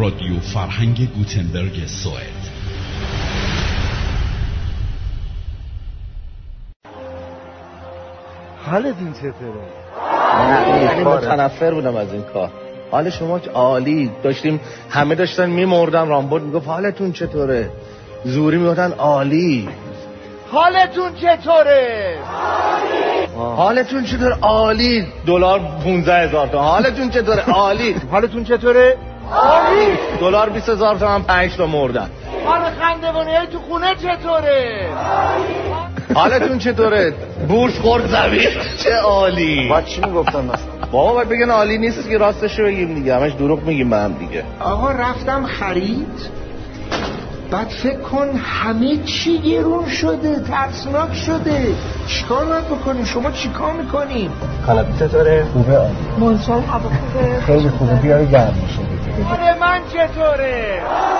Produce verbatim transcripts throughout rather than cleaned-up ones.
رادیو فرهنگ گوتنبرگ سوئد. حالتون چطوره؟ من متنفر بودم از این کار. حال شما عالی. داشتیم همه داشتن میمردن، رامبورد میگفت حالتون چطوره؟ زوری میگفتن عالی. حالتون چطوره؟ عالی. حالتون چطوره؟ عالی. دلار پانزده هزار تا. حالتون چطوره؟ عالی. حالتون چطوره؟ عالی. دلار بیست هزار تا، من پنج تا مردن. حال خندوانه تو خونه چطوره؟ حالتون چطوره؟ بورس خورد زمین. چه عالی. بعد چی میگفتن مثلا؟ بابا باید بگن عالی نیست که، راستشو بگیم دیگه. همش دروغ میگیم به هم دیگه. آقا رفتم خرید، بعد فکر کن همه چی گرون شده، ترسناک شده. چیکار باید بکنیم؟ شما چیکار میکنیم؟ حالت چطوره؟ خوبه عالی. منشان هوا خوبه؟ خیلی خوبه. بیاره گرم بشه. حال من چطوره؟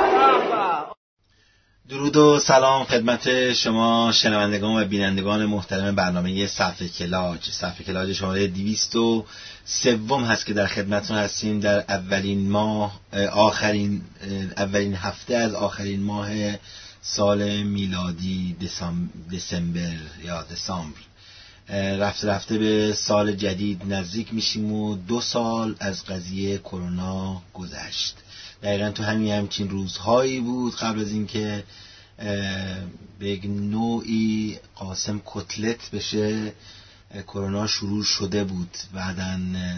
درود و سلام خدمت شما شنوندگان و بینندگان محترم برنامه صفحه کلاج. صفحه کلاج شماره دویست و سوم هست که در خدمتتون هستیم در اولین ماه آخرین اولین هفته از آخرین ماه سال میلادی دسامبر یا دسامبر. رفته رفته به سال جدید نزدیک میشیم و دو سال از قضیه کرونا گذشت. دقیقا تو همین همچین روزهایی بود قبل از اینکه به یک نوعی قاسم کتلت بشه کرونا شروع شده بود. بعدن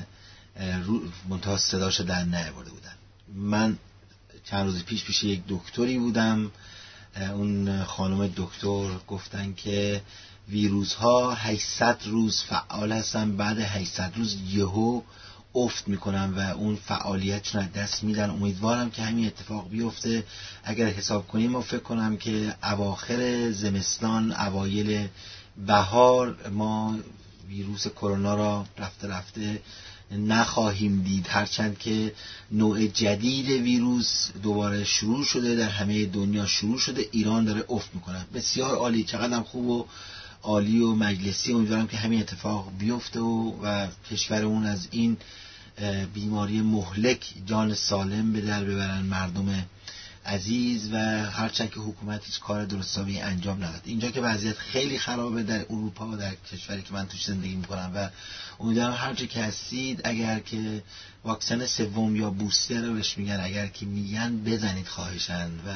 منتها صداشو در نیاورده بودن. من چند روز پیش پیش یک دکتری بودم. اون خانم دکتر گفتن که ویروس ها هشتصد روز فعال هستن، بعد هشتصد روز یهو افت میکنن و اون فعالیتشون از دست میدن. امیدوارم که همین اتفاق بیفته. اگر حساب کنیم ما فکر کنم که اواخر زمستان اوایل بهار ما ویروس کرونا را رفته رفته نخواهیم دید، هرچند که نوع جدید ویروس دوباره شروع شده، در همه دنیا شروع شده، ایران داره افت میکنه. بسیار عالی، چقدر خوب و عالی و مجلسی. امیدوارم که همین اتفاق بیفته و, و کشورمون از این بیماری مهلک جان سالم به در ببرن مردم عزیز، و هرچند که حکومت هیچ کار درستابی انجام نداد. اینجا که وضعیت خیلی خرابه در اروپا و در کشوری که من توش زندگی میکنم، و امیدوارم هر جا که هستید اگر که واکسن سوم یا بوستر رو بهش میگن، اگر که میگن بزنید خواهشن و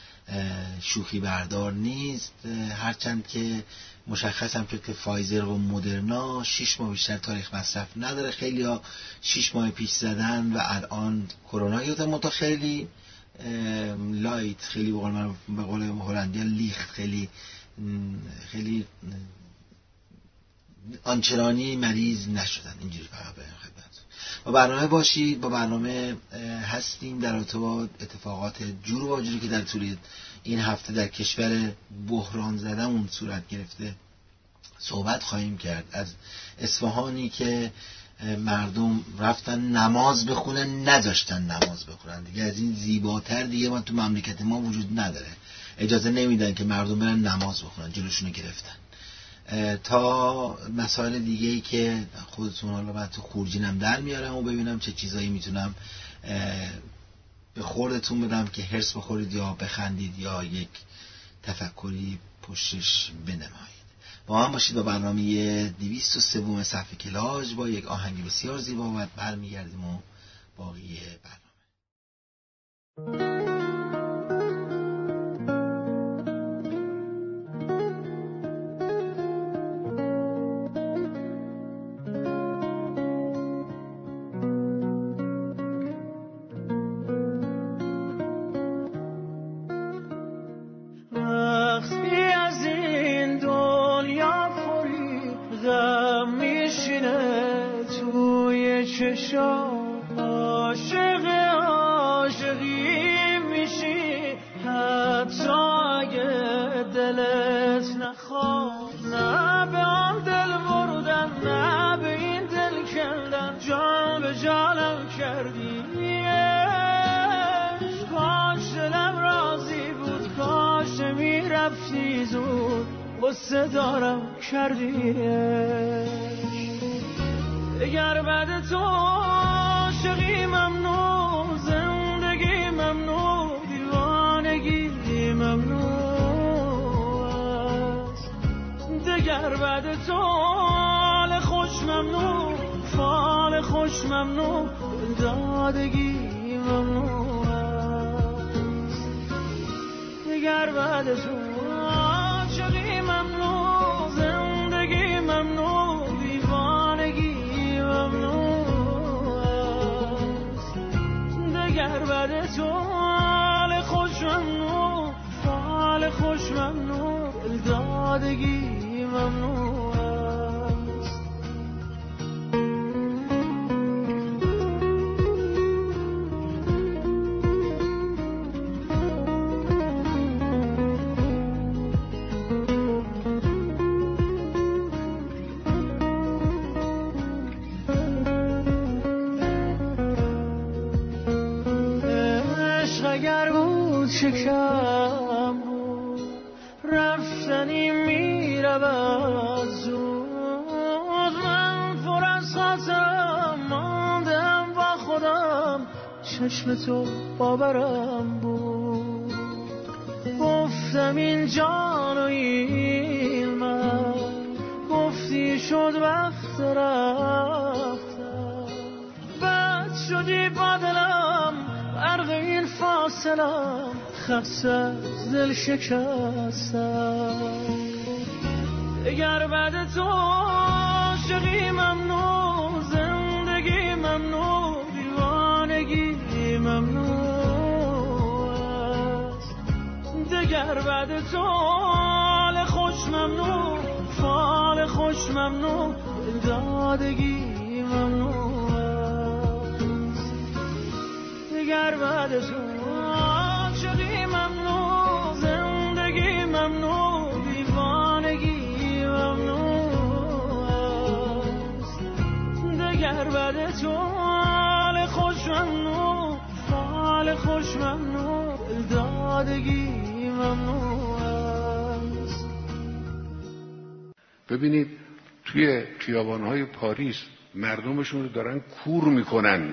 شوخی بردار نیست. هرچند که مشخص هم شد که فایزر و مدرنا شش ماه بیشتر تاریخ مصرف نداره. خیلی ها شش ماه پیش زدن و الان کرونا گرفتن، منتها خیلی لایت، خیلی به قول من به قول هلندی لیخت، خیلی خیلی آنچنانی مریض نشدن. اینجوری فقط به خدمت با برنامه باشید. با برنامه هستیم در ارتباط اتفاقات جور و واجوری که در طول این هفته در کشور بحران زدمون صورت گرفته صحبت خواهیم کرد. از اصفهانی که مردم رفتن نماز بخونن، نذاشتن نماز بخونن. دیگه از این زیباتر دیگه ما تو مملکت ما وجود نداره. اجازه نمیدن که مردم برن نماز بخونن، جلوشونو گرفتن. تا مسائل دیگه‌ای که خودتون حالا بعد تو خورجینم در میارم و ببینم چه چیزایی میتونم به خوردتون بدم که هرس بخورید یا بخندید یا یک تفکری پشتش بنمایید. با هم باشید با برنامه دویست و سوم صفحه کلاج با یک آهنگ بسیار زیبا و برمیگردیم و باقی برنامه. قصه دارم کردیش اگر بعد تو عاشقی ممنون زندگی بعد تو حال خوش ممنون، فال خوش ممنون، دادگی ممنون است. دیگر بعد تو عاشقی ممنون، زندگی ممنون، دیوانگی ممنون است. دیگر بعد تو حال خوش ممنون، فال خوش ممنون، دادگی ممنون است. عشق اگر بود شکم بود، رفتنی می رود زود. من پر از خاطرم ماندم با خودم، چشم تو باورم بود. گفتم این جان و این من، گفتی شد وقت رفتم. بد شدی با دلم، غرق این فاصلم، خسته از دل شکستم. اگر بعد تو عاشقی ممنون، زندگی ممنون، دیوانگی ممنون است. دیگر بعد تو حال خوش ممنون، فال خوش ممنون، دادگی ممنون است. دیگر بعد تو عاشقی ممنون، زندگی ممنون، دیوانگی ممنون است. دیگر بعد تو حال خوش ممنون، فال خوش ممنون، دادگی ممنون است. ببینید توی خیابان‌های پاریس مردمشون رو دارن کور میکنن.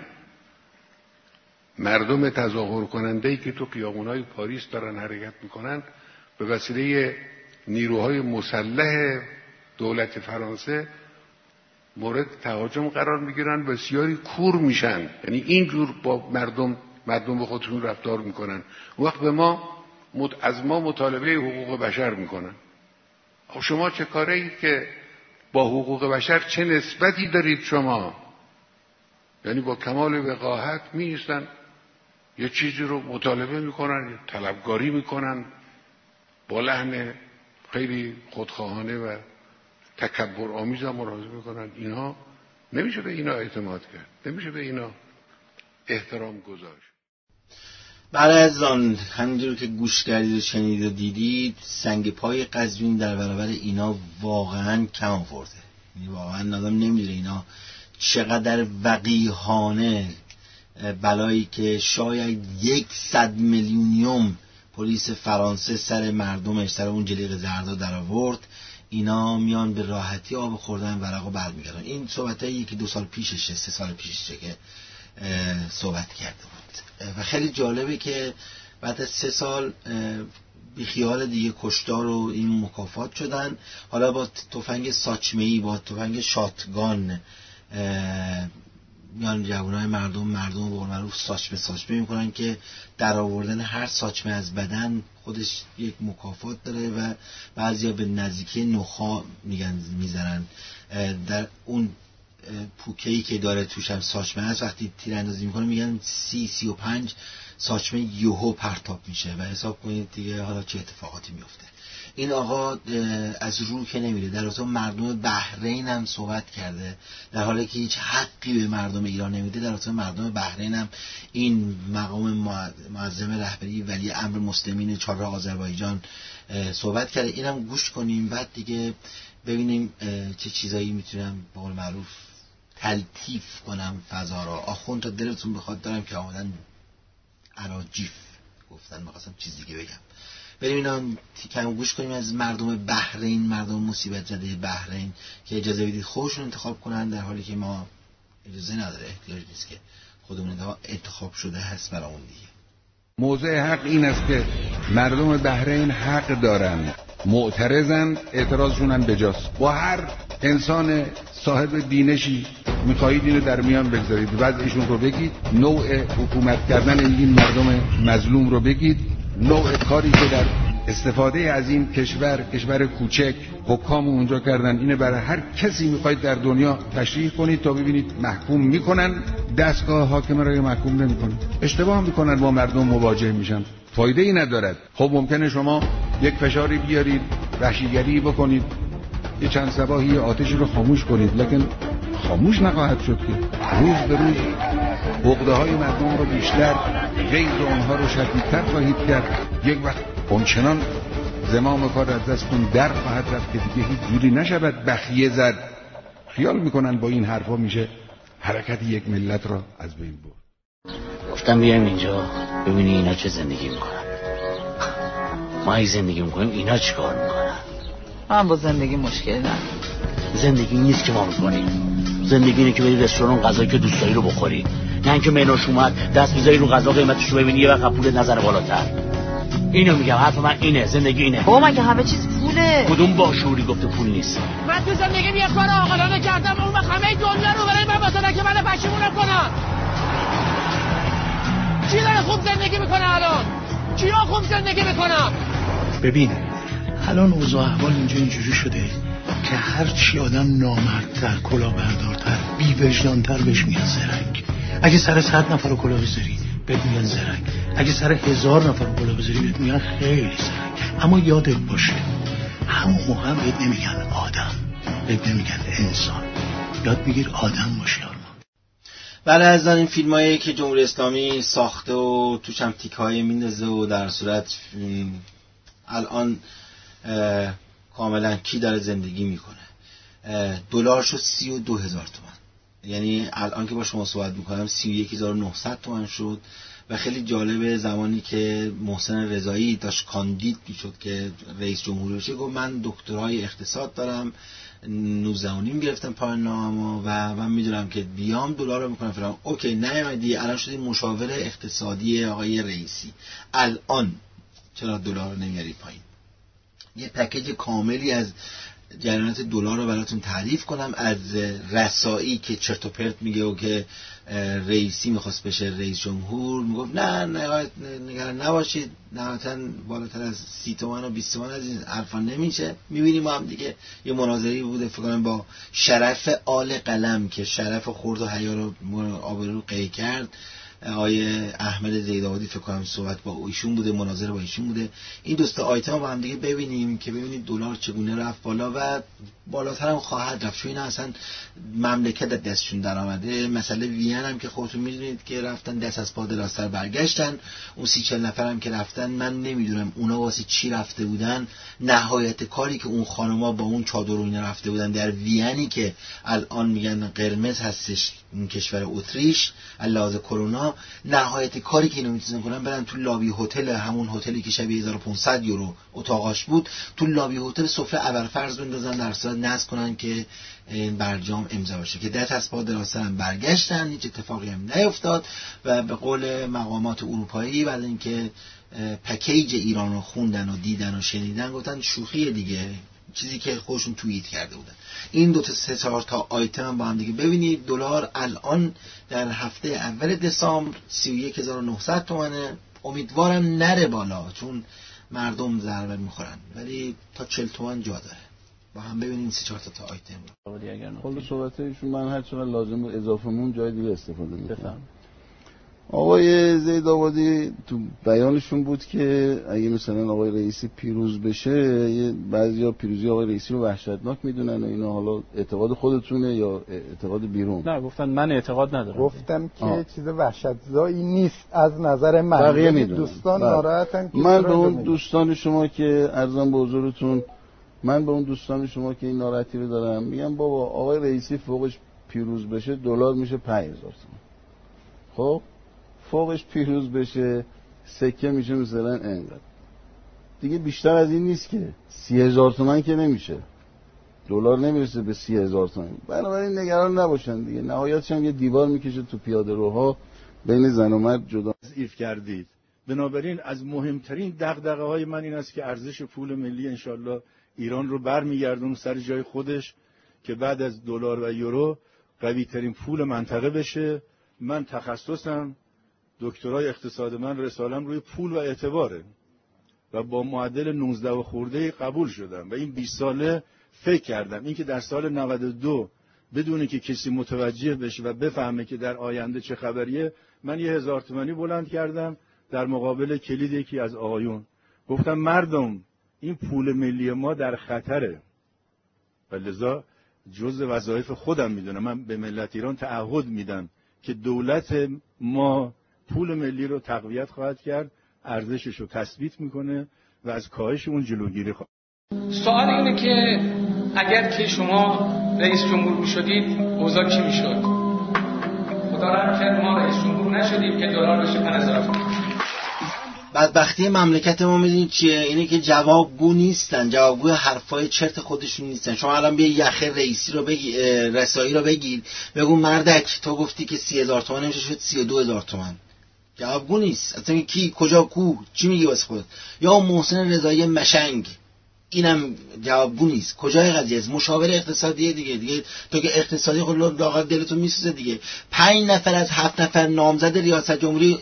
مردم تظاهر کننده‌ای که تو خیابان‌های پاریس دارن حرکت میکنن به وسیله نیروهای مسلح دولت فرانسه مورد تهاجم قرار میگیرن، بسیاری کور میشن. یعنی اینجور با مردم مردم به خودشون رفتار میکنن. اون وقت به ما از ما مطالبه حقوق بشر میکنن. شما چه کاره اید که با حقوق بشر چه نسبتی دارید شما؟ یعنی با کمال وقاحت می ایستن یه چیزی رو مطالبه میکنن، یه طلبگاری میکنن با لحن خیلی خودخواهانه و تکبر آمیز هم مراجعه میکنن. اینها نمیشه به اینا اعتماد کرد، نمیشه به اینا احترام گذاشت. برای عزیزان همینجور که گوش کردید و شنید و دیدید، سنگ پای قزوین در برابر اینا واقعا کم آورده. یعنی واقعا آدم نمیدونه اینا چقدر وقیحانه بلایی که شاید یک صد میلیونیوم پلیس فرانسه سر مردمش، سر اون جلیق زردا در آورد، اینا میان به راحتی آب خوردن ورقا برمیگردن. این صحبتایی یکی دو سال پیششه، سه سال پیششه که صحبت کرده بود و خیلی جالبه که بعد از سه سال بی خیال دیگه کشتار و این مکافات شدن. حالا با تفنگ ساچمه‌ای، با تفنگ شاتگان میان جوانای مردم مردم به قول معروف ساچمه ساچمه میکنن که در آوردن هر ساچمه از بدن خودش یک مکافات داره و بعضیا به نزدیکی نخا میگن میزنن. در اون پوکه‌ای که داره توش هم ساچمه هست، وقتی تیراندازی میکنه میگن سی سی و پنج ساچمه یهو پرتاب میشه و حساب کنید دیگه حالا چه اتفاقاتی میفته. این آقا از رو که نمیره. در اصل مردم بحرین هم صحبت کرده، در حالی که هیچ حقی به مردم ایران نمیده. در اصل مردم بحرین هم این مقام معظم رهبری ولی امر مسلمین چهارراه آذربایجان صحبت کرده. اینم گوش کنیم بعد دیگه ببینیم چه چیزایی میتونم به قول معروف تلطیف کنم فضا را. آخوند تا دلتون بخواد دارم که آمدن اراجیف گفتن، می‌خواستم چیز دیگه بگم. بریم اینا کم گوش کنیم از مردم بحرین، مردم مصیبت زده بحرین که اجازه بدید خودشون انتخاب کنن، در حالی که ما اجازه نداره، احتیاج نیست که خودمون انتخاب شده هست برامون دیگه. موضع حق این است که مردم بحرین حق دارن معترضن، اعتراضشون هم بجاست. با هر انسان صاحب بینشی میخواهید اینو در میان بگذارید، وضعشون رو بگید، نوع حکومت کردن این مردم مظلوم رو بگید، نوع کاری که در استفاده از این کشور، کشور کوچک، حکام اونجا کردن، اینه برای هر کسی میخواید در دنیا تشریح کنید تا ببینید محکوم میکنن. دستگاه حاکمه را محکوم نمیکنن، اشتباه میکنن، با مردم مواجه میشن، فایده ای ندارد. خب ممکنه شما یک فشاری بیارید، وحشیگری بکنید، یه چند صباحی آتش رو خاموش کنید، لکن خاموش نخواهد شد که روز به روز عقده های مردم رو بیشتر، غیر اونها رو شدیدتر خواهید کرد. یک وقت اونچنان زمام کار از دستتون در خواهد رفت که دیگه هیچ جوری نشود بخیه زد. خیال میکنن با این حرفا میشه حرکت یک ملت را از بین برد. گفتم بیایم اینجا ببینی اینا چه زندگی میکنن، ما ای زندگی میکنیم اینا چی کار میکنن. من با زندگی مشکل ندارم. زندگی نیست که ما میکنیم، زندگی اینه که بری رستوران غذایی که دوست داری رو بخوری، نه اینکه منوش اومد دست بزنی رو غذا قیمتش رو ببینی یه وقت پول نظر بالاتر. اینو میگم، حرف من اینه، زندگی اینه. بابا مگه همه چیز پوله؟ کدوم با شعوری گفته پول نیست؟ من تو زندگیم یه کار عاقلانه کردم، اون وقت همه دنیا رو برای من واسه که من پشیمونم کنم. کی داره خوب زندگی میکنه الان؟ کیا خوب زندگی میکنم؟ ببین الان اوضاع احوال اینجا اینجوری شده که هر چی آدم نامردتر، کلاهبردارتر، بی‌وجدان‌تر بهش میگن زرنگ. اگه سر صد نفر رو کلاه بذاری بهت میگن زرنگ، اگه سر هزار نفر رو کلاه بذاری بهت میگن خیلی زرنگ. اما یادت باشه همون موقع هم بهت نمیگن آدم، بهت نمیگن انسان. یاد بگیر آدم باشی. بله از این فیلمایی که جمهوری اسلامی ساخته و توش هم تیک‌های میندازه و در صورت الان کاملا کی داره زندگی میکنه. دلار شد سی و دو هزار تومان، یعنی الان که با شما صحبت میکنم سی و یک هزار و نهصد تومان شد. و خیلی جالبه زمانی که محسن رضایی داشت کاندید میشد که رئیس جمهوری بشه، گفت من دکترای اقتصاد دارم، نوزده و نیم گرفتم پایان نامه و من میدونم که بیام دلار رو میکنم فلان. اوکی نیومدی، الان شدی مشاور اقتصادی آقای رئیسی، الان چرا دلار رو نمیاری پایین؟ یه پکیج کاملی از جریانات دلار رو براتون تعریف کنم، از رسایی که چرت و پرت میگه و که رئیسی میخواست بشه رئیس جمهور، میگفت نه نگران نباشید، نهایتاً بالاتر از سی تومن و بیست تومن از این حرفا نمیشه. میبینیم ما هم دیگه یه مناظری بوده فکر کنم با شرف آل قلم که شرف خورد و حیا رو آبرو رو قی کرد، آقای احمد زیدآبادی فکر کنم صحبت با ایشون بوده، مناظره با ایشون بوده. این دوست آیتم با هم دیگه ببینیم که ببینید دلار چگونه رفت بالا و بالاتر هم خواهد رفت، چون اینا اصلا مملکت دستشون در آمده. مسئله وین هم که خودتون میدونید که رفتن دست از پا دراستر برگشتن، اون سی چل نفر هم که رفتن من نمیدونم اونا واسه چی رفته بودن. نهایت کاری که اون خانوما با اون چادر و اینا رفته بودن در وینی که الان میگن قرمز هستش این کشور اتریش علاوه کرونا، نهایت کاری که اینو میتونن کنن برن تو لابی هتل، همون هتلی که شبیه هزار و پانصد یورو اتاقاش بود، تو لابی هتل سفره ابرفرز بندازن در صورت نصب کنن که این برجام امضا بشه، که دست از پا دراستر هم برگشتن، هیچ اتفاقی هم نیفتاد. و به قول مقامات اروپایی بعد اینکه پکیج ایران رو خوندن و دیدن و شنیدن گفتن شوخی دیگه، چیزی که خودشون توییت کرده بودن. این دو تا سه چهار تا آیتم با هم دیگه ببینید. دلار الان در هفته اول دسامبر سی و یک هزار و نهصد تومانه. امیدوارم نره بالا چون مردم ضربه میخورن، ولی تا چهل تومن جا داره. با هم ببینیم سه چهار تا تا آیتم رو. کل صحبتایشون من هر چقدر لازم بود اضافه مون جای دیگه استفاده می‌کنم. آقای زیدآبادی تو بیانشون بود که اگه مثلا آقای رئیسی پیروز بشه، یه بعضیا پیروزی آقای رئیسی رو وحشتناک میدونن و اینا، حالا اعتقاد خودتونه یا اعتقاد بیرون؟ نه گفتن من اعتقاد ندارم. گفتم که آه. چیز وحشتزایی نیست از نظر من. بقیه میدونن. دوستان ناراحتن که من به اون دوستان شما که عرضم به حضورتون، من به اون دوستان شما که این ناراحتی رو دارم میگم بابا آقای رئیسی فوقش پیروز بشه دلار میشه پنج هزار تومان. خب فوقش پیروز بشه سکه میشه مثلا انقدر دیگه، بیشتر از این نیست که سی هزار تومن که نمیشه، دلار نمیرسه به سی هزار تومن. بنابراین نگران نباشن دیگه، نهایتش هم یه دیوار میکشه تو پیاده روها بین زن و مرد جدا. ایف کردید بنابراین از مهمترین دغدغه های من این است که ارزش پول ملی انشالله ایران رو برمیگردون سر جای خودش که بعد از دلار و یورو قوی ترین پول منطقه بشه. من تخصصم دکترای اقتصاد، من رسالم روی پول و اعتباره و با معدل نوزده و خورده قبول شدم و این بیست ساله فکر کردم این که در سال نود و دو بدون که کسی متوجه بشه و بفهمه که در آینده چه خبریه، من یه هزار تومانی بلند کردم در مقابل کلید یکی از آقایون، گفتم مردم این پول ملی ما در خطره و لذا جز وظایف خودم میدونم من به ملت ایران تعهد میدم که دولت ما پول ملی رو تقویت خواهد کرد، ارزشش رو تثبیت میکنه و از کاهش اون جلوگیری خواهد. سوال اینه که اگر که شما رئیس جمهور میشدید اوضاع چی میشد؟ خدا رحم کرد ما رئیس جمهور نشدیم که دلار بشه پنج هزار. بدبختی مملکت ما میدونید چیه؟ اینه که جوابگو نیستن، جوابگوی حرفای چرت خودشون نیستن. شما الان بیا یخه رئیسی رو بگی، رسایی رو بگیر، بگو مردک تو گفتی که سی هزار تومن نمیشه شد سی و دو هزار تومن. جوابگو نیست. اصلا کی کجا کو چی میگی واسه خودت؟ یا محسن رضایی مشنگ، اینم جوابگو نیست. کجای قضیه است؟ مشاور اقتصادی دیگه دیگه تو که اقتصادی خود لااقل دلتون میسوزه دیگه. پنج نفر از هفت نفر نامزد ریاست جمهوری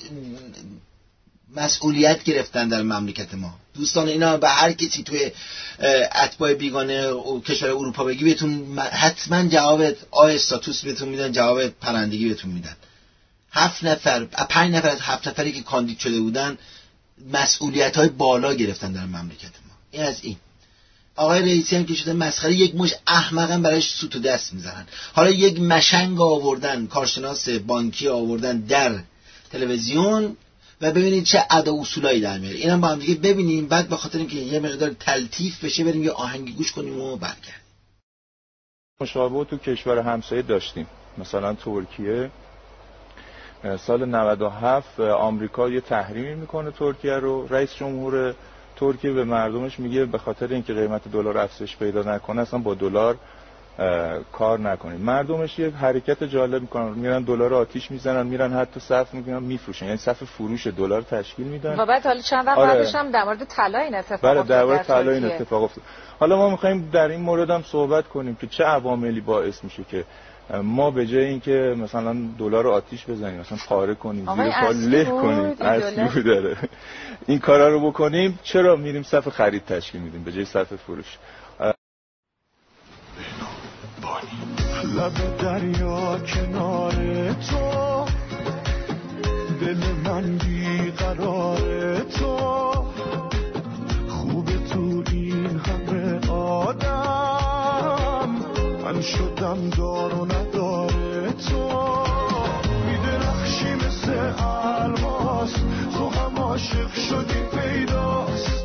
مسئولیت گرفتن در مملکت ما. دوستان اینا به هر کسی توی اتباع بیگانه و کشور اروپا بگی بهتون حتما جواب آ استاتوس بهتون میدن، جواب پرندگی بهتون میدن. هفت نفر پنج نفر از هفت نفری که کاندید شده بودن مسئولیت های بالا گرفتن در مملکت ما. این از این. آقای رئیسی هم که شده مسخره، یک مش احمقا برایش سوت و دست میزنن. حالا یک مشنگ آوردن، کارشناس بانکی آوردن در تلویزیون و ببینید چه ادا اصولایی در میاره. اینم با هم دیگه ببینیم، بعد به خاطر اینکه یه مقدار تلطیف بشه بریم یه آهنگی گوش کنیم و برگردیم. مشابه تو کشور همسایه داشتیم، مثلا ترکیه سال نود و هفت آمریکا یه تحریمی میکنه ترکیه رو، رئیس جمهور ترکیه به مردمش میگه به خاطر اینکه قیمت دلار افزایش پیدا نکنه اصلا با دلار کار نکنید. مردمش یه حرکت جالب میکنن، میرن دلار آتیش میزنن، میرن حتی صف میکنن میفروشن، یعنی صف فروش دلار تشکیل میدن. و بعد حالا چند وقت آره. بعدش هم در مورد طلا این اتفاق افتاد. بله در مورد طلا این اتفاق افتاد. حالا ما میخوایم در این مورد هم صحبت کنیم که چه عواملی باعث میشه که ما به جای اینکه مثلا دلار رو آتیش بزنیم، مثلا پاره کنیم، زیر پا له کنیم، اصلی داره این کارا رو بکنیم، چرا میریم صف خرید تشکیل میدیم به جای صف فروش؟ لب دریا کنار تو، دل من بیقرار تو، خوب تو این همه آدم، من شدم دار و نداره تو، میدرخشی مثل الماس، تو هم عاشق شدی پیداست،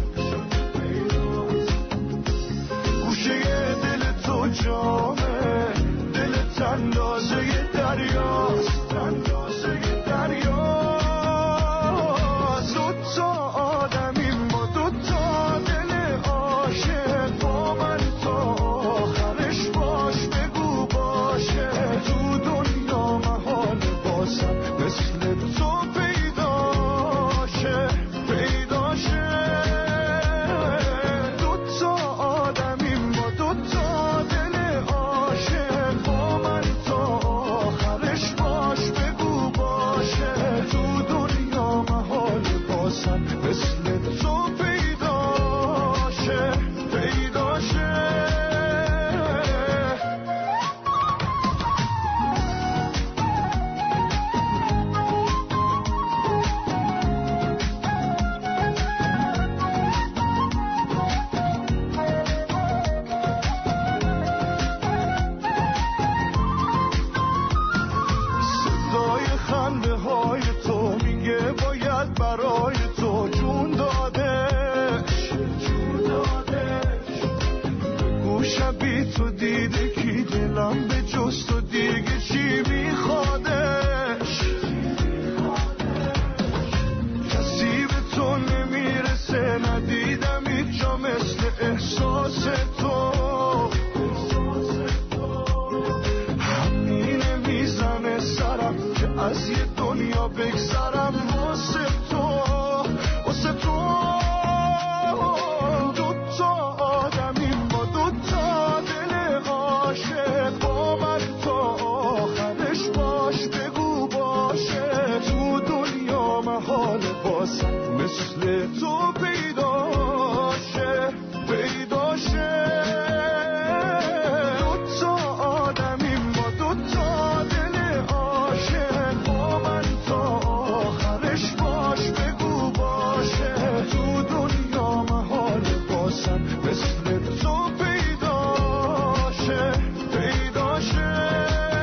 گوشه دل تو جامه، دلت اندازه دریاست، اندازه دریاست، دوتا آدمی ما، دوتا دل عاشق، با من تا آخرش باش، بگو باشه، تو دنیا محال باسم مثل تو پیداشه، پیداشه، دوتا آدمی ما، دوتا دل عاشق، با من تا آخرش باش، بگو باشه، تو دنیا محال باسم مثل تو پیداشه، پیداشه. صدای خنده های تو میگه باید برای تو جون دادش، جون دادش، بگو شبی تو دیده کی دلم به جز تو دیگه چی میخوادش، کسی به تو نمیرسه، ندیدم هیچ جا مثل احساس تو، همینه میزنه سرم که از یه دنیا بگذرم واسه تو واسه تو دو تا آدمی ما دو تا دل عاشق با من تا آخرش باش بگو باشه تو دنیا محال باسم مثل تو پیدا شه پیدا شه دو تا آدمی ما دو تا دل عاشق با من تا آخرش باش بگو باشه تو دنیا محال باسم مثل تو پیدا شه پیدا شه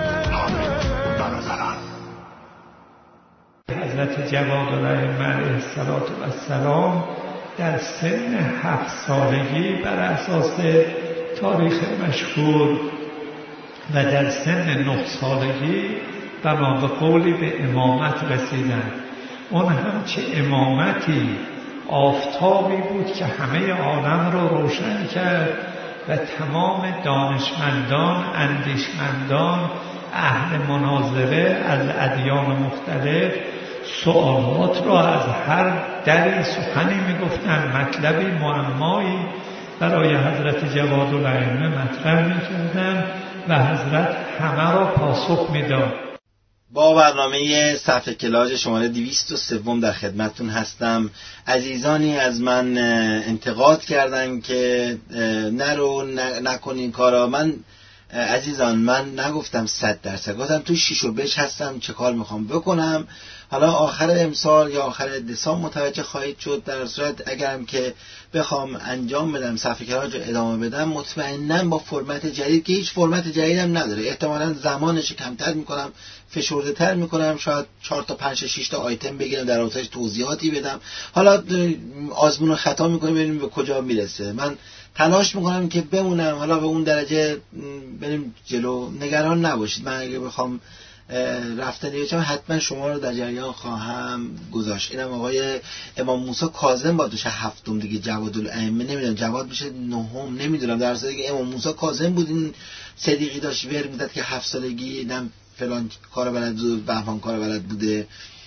حضرت جواد الائمه علیه السلام در سن هفت سالگی بر اساس تاریخ مشهور و در سن نه سالگی بنا به قولی به امامت رسیدند. اون هم چه امامتی، آفتابی بود که همه عالم رو روشن کرد و تمام دانشمندان، اندیشمندان، اهل مناظره از ادیان مختلف سوالات را از هر دری سخنی میگفتن، مطلبی معمایی برای حضرت جواد الائمه مطرح میکردن و حضرت همه را پاسخ میداد. با برنامه صفحه کلاژ شماره دویست و سه در خدمتتون هستم. عزیزانی از من انتقاد کردن که نرو نکن این کارا. من عزیزان من نگفتم صد درصد، گفتم تو شیش و بش هستم چه کار میخوام بکنم. حالا آخر امسال یا آخر دسامبر متوجه خواهید شد. در صورت اگرم که بخوام انجام بدم صفحه کلاژ رو ادامه بدم، مطمئناً با فرمت جدید که هیچ فرمت جدیدم نداره، احتمالاً زمانش کمتر میکنم، فشرده تر میکنم، شاید چهار تا پنج شش تا آیتم بگیرم در اتاقش توضیحاتی بدم. حالا آزمون و خطا میکنیم ببینیم به کجا میرسه. من تلاش میکنم که بمونم حالا به اون درجه بریم جلو. نگران نباشید، من اگه بخوام رفتن دیگه حتما شما رو در جریان خواهم گذاشت. اینم آقای امام موسی کاظم باید بشه هفتم دیگه، جواد الائمه نمیدونم جواد بشه نهم نمیدونم، در صورتی که امام موسی کاظم بود. این صدیقی داشت ور میداد که هفت سالگی نم فلان کار بلد بود، بهمان کار بلد بوده.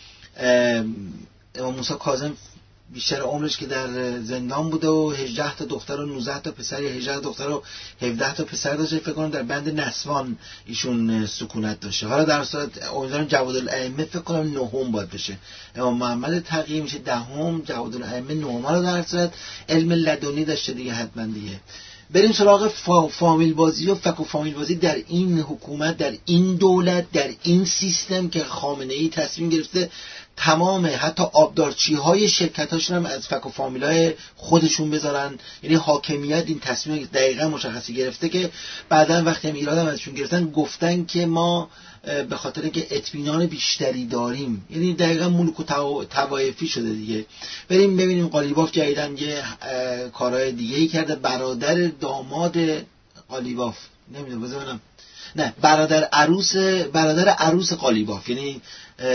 امام موسی کاظم بیشتر عمرش که در زندان بوده و هجده تا دختر و نوزده تا پسر یا هجده تا دختر و هفده تا پسر داشته. فکر کنم در بند نسوان ایشون سکونت داشته. حالا در صورت امیدوارم جواد الائمه فکر کنم نهم باید بشه. امام محمد تقی میشه دهم، جواد الائمه نهم. حالا در صورت علم لدنی داشته دیگه حتما دیگه. بریم سراغ فا فامیل بازی و فک و فامیل بازی در این حکومت، در این دولت، در این سیستم که خامنه ای تصمیم گرفته تمام حتی آبدارچی های شرکت هاشون هم از فک و فامیل های خودشون بذارن. یعنی حاکمیت این تصمیم دقیقا مشخصی گرفته که بعدا وقتی هم ایراد هم ازشون گرفتن گفتن که ما به خاطر که اطمینان بیشتری داریم. یعنی دقیقا ملوک و توایفی شده دیگه. بریم ببینیم قالیباف جدیدن یه کارهای دیگه ای کرده. برادر داماد قالیباف نمیدونم بذارم نه برادر عروس برادر عروس قالیباف، یعنی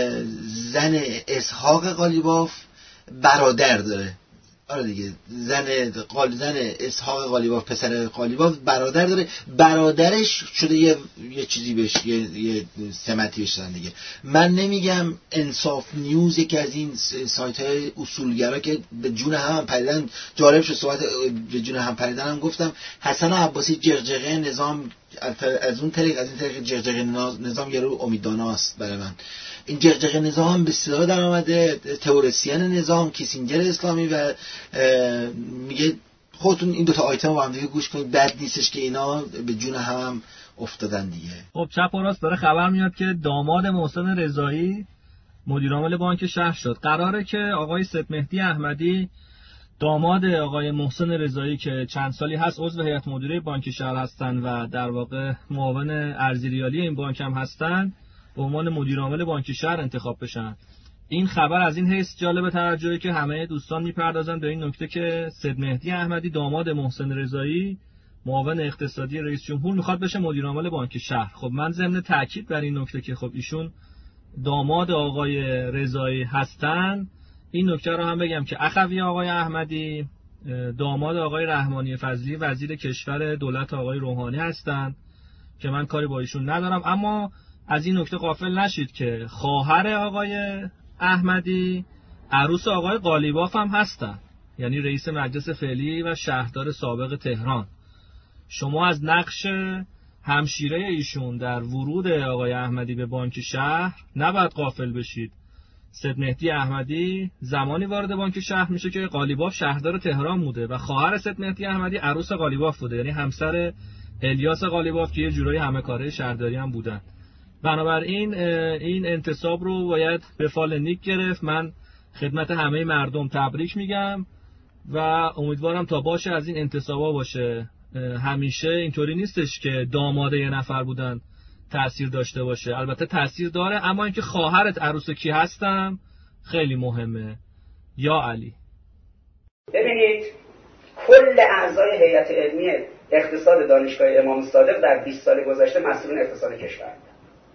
زن اسحاق قالیباف برادر داره. آره دیگه، زن قال زن اسحاق قالیباف پسر قالیباف برادر داره. برادرش شده یه یه چیزی بهش یه, یه سمتی بهش دادن دیگه. من نمیگم انصاف نیوز یکی از این سایت های اصولگرا که به جون هم, هم پریدن جالب شد. صحبت به جون هم پریدن هم گفتم حسن عباسی جغجغه نظام از اون طریق از این طریق جغجغه نظام یه رو امیدداناست برای من. این جغجغه نظام به اصطلاح در آمده تئوریسین نظام کیسینجر اسلامی و میگه خودتون این دوتا آیتم رو هم دیگه گوش کنید، بد نیستش که اینا به جون هم, هم افتادن دیگه. خب چپ و راست داره خبر میاد که داماد محسن رضایی مدیر عامل بانک شهر شد. قراره که آقای سیدمهدی احمدی داماد آقای محسن رضایی که چند سالی هست عضو هیئت مدیره بانک شهر هستن و در واقع معاون ارزی ریالی این بانک هم هستن به عنوان مدیر عامل بانک شهر انتخاب بشن. این خبر از این حیث جالب توجهه که همه دوستان میپردازن به این نکته که سیدمهدی احمدی داماد محسن رضایی معاون اقتصادی رئیس جمهور میخواد بشه مدیر عامل بانک شهر. خب من ضمن تاکید بر این نکته که خب ایشون داماد آقای رضایی هستن، این نکته رو هم بگم که اخوی آقای احمدی داماد آقای رحمانی فضلی وزیر کشور دولت آقای روحانی هستن که من کاری با ایشون ندارم. اما از این نکته غافل نشید که خواهر آقای احمدی عروس آقای قالیباف هم هستن، یعنی رئیس مجلس فعلی و شهردار سابق تهران. شما از نقش همشیره ایشون در ورود آقای احمدی به بانک شهر نباید غافل بشید. سید مهدی احمدی زمانی وارد بانک شهر میشه که قالیباف شهردار تهران بوده و خواهر سید مهدی احمدی عروس قالیباف بوده، یعنی همسر الیاس قالیباف که یه جورایی همه کاره شهرداری هم بودن. بنابراین این انتصاب رو باید به فال نیک گرفت. من خدمت همه مردم تبریک میگم و امیدوارم تا باشه از این انتصابا باشه. همیشه اینطوری نیستش که داماد یه نفر بودن تأثیر داشته باشه، البته تأثیر داره، اما اینکه خواهرت عروس کی هستم خیلی مهمه. یا علی. ببینید کل اعضای هیئت علمی اقتصاد دانشگاه امام صادق در بیست سال گذشته مسئولین اقتصاد کشور بودن.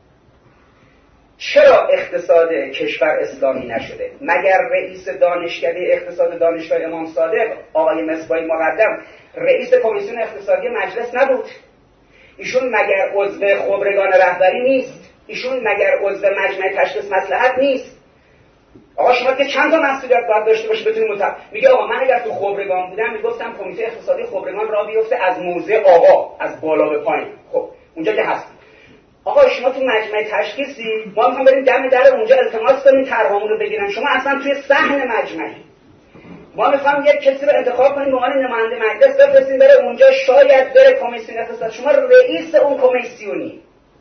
چرا اقتصاد کشور اسلامی نشده؟ مگر رئیس دانشکده اقتصاد دانشگاه امام صادق آقای مصباحی مقدم رئیس کمیسیون اقتصادی مجلس نبود؟ ایشون مگر عضو خبرگان رهبری نیست؟ ایشون مگر عضو مجمع تشخیص مصلحت نیست؟ آقا شما که چند تا مسئولیت باید داشته باشه بتونید مطابق میگه آقا من اگر تو خبرگان بودم میگفتم کمیته اقتصادی خبرگان را بیفته از موضع آقا، از بالا به پایین. خب اونجا که هست آقا شما تو مجمع تشخیصی، ما میخوام بریم دم در اونجا التماس کنیم طرحمون رو بگیرن، شما اصلا توی صحن مجمعی. ما میخوام یک کسی رو انتخاب کنیم به عنوان نماینده مجلس بفرستیم بره اونجا، شاید بره کمیسیون اقتصاد، شما رئیس اون کمیسیونی،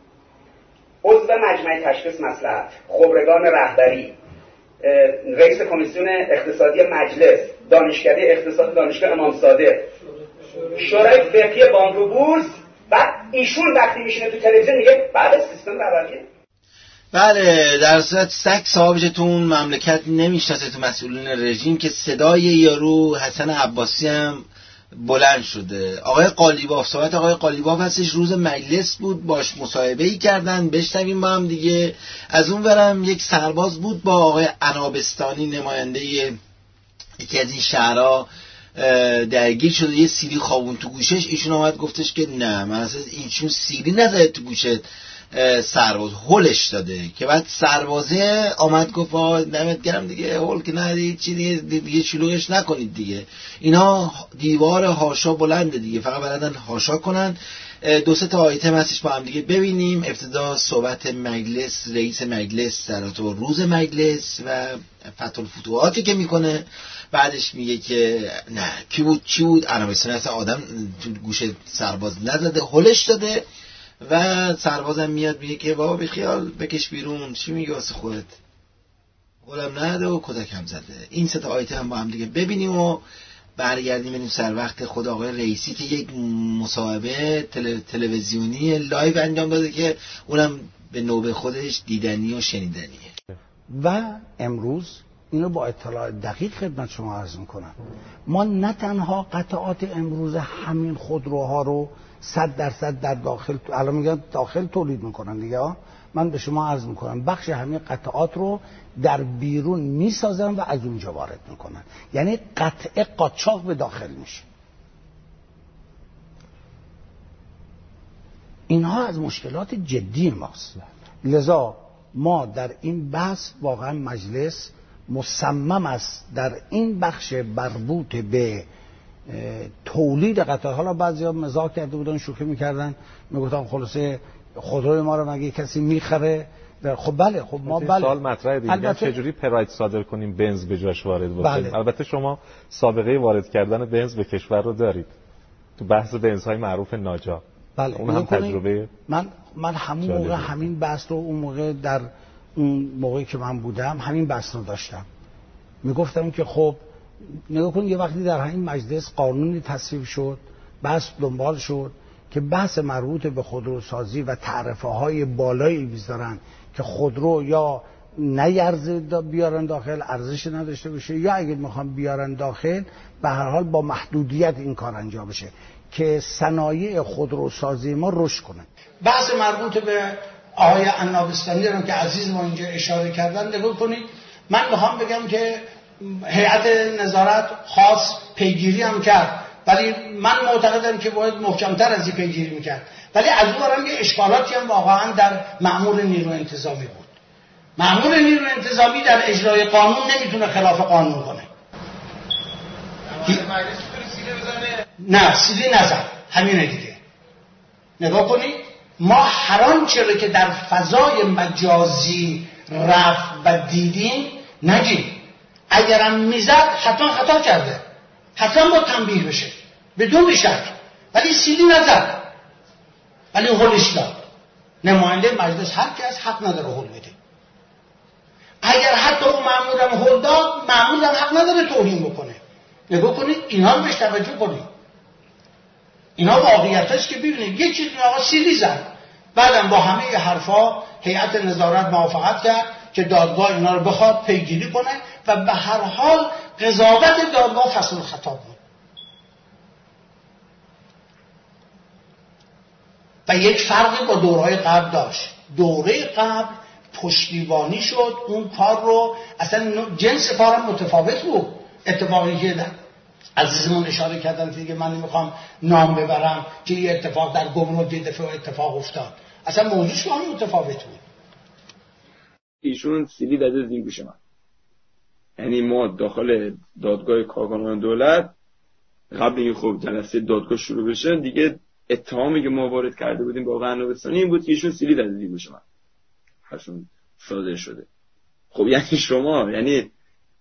عضو مجمع تشخیص مصلحت، خبرگان رهبری، رئیس کمیسیون اقتصادی مجلس، دانشکده اقتصاد دانشگاه امام صادق، شورای فقهی بانک و بورس، بعد ایشون وقتی میشینه تو تلویزیون میگه بعد سیستم رهبریه. بله، در صورت سگ صاحبتون مملکت نمیشناسه تو مسئولین رژیم که صدای یارو حسن عباسی هم بلند شده. آقای قالیباف، صحبت آقای قالیباف هستش، روز مجلس بود، باش مصاحبه‌ای کردن، بشنویم با هم دیگه. از اون ورم یک سرباز بود با آقای عنابستانی نماینده یکی از این شهرها درگیر شده، یه سیلی خوابون تو گوشش، ایشون آمد گفتش که نه من اصلا ایشون سیلی نزده تو گوشت سرباز، هولش داده، که بعد سربازه آمد گفت آه دمت گرم دیگه، هول که ندید چی دیگه دیگه شلوغش نکنید دیگه، اینا دیوار هاشا بلنده دیگه، فقط بلدن هاشا کنن. دو سه تا آیتم هستش با هم دیگه ببینیم. ابتدا صحبت مجلس، رئیس مجلس در تو روز مجلس و فتح الفتوحاتی که میکنه، بعدش میگه که نه کی بود چی بود، عنابستانی اصلا آدم تو گوش سرباز نزده، هولش داده، و سربازم میاد میگه که بابا بخیال بکش بیرون، چی میگه واسه خودت، هولم نده و کتک هم زده. این سه تا آیتم هم با هم دیگه ببینیم و برگردیم بریم سر وقت خود آقای رئیسی که یک مصاحبه تل... تلویزیونی لایو انجام داده که اونم به نوبه خودش دیدنی و شنیدنیه. و امروز اینو با اطلاع دقیق خدمت شما عرض میکنم، ما نه تنها قطعات امروز همین خودروها رو صد درصد در داخل، الان میگن داخل تولید میکنن دیگه، من به شما عرض میکنم بخش همین قطعات رو در بیرون میسازن و از اونجا وارد میکنن، یعنی قطعه قاچاق به داخل میشه. اینها از مشکلات جدی ماست. لذا ما در این بحث واقعا مجلس مصمم است در این بخش مربوط به تولید قطعات. حالا بعضیا مزاح کرده بودن، شوخی میکردن، میگفتن خلاصه خودروی ما رو مگه کسی میخره؟ خب بله، خب ما بله سوال مطرحه دیگه، البته چجوری پراید صادر کنیم بنز به جاش وارد بشه؟ بله. البته شما سابقه وارد کردن بنز به کشور رو دارید تو بحث بنزهای معروف ناجا. بله. اون هم تجربه من من همون موقع همین بحث رو اون موقع در اون موقعی که من بودم همین بحث رو داشتم، میگفتم که خب نگاه کن، یه وقتی در همین مجلس قانونی تصویب شد، بحث دنبال شد که بحث مربوط به خودروسازی و تعرفه های بالایی میذارن که خودرو یا نیارزه بیارن داخل، ارزش نداشته باشه، یا اگه میخوام بیارن داخل به هر حال با محدودیت این کار انجام بشه که صنایع خودروسازی ما رشد کنه. بحث مربوط به آقای عنابستانی رو که عزیز ما اینجا اشاره کردن، نگاه کنید، من میخوام بگم که هیئت نظارت خاص پیگیری هم کرد، ولی من معتقدم که باید محکمتر از این پیگیری میکرد. ولی از اون برم یه اشکالاتی هم واقعا در مأمور نیروی انتظامی بود. مأمور نیروی انتظامی در اجرای قانون نمیتونه خلاف قانون کنه. نه سیلی نزد، همینه دیگه. نگاه کنید ما هر آنچه که در فضای مجازی رفت و دیدیم نگیم. اگرم میزد حتما خطا کرده، حتما با تنبیه بشه بدون شک، ولی سیلی نزد، ولی هلش داد. نماینده مجلس هر کس حق نداره هل بده. اگر حتی اون مأمورم هل داد، مأمورم حق نداره توهین بکنه. نگاه کنید اینا رو بهش توجه کنید. اینا واقعیت است که ببینید یه چیزی آقا سیلی زد، بعدم با همه حرفا هیئت نظارت موافقت کرد که دادگاه اینا رو بخواد پیگیری کنه و به هر حال قضاوت دادگاه فصل خطاب بود. و یک فرقی با دورهای قبل داشت. دوره قبل پشتیبانی شد، اون کار رو اصلا جنس کارم متفاوت بود. اتفاقی که در عزیزمون اشاره کردن دیگه، من نمیخوام نام ببرم که یه اتفاق در گمرک یه دفعه اتفاق افتاد، اصلا موضوعش کاملا متفاوت بود. ایشون سیلی داده زیر گوش من، یعنی ما داخل دادگاه کارگران دولت قبل این خب جلسه دادگاه شروع بشه دیگه اتهامی که ما وارد کرده بودیم با آقای عنابستانی این بود که ایشون سیلی داده زیر گوش من، هاشون صادر شده. خب یعنی شما یعنی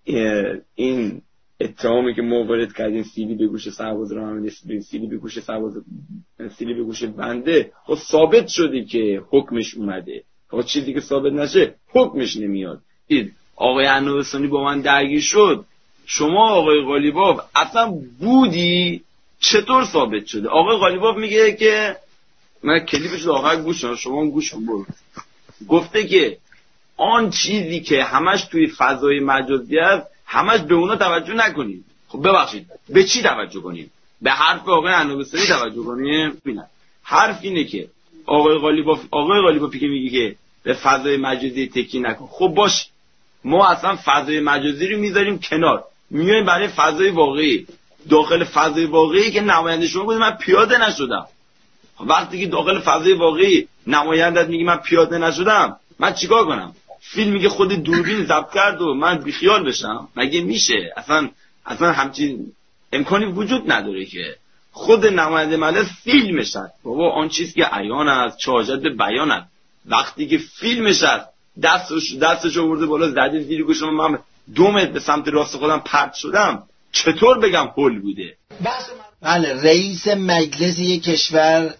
این اتهامی که ما وارد کردیم سیلی به گوش سرباز رحمانی اسپرین، سیلی به گوش سرباز سیلی به گوش بنده، خب ثابت شده که حکمش اومده. خب چیزی که ثابت نشه حکمش نمیاد. دید آقای عنابستانی با من درگیر شد، شما آقای قالیباف اصلا بودی؟ چطور ثابت شده؟ آقای قالیباف میگه که من کلیپش رو آخر گوش کنم، شما هم گوش کن برو. گفته که آن چیزی که همش توی فضای مجازی است همش به اونا توجه نکنید. خب ببخشید به چی توجه کنیم؟ به حرف آقای عنابستانی توجه کنیم؟ ببینید حرف اینه که آقای قالیباف آقای قالیبافی که میگه که به فضای مجازی تکی نکن، خب باش ما اصلا فضای مجازی رو میذاریم کنار، میایم برای فضای واقعی. داخل فضای واقعی که نماینده شما بود من پیاده نشدم، وقتی که داخل فضای واقعی نمایندت میگه من پیاده نشدم، من چیکار کنم؟ فیلمی که خود دوربین ضبط کرد و من بیخیال بشم؟ مگه میشه؟ اصلا اصلا همچین امکانی وجود نداره که خود نماینده مجلس فیلمش هست. بابا آن چیز که عیان است چه حاجت به بیان است. وقتی که فیلمش هست دستش دستش آورده بالا زده زیر گوشم، من دو متر به سمت راست خودم پرت شدم، چطور بگم هول بوده؟ بله رئیس مجلس یک کشور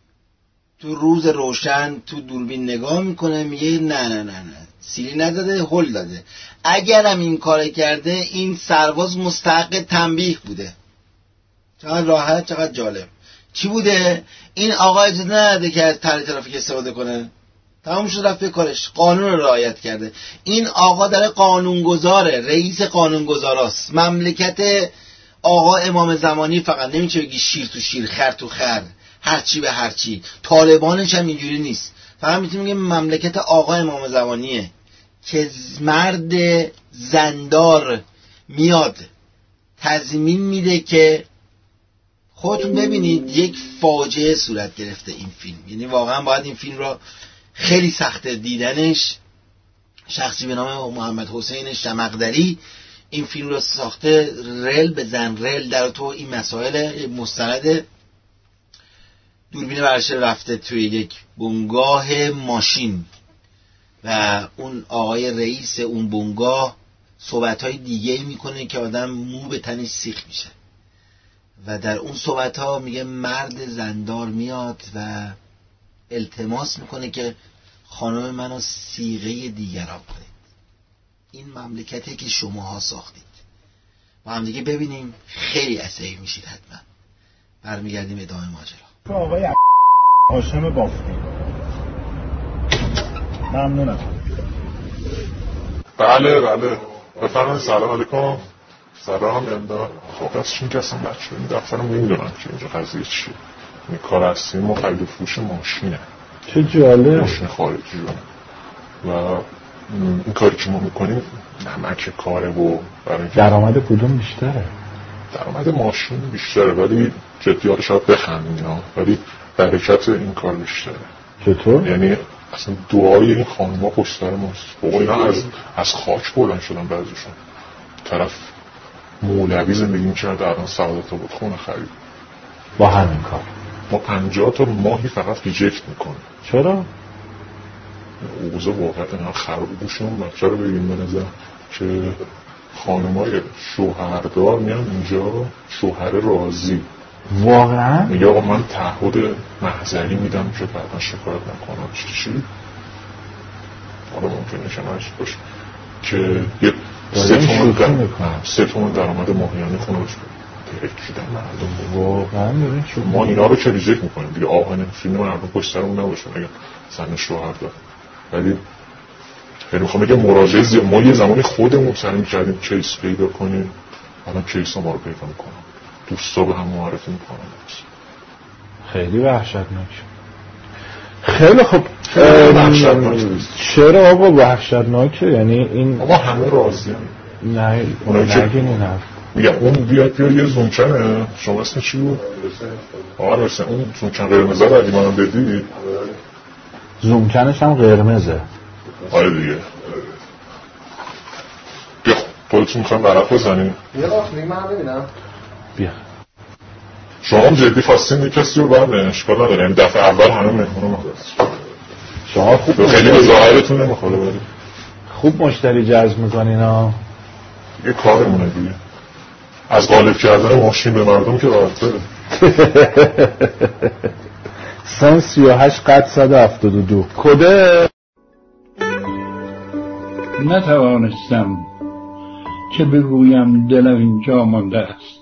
تو روز روشن تو دوربین نگاه میکنه میگه نه نه نه نه سیلی نداده هول داده. اگرم این کار کرده این سرباز مستحق تنبیه بوده. چقدر راحت، چقدر جالب. چی بوده؟ این آقا اجازه نداده که از طرح ترافیک استفاده کنه، تمام شد رفت به کارش، قانون رو رعایت کرده. این آقا داره قانونگذاره، رئیس قانونگذاراست. مملکت آقا امام زمانی فقط نمیشه بگی شیر تو شیر خر تو خر هرچی به هرچی. طالبانش هم اینجوری نیست، فقط میتونیم بگیم مملکت آقا امام زمانیه که مرد زندار میاد تضمین میده که خودتون ببینید یک فاجعه صورت گرفته این فیلم. یعنی واقعا باید این فیلم را خیلی سخته دیدنش. شخصی به نام محمد حسین شمقدری این فیلم رو ساخته، رل بزن رل در تو این مسائل مستند. دوربین ورشه رفته توی یک بنگاه ماشین و اون آقای رئیس اون بنگاه صحبت‌های دیگه میکنه که آدم مو به تنش سیخ میشه و در اون صحبت‌ها میگه مرد زندار میاد و التماس میکنه که خانم منو صیغه دیگران کنید. این مملکتی که شماها ساختید. با هم دیگه ببینیم خیلی عصبی میشید حتما. برمیگردیم ادامه ماجرا. آقای هاشم بافتی ممنونم. بله بله بفرمایید. سلام علیکم. سلام یلدا. خب از چون کسیم بچه این دفتر رو میدونم که اینجا قضیه چیه. این کار هستیم و خرید فروش ماشینه. چه جالب. ماشین خارجی رو و این کاری که ما میکنیم نمک کاره و درآمد کدوم بیشتره؟ درآمد ماشین بیشتره ولی جدیاتش رو بخندیم اینا، ولی برکت این کار بیشتره. چطور؟ یعنی اصلا دعای این خانوما پشت سر ماست. بابا اینا از از خاک بلند شدن بعضیشون. طرف مولوی زندگی می‌کرد الان سعادت آباد خونه خرید. با همین کار ما پنجاه تا ماهی فقط ریجکت میکنه. چرا؟ اوضاع واقعا اینا خراب بوشون بچه رو بگیم به نظر که خانمای شوهردار میان اینجا شوهر راضی واقعا؟ میگه آقا من تعهد محضری میدم که بعدا شکایت نکنم. چی چی؟ حالا ممکنه که نشد باشه که یه سه تومن در... سه تومن درآمد ماهیانه خونه رو ترکیدن مردم. واقعا ببین شما ما اینا رو که ریجکت میکنیم دیگه. آهن فیلم مردم پشت سرمون نباشه اگه زن شوهر داره. ولی یعنی میخوام بگم مراجعه زیاد. ما یه زمانی خودمون سعی میکردیم کیس پیدا کنیم، الان کیس ها ما رو پیدا میکنم، دوستا به هم معرفی میکنم. خیلی وحشتناک. خیلی خب چرا آقا وحشتناکه؟ یعنی این آقا همه راضی هم. نه نگین این حرف میگم اون بیاد بیاد یه زونچنه. شما اسم چی بود؟ آقا رسن اون زونچن قرمزه رو اگه منم بدید. زونچنش هم قرمزه. آره دیگه بیا خودتون میخوایم برق بزنیم. یه راست میگم من ببینم. بیا شما هم جدی خواستین یک کسی رو برنه اشکال نداره. این دفعه اول همه مهمون ما شما خوب خیلی به ظاهرتون نمیخوره ولی خوب مشتری جذب میکنین ها. یه کارمونه دیگه. از غالب کردن ماشین به مردم که راحت داره. سن سی و هشت قد صد و هفتاد و دو کده. نتوانستم که بگویم دلم اینجا مانده است.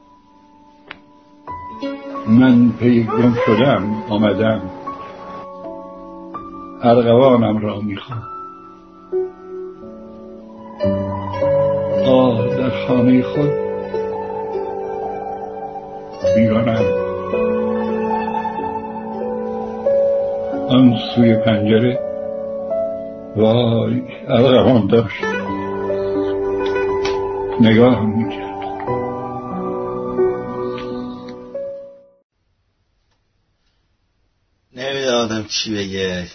من پی گم شدم آمدم ارغوانم را میخوام. آه در خانه خود بیگانم. آن سوی پنجره وای ارغوان داشت نگاه میکرد. نمیدادم چی بگه.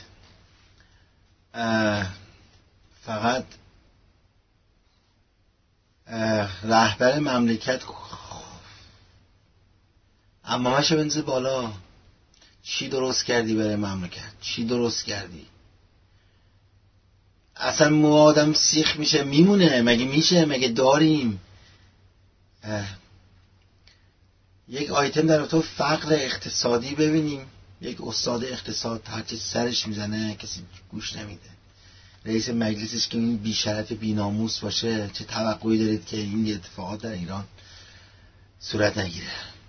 فقط رهبر مملکت اما همشه بنزه بالا. چی درست کردی برای مملکت؟ چی درست کردی؟ اصلا مو آدم سیخ میشه میمونه. مگه میشه؟ مگه داریم؟ یک آیتم در تو فقر اقتصادی ببینیم. یک استاد اقتصاد هرچی سرش میزنه کسی گوش نمیده. رئیس مجلسش که این بیشرف بیناموس باشه. چه توقعی دارید که این اتفاقات در ایران صورت نگیره؟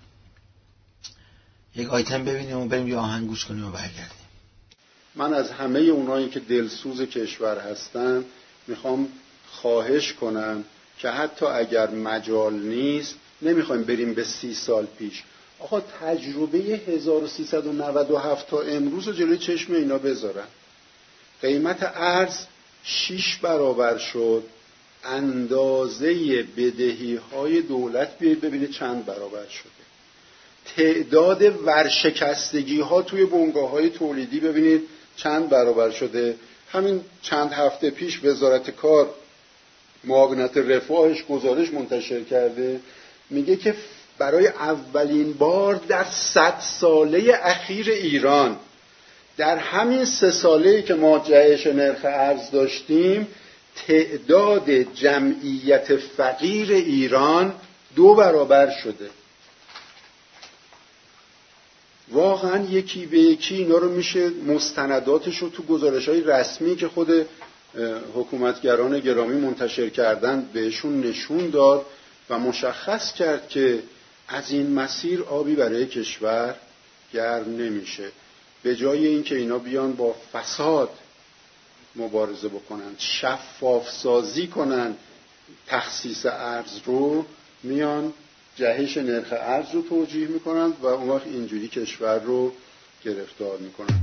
یک آیتم ببینیم و بریم یه آهنگ گوش کنیم و برگردیم. من از همه اونایی که دلسوز کشور هستن میخوام خواهش کنم که حتی اگر مجال نیست نمیخوایم بریم به سی سال پیش. آقا تجربه هزار و سیصد و نود و هفت تا امروز رو جلوی چشم اینا بذارن. قیمت ارز شش برابر شد. اندازه بدهی های دولت بیاید ببینید چند برابر شده. تعداد ورشکستگی ها توی بنگاه های تولیدی ببینید چند برابر شده. همین چند هفته پیش وزارت کار معاونت رفاهش گزارش منتشر کرده میگه که برای اولین بار در صد ساله اخیر ایران در همین سه ساله‌ای که ما جهش نرخ ارز داشتیم تعداد جمعیت فقیر ایران دو برابر شده. واقعا یکی به یکی اینا رو میشه مستنداتش رو تو گزارش‌های رسمی که خود حکومتگران گرامی منتشر کردن بهشون نشون داد و مشخص کرد که از این مسیر آبی برای کشور گرم نمیشه. به جای اینکه اینا بیان با فساد مبارزه بکنن، شفاف سازی کنن تخصیص ارز رو، میان جهش نرخ ارز رو توجیه میکنن و اون وقت اینجوری کشور رو گرفتار میکنن.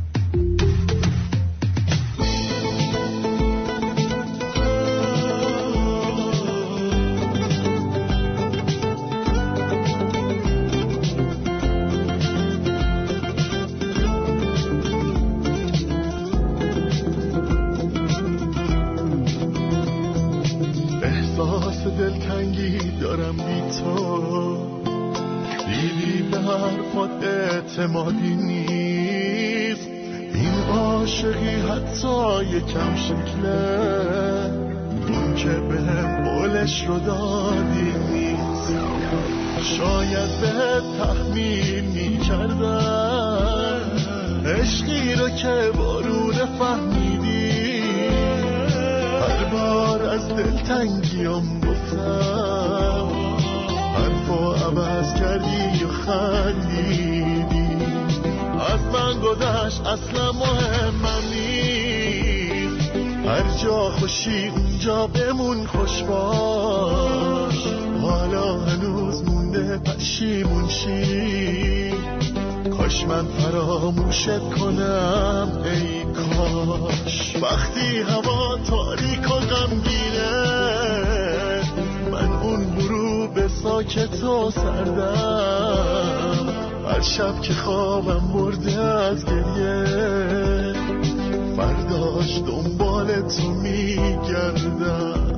دلتنگی دارم بی تو، دیدی به حرفات اعتمادی نیست، این عاشقی حتی یکم شکله، اون که به هم قولش رو دادی نیست. شاید به تحمیل می کردن عشقی رو که بارون فهمیدی، هر بار از دلتنگیم گفتم حرفو عوض کردی و خندیدی. از من گذشت اصلا مهمم نیست، هر جا خوشی اونجا بمون خوش باش، حالا هنوز مونده پشیمون شی، کاش من فراموشت کنم ای کاش. وقتی هوا تاریک و غمگینه، من اون غروب ساکت و سردم، هر شب که خوابم برده از گریه، فرداش دنبال تو میگردم.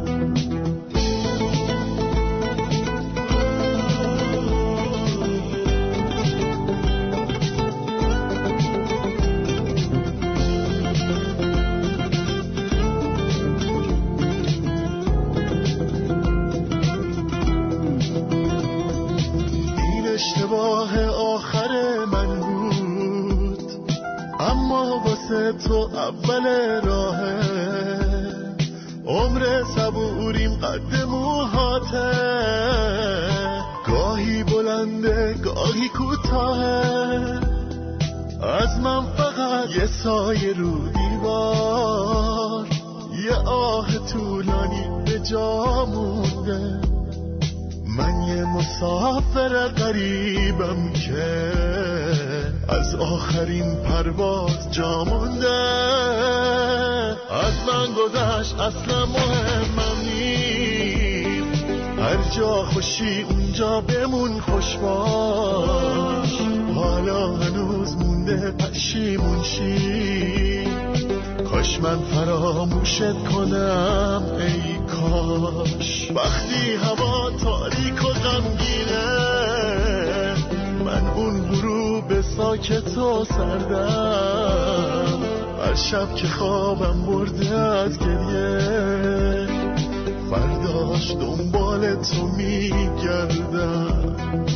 اشتباه آخر من بود، اما واسه تو اول راهه، عمر صبوریم قد موهاته، گاهی بلنده گاهی کوتاهه، از من فقط یه سایه رو دیوار، یه آه طولانی به جا مونده، من یه مسافر غریبم که از آخرین پرواز جا مونده، از من گذشت اصلا مهمم نیست، هر جا خوشی اونجا بمون خوش باش، حالا هنوز مونده پشیمون شی، کاش من فراموشت کنم ای کاش. وقتی هوا تاریک و غمگینه، من اون غروب ساکت و سردم، هر شب که خوابم برده از گریه، فرداش دنبال تو میگردم.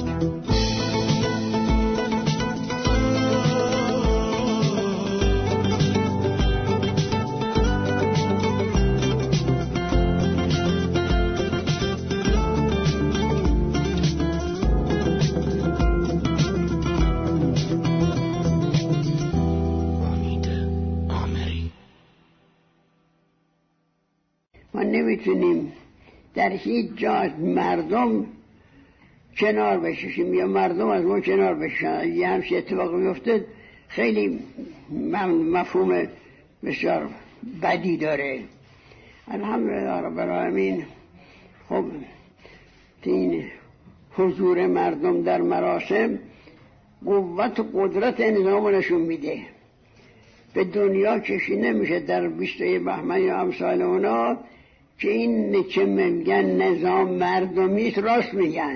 نمیتونیم در هیچ جا مردم کنار بشیم یا مردم از ما کنار بشن. یه همچین اتفاق میفته خیلی مفهوم بسیار بدی داره. الحمدلله رب العالمین. خب این حضور مردم در مراسم قوت و قدرت نظام نشون میده. به دنیا کشی نمیشه در بیستوی بهمن یا امثال اونا که این که میگن نظام مردمیست راست میگن،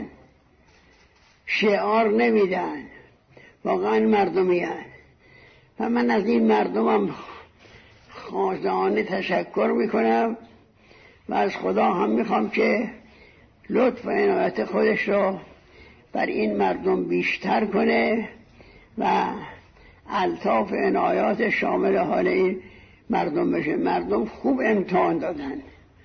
شعار نمیدن، واقعا مردمیان. و من از این مردمم خازانه تشکر میکنم و از خدا هم میخوام که لطف و عنایت خودش رو بر این مردم بیشتر کنه و الطاف عنایات شامل حال این مردم بشه. مردم خوب امتحان دادن.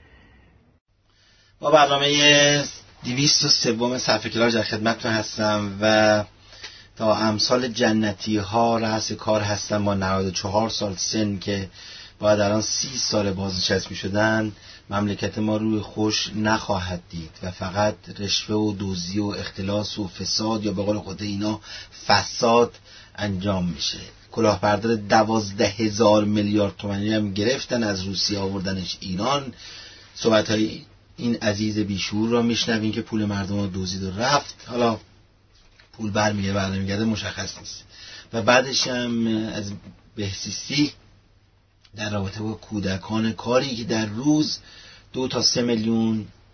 با برنامه دویست و سوم صفحه کلاژ در خدمتتون هستم و تا امثال جنتی ها رأس کار هستم با نود و چهار سال سن که باید الان سی سال بازنشسته می شدن. مملکت ما روی خوش نخواهد دید و فقط رشوه و دزدی و اختلاس و فساد یا به قول خود اینا فساد انجام میشه. کلاهبردار دوازده هزار میلیارد تومانی هم گرفتن از روسیه آوردنش ایران. صحبت های این عزیز بیشعور را میشنوین که پول مردم رو دزدید و رفت. حالا پول برمیگرده برنمیگرده مشخص نیست. و بعدش هم از بهسیستی در رابطه با کودکان کاری که در روز دو تا سه میلیون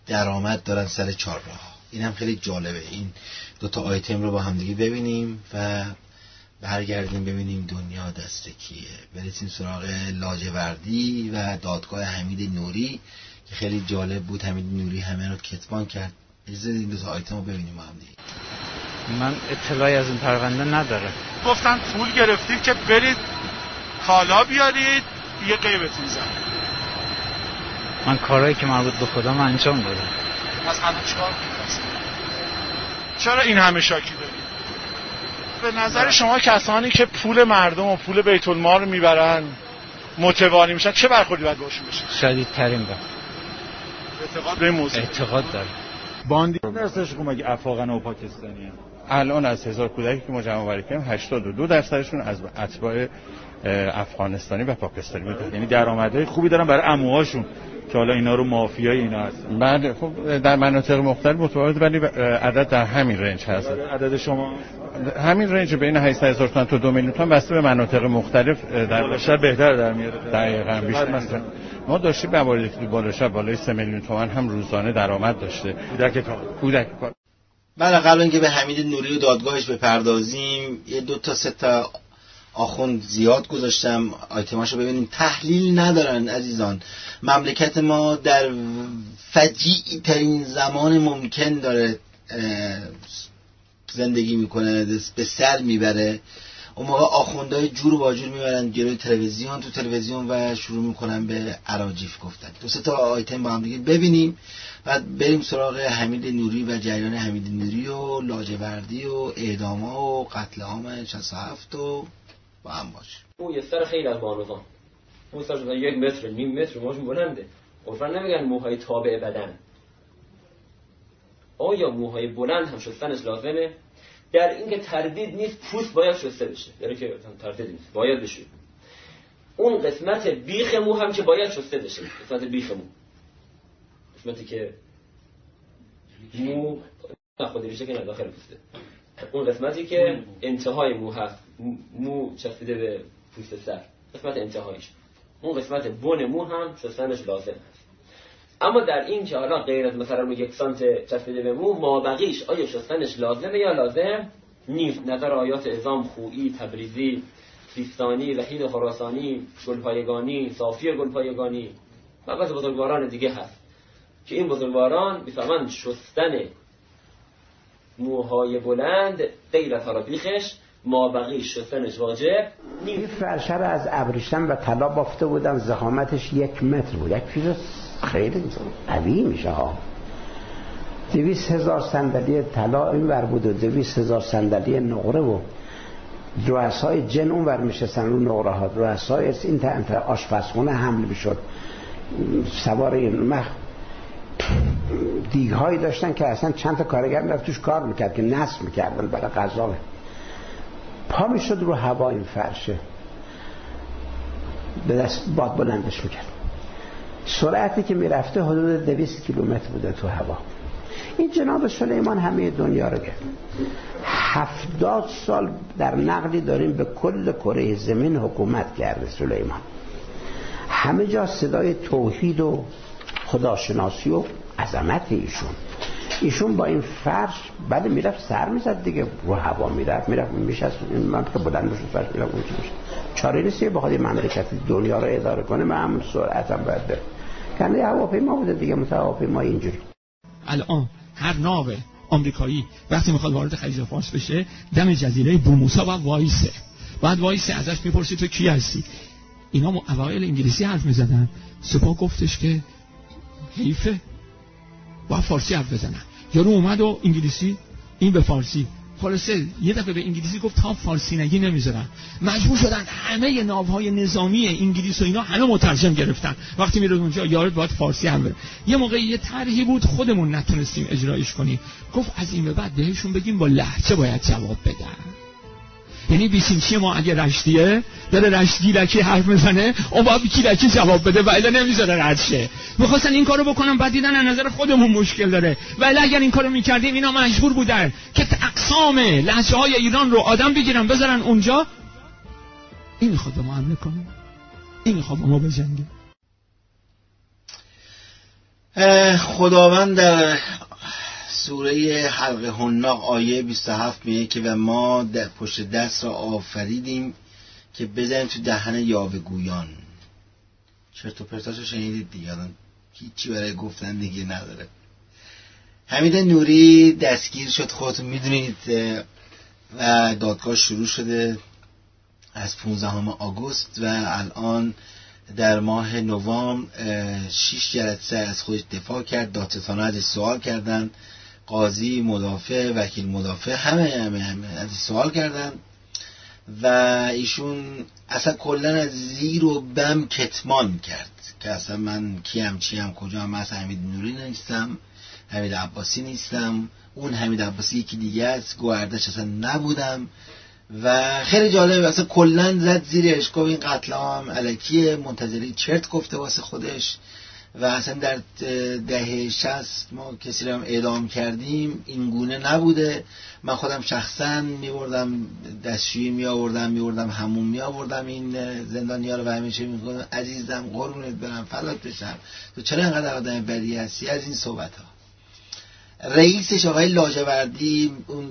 درآمد دارن سر چهارراه. این هم خیلی جالبه. این دو تا آیتم رو با هم دیگه ببینیم و برگردیم ببینیم دنیا دست کیه. برسیم سراغ لاجوردی و دادگاه حمید نوری که خیلی جالب بود. حمید نوری همه رو کتمان کرد. اجازه این دو تا آیتم رو ببینیم با هم دیگه. من اطلاعی از این پرونده نداره. گفتن پول گرفتید که برید کالا بیارید یه قیبتون زن. من کارهایی که مربوط به خودم انجام دادم. از همه چهار می‌کنید. چرا این همه شاکی دارید؟ به نظر شما کسانی که پول مردم و پول بیت المال رو میبرن متواری میشن چه برخوردی باید باشون بشه؟ شدیدترین با. اعتقاد به موضوع اعتقاد دارم. باندی درصدش کمک افغان و پاکستانی هم. الان از هزار کودکی که ما جمع آوری کردیم هشتاد و دو درصدشون از اتباع افغانستانی و پاکستانی بودن. یعنی درآمدهای خوبی دارن برای عموهاشون که حالا اینا رو مافیای اینا هستن. بعد خب در مناطق مختلف متفاوت ولی عدد در همین رنج هست. عدد شما همین رنج بین هشتصد هزار تومان تا دو میلیون تومان بسته به مناطق مختلف در بالاشهر بهتر در میاره. دقیقاً بیشتر مثلا ما داشتیم مواردی که بالاشهر بالای سه میلیون تومان هم روزانه درآمد داشته. کودک کار کودک کار. بله قبل اینکه به حمید نوری و دادگاهش بپردازیم یه دو تا سه تا آخوند زیاد گذاشتم آیتماشو ببینیم. تحلیل ندارن عزیزان. مملکت ما در فجیع ترین زمان ممکن داره زندگی میکنه، به سر میبره. اون موقع آخوندهای جور و باجور میبرن جلوی تلویزیون تو تلویزیون و شروع میکنن به اراجیف گفتن. دو سه تا آیتم با هم دیگه ببینیم بعد بریم سراغ حمید نوری و جریان حمید نوری و لاجوردی و اعدام‌ها و قتل عام شصت و هفت و با هم باشه. اون یه سر خیلی از بانوان اون سر شدن یک متر نیم متر موهاشون بلنده. عرفاً نمیگن موهای تابع بدن. آیا موهای بلند هم شستنش لازمه؟ در اینکه تردید نیست پوست باید شسته بشه. یعنی که تردید نیست باید بشه. اون قسمت بیخ مو هم که باید شسته بشه. قسمت بیخ مو قسمتی که مو خود ریشه که داخل پوسته. اون قسمتی که انتهای مو هست مو چسبیده به پوست سر قسمت انتهایش اون قسمت بن مو هم شستنش لازم هست. اما در این که حالا غیر از مثلا یک سانت چسبیده به مو ما بقیش آیا شستنش لازمه یا لازم نیست؟ نظر آیات اعظام خویی، تبریزی، سیستانی، وحید خراسانی، گلپایگانی، صافی گلپایگانی و بعضی بزرگواران دیگه هست که این بزرگواران میفهمند شستن موهای بلند غیر از حرابیخش ما بقی شستنش واجب این فرشه را از ابریشم و طلا بافته بودن. ضخامتش یک متر بود. یک چیز خیلی قوی میشه ها. دویست هزار صندلی طلا این ور بود و دویست هزار صندلی نقره و رؤسای جن اون ور میشستن رو نقره ها. رؤسای این تا آشپزخونه حمل میشد. سوار این مخ دیگ هایی داشتن که اصلا چند تا کارگر میرفت توش کار میکرد که نصب میکردن برای غذا. پا میشد رو هوا این فرشه به دست باد بلندش میکرد. سرعتی که میرفته حدود دویست کیلومتر بوده تو هوا. این جناب سلیمان همه دنیا رو گرفت. هفتاد سال در نقلی داریم به کل کره زمین حکومت کرده سلیمان. همه جا صدای توحید و خداشناسی و عظمت ایشون. ایشون با این فرش بعد میرفت سر میزد دیگه رو هوا میرفت میرفت میشست من که بلند بشه فرش میرفت اون چی میشه. چاره نیست بخواد این مملکت دنیا رو اداره کنه من همون سرعت هم باید بره. کنه هواپیما بوده دیگه مثل هواپیما اینجوری. الان هر ناو آمریکایی وقتی میخواد وارد خلیج فارس بشه دم جزیره بوموسا و وایسه بعد وایسه ازش میپرسی تو کی هستی. اینا اوایل انگلیسی حرف میزدن سپاه گفتش که حیفه با فارسی حرف بزنن. یارو اومد و انگلیسی این به فارسی خلاصه یه دفعه به انگلیسی گفت تا فارسی نگی نمیذارن. مجبور شدن همه ناوهای نظامی انگلیس و اینا همه مترجم گرفتن. وقتی میره اونجا یارو باید فارسی هم بره. یه موقع یه طرحی بود خودمون نتونستیم اجرایش کنیم. گفت از این به بعد بهشون بگیم با لهجه باید جواب بدن. یعنی بیسیمچی ما اگه رشتیه داره رشتگیرکی حرف میزنه اون باید بیکیرکی جواب بده و الا نمیذاره رد شه. میخواستن این کارو بکنن بعد دیدن از نظر خودمون مشکل داره و الا اگر این کارو میکردیم اینا مجبور بودن که اقسام لهجه های ایران رو آدم بگیرن بذارن اونجا. این میخواد با ما حمله کنه، این میخواد با ما بجنگه. خداوند در سوره حلقه حناق آیه بیست و هفت میگه که و ما در پشت دست را آفریدیم که بزنیم تو دهن یاوه‌گویان. چرت و پرتاشو شنیدید دیگه، الان هیچی برای گفتن دیگه نداره. حمید نوری دستگیر شد، خودتون میدونید، و دادگاه شروع شده از پانزدهم آگوست و الان در ماه نوامبر شش جلسه از خودش دفاع کرد، دادستانا ازش سوال کردن، قاضی، مدافع، وکیل مدافع، همه همه همه ازش سوال کردن و ایشون اصلا کلا از زیر و بم کتمان کرد که اصلا من کیم چیم کجا هم، اصلا حمید نوری نیستم، حمید عباسی نیستم، اون حمید عباسی یکی دیگه است، گوهردش اصلا نبودم و خیلی جالب. اصلا کلا زد زیرش، گفت این قتل عام الکیه، منتظری چرت گفته واسه خودش و اصلا در دهه شصت ما کسی رو هم اعدام کردیم این گونه نبوده. من خودم شخصا میبردم دستشویی می آوردم میبردم همون می آوردم این زندانیا رو و همیشه میگفتم عزیزم قربونت برم فلات بشم، تو چرا اینقدر آدم بدی هستی، از این صحبت ها. رئیسش آقای لاجوردی، اون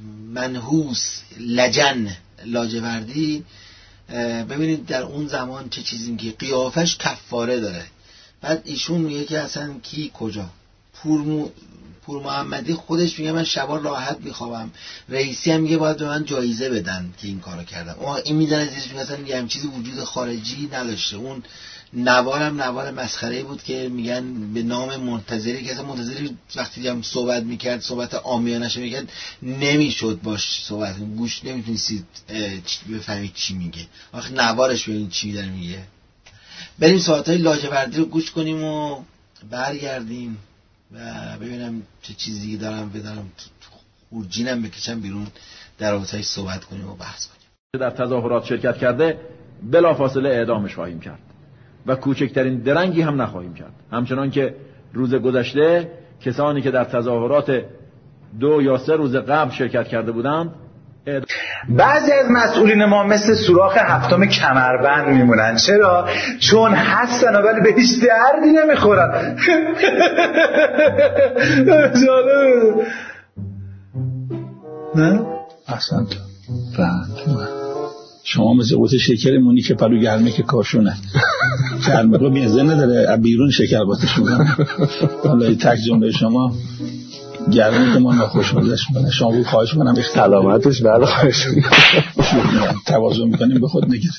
منحوس لجن لاجوردی، ببینید در اون زمان چه چیزی که قیافش کفاره داره. بعد ایشون میگه که اصلا کی کجا، پور, م... پور محمدی خودش میگه من شبا راحت میخوابم، رئیسی هم میگه باید به من جایزه بدن که این کارو کردم. اون این میزنه زیرش میگه اصلا یه هم چیزی وجود خارجی نداشته. اون نوارم نوار مسخره بود که میگن به نام منتظری، که اصلا منتظری وقتی هم صحبت میکرد صحبت عامیانش میکرد نمیشد باش صحبت، گوش نمیتونستید بفهمید چی میگه. آخه نوارش ببینید چی داره میگه. بریم صحبت‌های لاجوردی رو گوش کنیم و برگردیم و ببینم چه چیزی دارم بدارم خورجینم بکشم بیرون، در رابطه‌اش صحبت کنیم و بحث کنیم. در تظاهرات شرکت کرده بلافاصله اعدامش خواهیم کرد و کوچکترین درنگی هم نخواهیم کرد. همچنان که روز گذشته کسانی که در تظاهرات دو یا سه روز قبل شرکت کرده بودند، بعضی از مسئولین ما مثل سوراخ هفتم کمربند میمونن. چرا؟ چون هستن ولی به هیچ دردی نمیخورن. نه؟ احسنت. فهمت. شما مثل قوط شکرمونی که پلو گرمه که کاشونه گرمه رو میزه نداره، بیرون شکر باتش میکنه. والله تک جمله شما گرمه که ما ناخوشمزش میکنه. شما بود خواهش منم سلامتش بله خواهش میکنم توازن میکنیم به خود نگیره.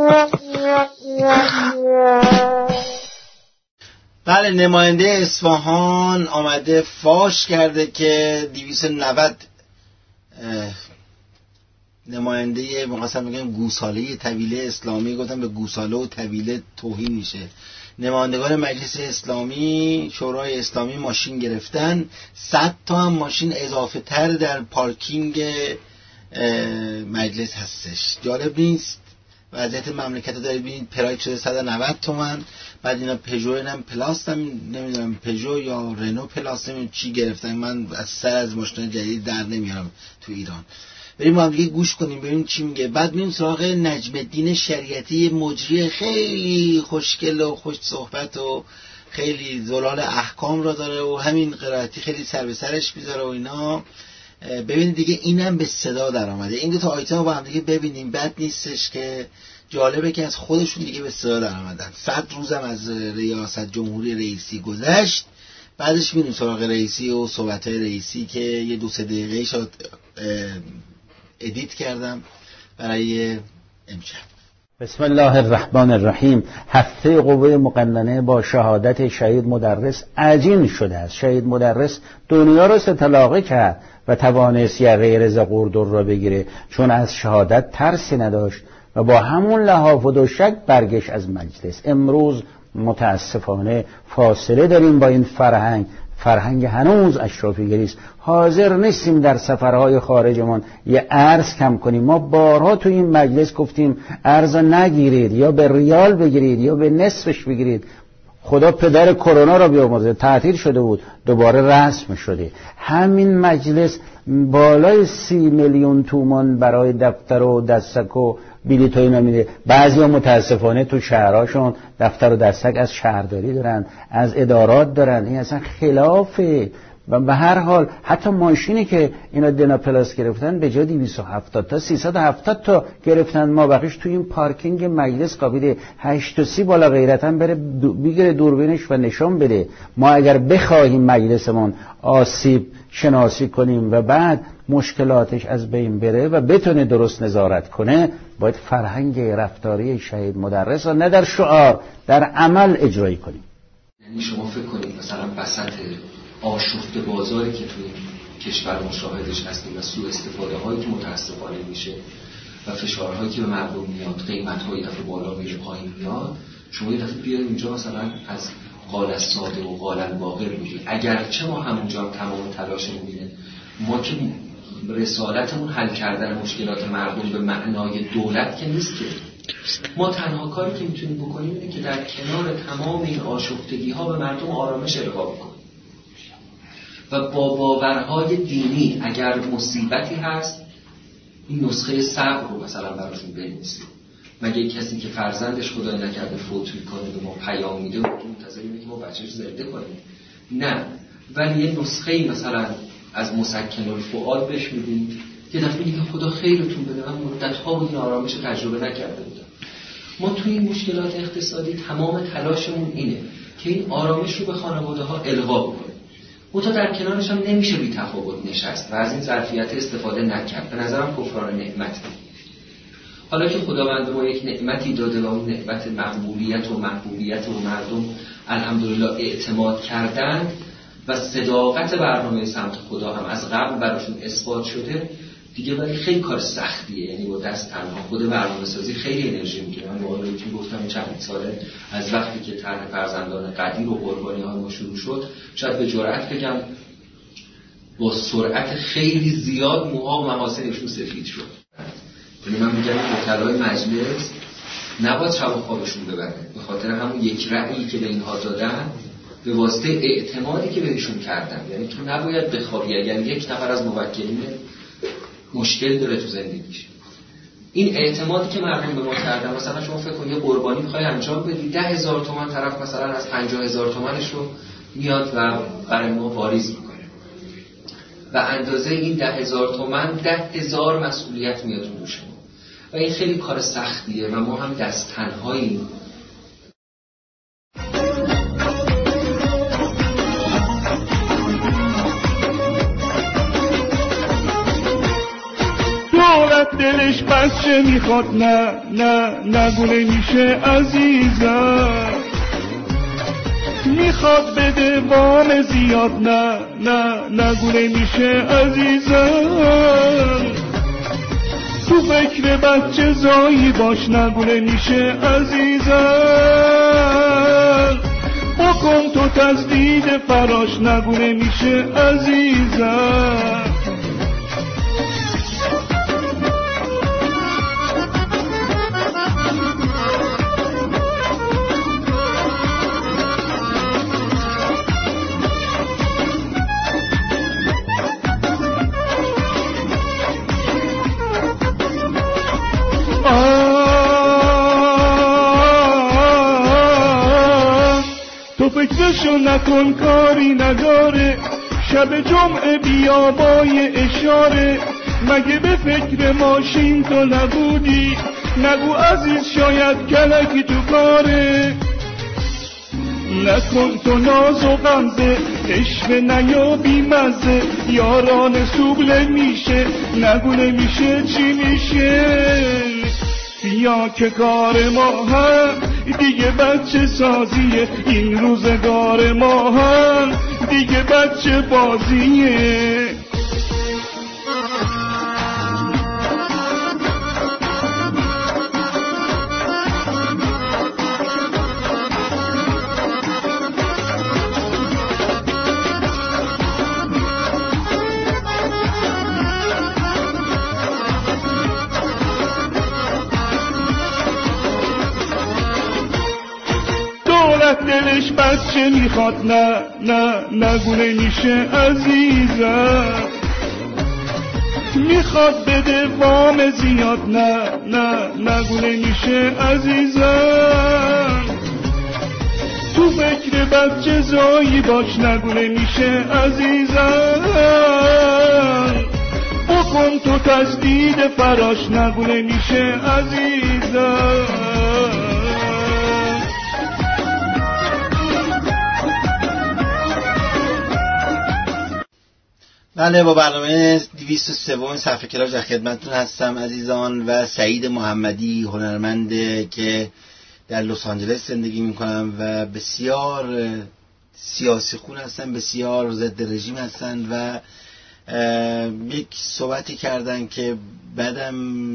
بله، نماینده اصفهان آمده فاش کرده که دویست و نود نماینده مقصد میگن گوساله طویله اسلامی، گفتم به گوساله و طویله توهین میشه. نمایندگان مجلس اسلامی شورای اسلامی ماشین گرفتن، صد تا هم ماشین اضافه تر در پارکینگ مجلس هستش. جالب نیست؟ وضعیت مملکت رو دارید ببینید، پراید شده صد و نود تومن، بعد اینا پژو اینم پلاس هم نمیدونم پژو یا رنو پلاس نمیدونم چی گرفتن. من از سر از ماشین جدید در نمیارم تو ایران. بریم ما هم دیگه گوش کنیم ببینیم چی میگه. بعد میریم سراغ نجم الدین شریعتی، مجری خیلی خوشگل و خوش صحبت و خیلی زلال احکام را داره و همین قرائتی خیلی سر به سرش میذاره و اینا. ببینید دیگه اینم به صدا در آمده. این دو تا آیتم با هم دیگه ببینیم، بد نیستش که جالبه که از خودشون دیگه به صدا در آمدن. صد روزم از ریاست جمهوری رئیسی گذشت، بعدش میریم سراغ رئیسی و صحبت‌های رئیسی که یه دو سه دقیقه شد ادیت کردم برای امشب. بسم الله الرحمن الرحیم. هفته قوه مقننه با شهادت شهید مدرس عجین شده است. شهید مدرس دنیا را ستلاقه کرد و توانست یقه رضا قردر را بگیره، چون از شهادت ترسی نداشت و با همون لحاف و دوشک برگشت از مجلس. امروز متاسفانه فاصله داریم با این فرهنگ. فرهنگ هنوز اشرافیگری است. حاضر نیستیم در سفرهای خارجمان یه ارز کم کنیم. ما بارها تو این مجلس گفتیم ارز نگیرید، یا به ریال بگیرید یا به نصفش بگیرید. خدا پدر کرونا را بیامرزه، تعطیل شده بود، دوباره رسم شده. همین مجلس بالای سی میلیون تومان برای دفتر و دستک و بلیط و اینا میده. بعضیا متاسفانه تو شهرهاشون دفتر و دستک از شهرداری دارن، از ادارات دارن. این اصلا خلافه. و به هر حال حتی ماشینی که اینا دنا پلاس گرفتن به جای دویست و هفتاد تا سیصد و هفتاد تا گرفتن، ما بقیش تو این پارکینگ مجلس قابیده هشت و سی بالا غیرتا بره بگیره دوربینش و نشان بده. ما اگر بخواهیم مجلسمون آسیب شناسی کنیم و بعد مشکلاتش از بین بره و بتونه درست نظارت کنه، باید فرهنگ رفتاری شهید مدرس رو نه در شعار، در عمل اجرایی کنیم. یعنی شما فکر کنید مثلا وسط آشفت بازاری که توی کشور مشاهدش هستیم و سوء استفاده هایی که متاسفانه میشه و فشارهایی که به مردم میاد، قیمت های دفعه بالا میره پایین میاد، شما یه دفعه بیاید اینجا مثلا از قال الساده و قال الباقر میگید. اگرچه ما همونجا هم تمام تلاشمون اینه، ما که رسالتمون حل کردن مشکلات مردم به معنای دولت که نیست که. ما تنها کاری که میتونیم بکنیم اینه که در کنار تمام این آشفتگی ها به مردم آرامش القا بکنیم و با باورهای دینی اگر مصیبتی هست این نسخه صبر رو مثلا براشون بنویسیم. مگه کسی که فرزندش خدای نکرده فوت میکنه به ما پیام میده و منتظر اینه که ما بچه‌ش زنده کنیم؟ نه، ولی یه نسخه مثلا از مسکن الفؤاد بهش میدیم یه دفعه میگه خدا خیرتون بده، من مدت‌ها بود این آرامش رو تجربه نکرده بودم. ما توی این مشکلات اقتصادی تمام تلاشمون اینه که این آرامش رو به خانواده‌ها القا بکنیم. منتها در کنارش هم نمیشه بی تفاوت نشست و از این ظرفیت استفاده نکرد. به نظرم کفران نعمت. حالا که خداوند ما یک نعمتی داده و اون نعمت مقبولیت و محبوبیت و مردم الحمدلله اعتماد کردند و صداقت برنامه سمت خدا هم از قبل براشون اثبات شده دیگه، ولی خیلی کار سختیه. یعنی با دست تنها خود برنامه سازی خیلی انرژی میگیره. من واقعا که گفتم چند ساله از وقتی که طرح فرزندان قدیر و قربانی ها ما شروع شد، شاید به جرئت بگم با سرعت خیلی زیاد موها و محاسنشون سفید شد. یعنی من میگم وکلای مجلس نباید شب و خوابشون ببره به خاطر همون یک رأیی که به اینها دادن، به واسطه اعتمادی که بهشون کردن. یعنی تو نباید بخوابی اگر یک نفر از موکلین مشکل داره تو زندگیش. این اعتمادی که مردم به ما کردن، مثلا شما فکر کن یه قربانی میخوای انجام بدی، ده هزار تومان طرف مثلا از پنجاه هزار تومنش رو میاد و برای ما واریز میکنه و اندازه این ده هزار تومن ده هزار مسئولیت میاد رو دوش ما و این خیلی کار سختیه و ما هم دست تنهاییم. دولت دلش بس چه میخواد، نه نه نگونه میشه عزیزم، میخواد بده وام زیاد، نه نه نگونه میشه عزیزم، تو فکر بچه زایی باش، نگونه میشه عزیزم، بکن تو تزدید فراش، نگونه میشه عزیزم. فکرشو نکن کاری نداره، شب جمعه بیا با یه اشاره، مگه به فکر ماشین تو نبودی، نگو عزیز شاید کلکی تو کاره، نکن تو ناز و غمزه، عشق نیا بی مزه، یاران سوبله میشه، نگو نمیشه چی میشه، بیا که کار ما هم دیگه بچه سازیه، این روزگار ما هم دیگه بچه بازیه. دلش بچه میخواد، نه نه نگونه میشه عزیزم، میخواد بده وام زیاد، نه نه نگونه میشه عزیزم، تو فکر بچه زایی باش، نگونه میشه عزیزم، بکن تو تجدید فراش، نگونه میشه عزیزم. بله، با برنامه دویست و سه صفحه کلاژ در خدمتتون هستم عزیزان، و سعید محمدی هنرمند که در لس آنجلس زندگی میکنم و بسیار سیاسی خون هستن، بسیار ضد رژیم هستن و یک صحبتی کردن که بعدم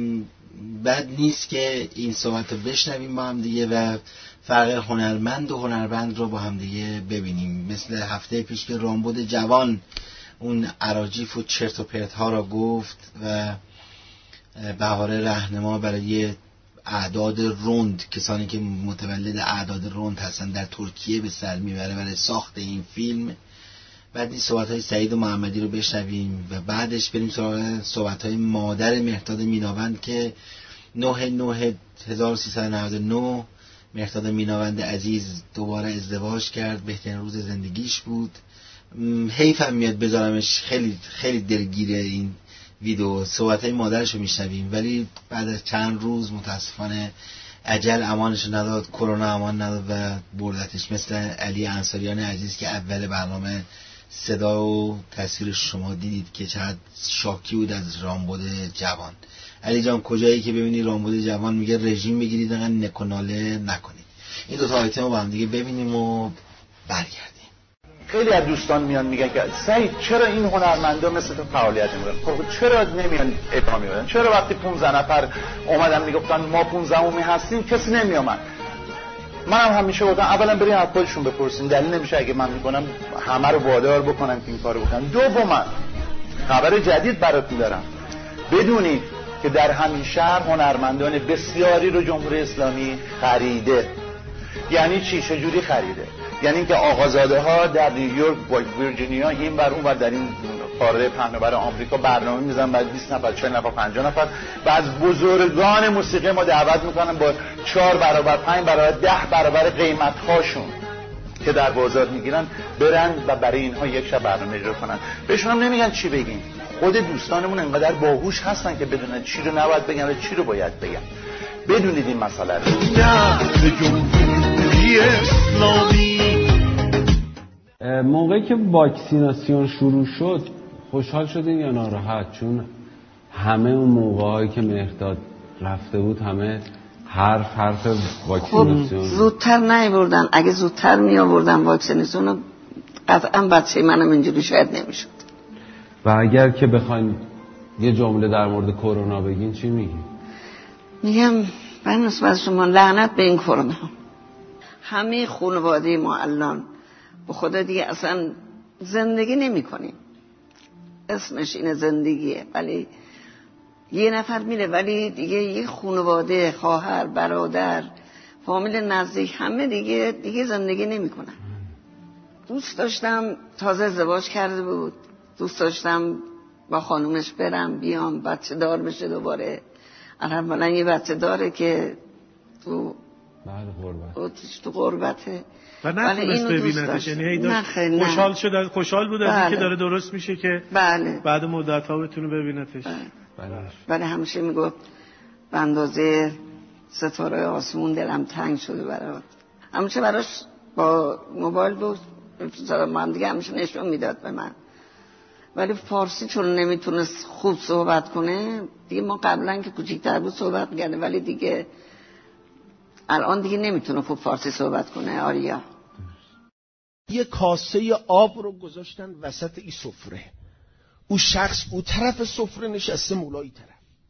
بد نیست که این صحبت رو بشنویم با هم دیگه و فرق هنرمند و هنرمند رو با هم دیگه ببینیم. مثل هفته پیش که رامبد جوان اون اراجیف و چرت و پرت ها را گفت و بهار رهنما برای اعداد روند، کسانی که متولد اعداد روند هستن در ترکیه به سر میبره برای ساخت این فیلم. بعد این صحبت های سعید محمدی رو بشنویم و بعدش بریم سراغ صحبت های مادر مهرداد میناوند که نه نه هزار و سیصد و نود و نه مهرداد میناوند عزیز دوباره ازدواج کرد، بهترین روز زندگیش بود. حیفم میاد بذارمش، خیلی خیلی دلگیره این ویدیو. صحبت های مادرش رو میشنویم ولی بعد از چند روز متاسفانه اجل امانش نداد، کرونا امان نداد و بردتش، مثل علی انصاریان عزیز که اول برنامه صدا و تصویرش شما دیدید که چقدر شاکی بود از رامبد جوان. علی جان کجایی که ببینی رامبد جوان میگه رژیم بگیرید انقدر نکناله نکنید. این دو تا آیتم رو با هم دیگه ببینیم و برگردیم. خیلی از دوستان میان میگن که سعید چرا این هنرمندا مثل تو فعالیت نمیکنن؟ خب چرا نمیان ادامه بدن؟ چرا وقتی پانزده نفر اومدن میگفتن ما پانزدهمی هستیم کسی نمیومد؟ منم همیشه گفتم اولا برین از خودشون بپرسین، دلیل نمیشه اگه من میکنم همه رو وادار بکنم که این کارو بکنن. دوما خبر جدید براتون دارم، بدونید که در همین شهر هنرمندان بسیاری رو جمهوری اسلامی خریده. یعنی چی؟ چجوری خریده؟ یعنی اینکه آقازاده ها در نیویورک و ویرجینیا این بر اون بر در این قاره پهناور آمریکا برنامه میزنن، بعد بیست نفر چهل نفر پنجاه نفر و از بزرگان موسیقی ما دعوت میکنن با چهار برابر پنج برابر ده برابر قیمت هاشون که در بازار میگیرن برن و برای اینها یک شب برنامه اجرا کنن. بهشون هم نمیگن چی بگین. خود دوستانمون انقدر باهوش هستن که بدونن چی رو نباید بگن و چی رو باید بگن. بدونید این مسئله رو. موقعی که واکسیناسیون شروع شد خوشحال شدین یا ناراحت؟ چون همه اون موقع‌هایی که مهرداد رفته بود همه حرف حرف واکسیناسیون. خب زودتر نیاوردن، اگه زودتر می آوردن واکسیناسیون رو قطعا بچه منم اینجوری شاید نمیشد. و اگر که بخواین یه جمله در مورد کرونا بگین چی میگین؟ میگم من نسبت شما لعنت به این کرونا. همه خانواده ما الان به خدا دیگه اصلا زندگی نمی کنیم. اسمش اینه زندگیه، ولی یه نفر میره ولی دیگه یه خانواده، خواهر، برادر، فامیل نزدیک همه دیگه دیگه زندگی نمی کنن. دوست داشتم، تازه ازدواج کرده بود، دوست داشتم با خانومش برم بیام بچه دار بشه دوباره. الان یه بچه داره که تو غربت تو غربته و نتونست ببینتش، یعنی هی داشت خوشحال شد، خوشحال بود از اینکه داره درست میشه که بله. بعد مدت ها بتونه ببینتش. بله. ولی همیشه میگفت به اندازه ستاره آسمون دلم تنگ شده برات. همیشه براش با موبایل بود من دیگه همیشه نشون میداد به من، ولی فارسی چون نمیتونست خوب صحبت کنه دیگه ما قبلا که کوچیک‌تر بود صحبت می‌کرد، ولی دیگه الان دیگه نمیتونه خوب فارسی صحبت کنه. آریا یه کاسه آب رو گذاشتن وسط این سفره، او شخص او طرف سفره نشسته، مولای طرف.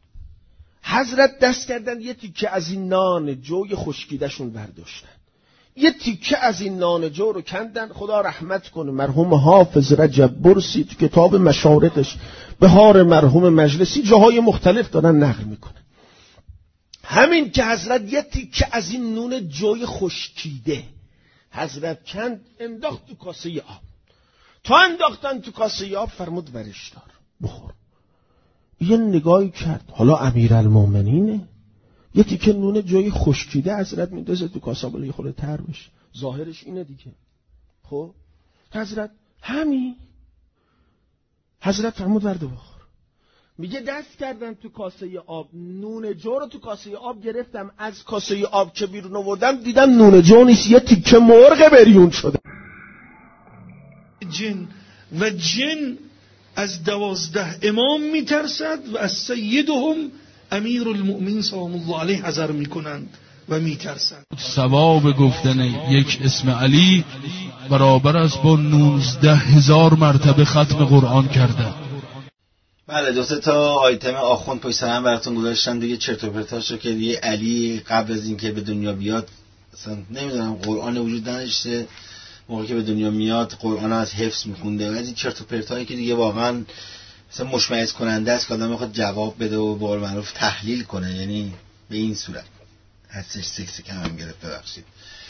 حضرت دست کردن یه تیکه از این نان جوی خشکیده‌شون برداشتن، یه تیکه از این نان جو رو کندن. خدا رحمت کنه مرحوم حافظ رجب برسی تو کتاب مشارقش بهار مرحوم مجلسی جاهای مختلف دارن نقل میکنن. همین که حضرت یه تیکه از این نون جوی خشکیده حضرت کند انداخت تو کاسه آب. تا انداختن تو کاسه آب فرمود ورش دار بخور. یه نگاهی کرد، حالا امیرالمومنینه، یه تیکه نون جای خشکیده حضرت میندازه تو کاسه بالا یه خورده تر بشه. ظاهرش اینه دیگه. خب حضرت همین. حضرت فرمود ورده بخور. میگه دست کردم تو کاسه آب، نون جو رو تو کاسه آب گرفتم، از کاسه آب که بیرون آوردم دیدم نون جو نیست، یه تیکه مرغ بریون شده. جن و جن از دوازده امام میترسد و از سیدهم امیر المؤمنین سلام الله علیه حذر میکنند و میترسند. ثواب گفتن یک اسم علی برابر است با نوزده هزار مرتبه ختم قرآن کرده. بله دو سه تا آیتم آخوند پشت سر هم براتون گذاشتم دیگه، چرت و پرتاشو که دیگه علی قبل از اینکه به دنیا بیاد اصلا نمیدونم قرآن وجود نداشته، موقعی که به دنیا میاد قرآن از حفظ میخونده و از این چرت و پرتایی که دیگه واقعا مثلا مشمئز کننده است که آدم میخواد جواب بده و به قول معروف تحلیل کنه، یعنی به این صورت هستش. سکس کم هم گرفت ببخشید.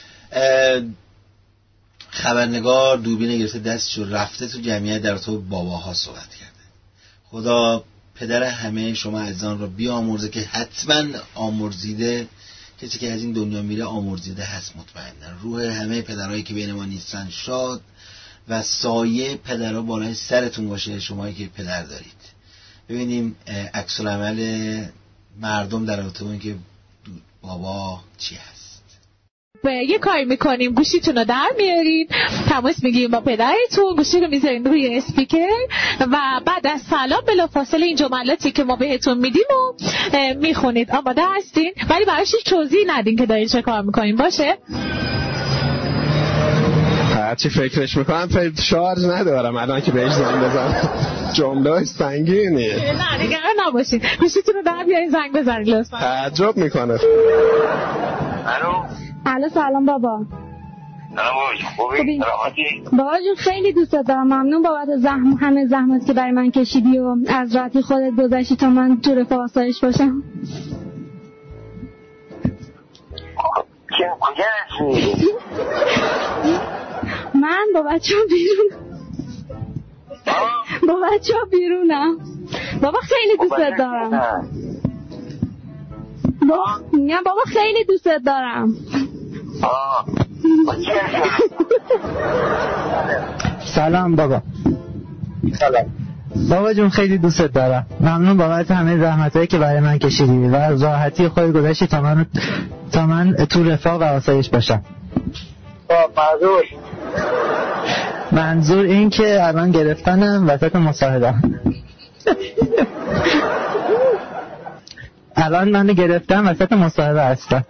خبرنگار دوربین گرفته دستشو رفته تو جمعیت در تو باباها صحبت کرده. خدا پدر همه شما عزیزان رو بیامرزه که حتما آمرزیده، کسی که از این دنیا میره آمرزیده هست مطمئنا. روح همه پدرهایی که بین ما نیستن شاد و سایه پدرها بالای سرتون باشه شمایی که پدر دارید. ببینیم عکس العمل مردم در رابطه با اینکه بابا چی هست. یه کاری میکنیم گوشیتون رو در میارید، تماس میگیریم با پدرتون، گوشی رو میذارین روی اسپیکر و بعد از سلام بلافاصله این جملاتی که ما بهتون میدیم و میخونید. آماده هستین؟ ولی براش هیچ توضیح ندین که دارید چه کار میکنیم. باشه؟ هرچی فکرش میکنم فکر شارژ ندارم الان که بهش زنگ بزنم. جمله سنگینیه. نه نگران نباشین، گوشیتون رو در بیارین زنگ بزنید لطفا. تعجب میکنه. الو الو سلام بابا. سلام بابا. خوبی؟ سلامتی؟ بابا جون خیلی دوست دارم، ممنون بابت زحمت همه زحمت که برای من کشیدی و از راحتی خودت گذشتی تا من تو رفاه آسایش باشم. که کجا هستی؟ من با بچه ها بیرون با بچه ها بیرونم بابا، خیلی دوست دارم با... نه بابا خیلی دوست دارم. سلام بابا. سلام بابا جون خیلی دوست دارم، ممنون بابت همه زحمتایی که برای من کشیدی و راحتی خود گذشتی تا من تا من تو رفاه و آسایش باشم. منظور منظور این که الان گرفتنم وسط مصاحبه. الان من گرفتم وسط مصاحبه هستم.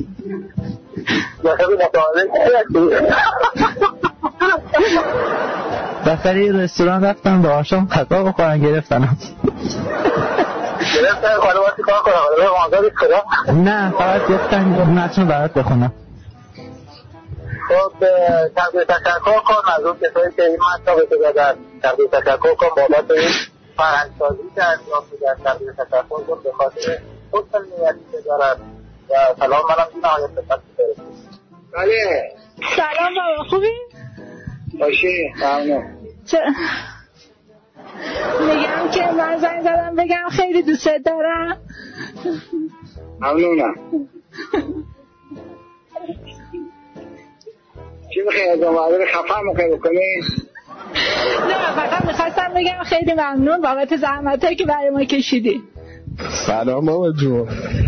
داخل یه رستوران رفتم با آشام غذا بخورن گرفتنم. گرفتن خانواتی کار کنم حالا به مازادی کنم؟ نه فقط گفتن متن برات بخونم. خب تقدیر تشکر کن از اون کسایی که این مطلب رو دادن. تقدیر تشکر کن بابت این فرهنگسازی که انجام میدن. تقدیر تشکر کن به خاطر حسن نیتی که دارن و سلام منم این نهایت خدمت برسید. بله سلام بابا خوبی؟ باشی ممنون. میگم که من زنگ زدم بگم خیلی دوست دارم. ممنونم. چی میخوایی از اون وعده خفه میخوایی بکنی؟ نه فقط میخواستم بگم خیلی ممنون بابت زحمتایی که برای ما کشیدی. سلام بابا جون.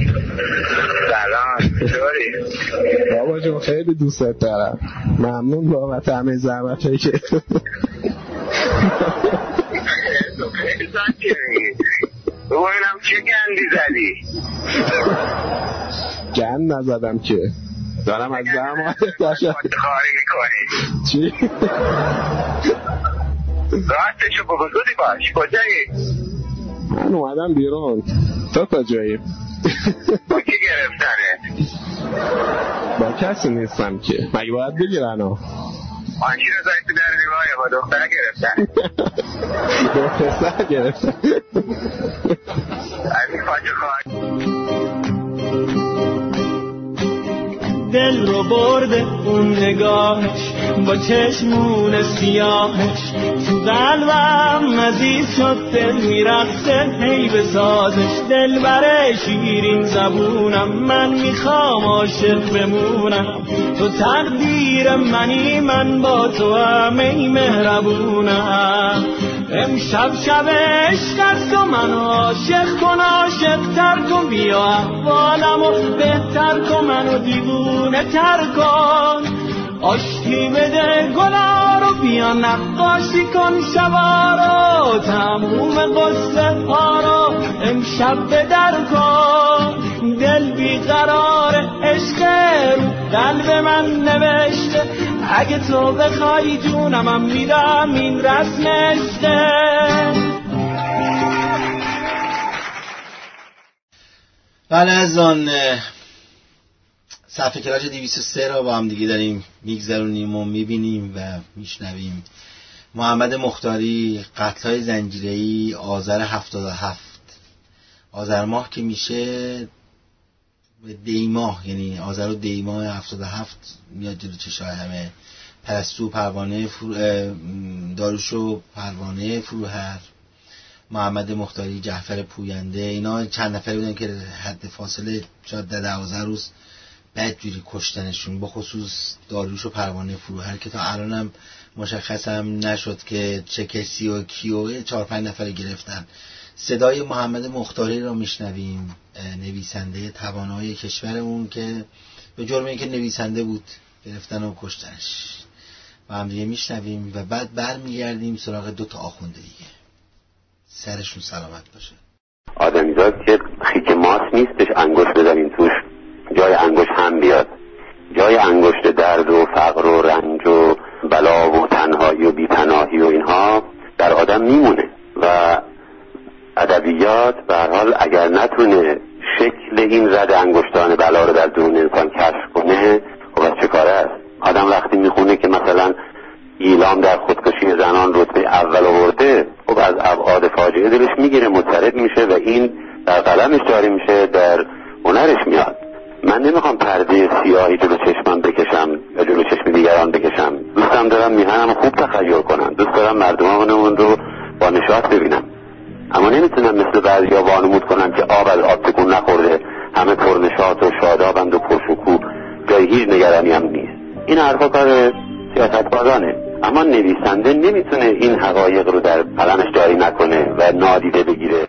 سلام چطوری؟ بابا جون خیلی دوستت دارم، ممنون بابت همه زحمتایی که ببینم چه گندی زدی؟ گند نزدم که دارم از زحمت تشکر خواهی میکنی چی؟ راستشو بگو زودی باش. کجایی؟ من اومدم بیرون، تو کجایی؟ با کی گرفتنه؟ با کسی نیستم که مگه باید بگیرن ها؟ ماشین رو زایی تو در دیواره با دختر گرفتن. دختر گرفتن از این خواهد خواهد دل رو برده اون نگاهش با چشمون سیاهش، تو قلبم مزید شد دل میرخصه هی به سازش. دل بره شیرین زبونم من میخوام عاشق بمونم، تو تقدیر منی من با تو هم ای مهربونم. امشب شب عشق است و من عاشق کن، عاشق تر کن، بیا احوالمو بهتر کن، منو دیوونه تر کن. آشتی بده گلا رو بیا نقاشی کن شبا رو، تموم قصه ها رو امشب به در کن. دل بیقرار عشق رو قلب من نوشته، اگه تو بخوای جونم هم میدم این رسم عشقه. بله از آن صفحه کلاژ دویست و سه را با هم دیگه داریم میگذرونیم و میبینیم و میشنویم. محمد مختاری، قتل‌های زنجیره‌ای، آذر هفتاد و هفت. آذر ماه که میشه دی ماه، یعنی آذر و دی ماه هفتاد و هفت میاد جلو چشای همه. پرستو پروانه فرو... داروش و پروانه فروهر، محمد مختاری، جعفر پوینده، اینا چند نفری بودن که حد فاصله شاید در دوازده روز بدجوری کشتنشون، با خصوص داروش و پروانه فروهر که تا الانم مشخص هم نشد که چه کسی و کی و چهار پنج نفر گرفتن. صدای محمد مختاری را میشنویم، نویسنده توانای کشورمون که به جرم اینکه نویسنده بود گرفتن و کشتنش. با هم دیگه میشنویم و بعد برمیگردیم سراغ دو تا آخونده دیگه. سرشون سلامت باشه. آدمیزاد که خیک ماس نیستش انگشت بزنین توش جای انگشت هم بیاد، جای انگشت درد و فقر و رنج و بلا و تنهایی و بی‌پناهی و اینها در آدم میمونه و ادبیات به هر حال اگر نتونه شکل این رد انگشتان بلا رو در درون انسان کشف کنه، خب از چه کاره است؟ آدم وقتی میخونه که مثلا ایلام در خودکشی زنان رتبه اول آورده، خب از ابعاد فاجعه دلش میگیره، مضطرب میشه و این در قلمش جاری میشه، در هنرش میاد. من نمیخوام پرده سیاهی جلو چشمم بکشم یا جلو چشم دیگران بکشم، دوستم دارم میهنم خوب تخیل کنم، دوست دارم مردمانمون رو با نشاط ببینم، اما نمیتونم مثل بعضیا وانمود کنم که آب از آب تکون نخورده، همه پرنشاط و شادابند و پرشکوه، جای هیچ نگرانی هم نیست. این حرفا کار سیاست‌بازانه، اما نویسنده نمیتونه این حقایق رو در قلمش جاری نکنه و نادیده بگیره.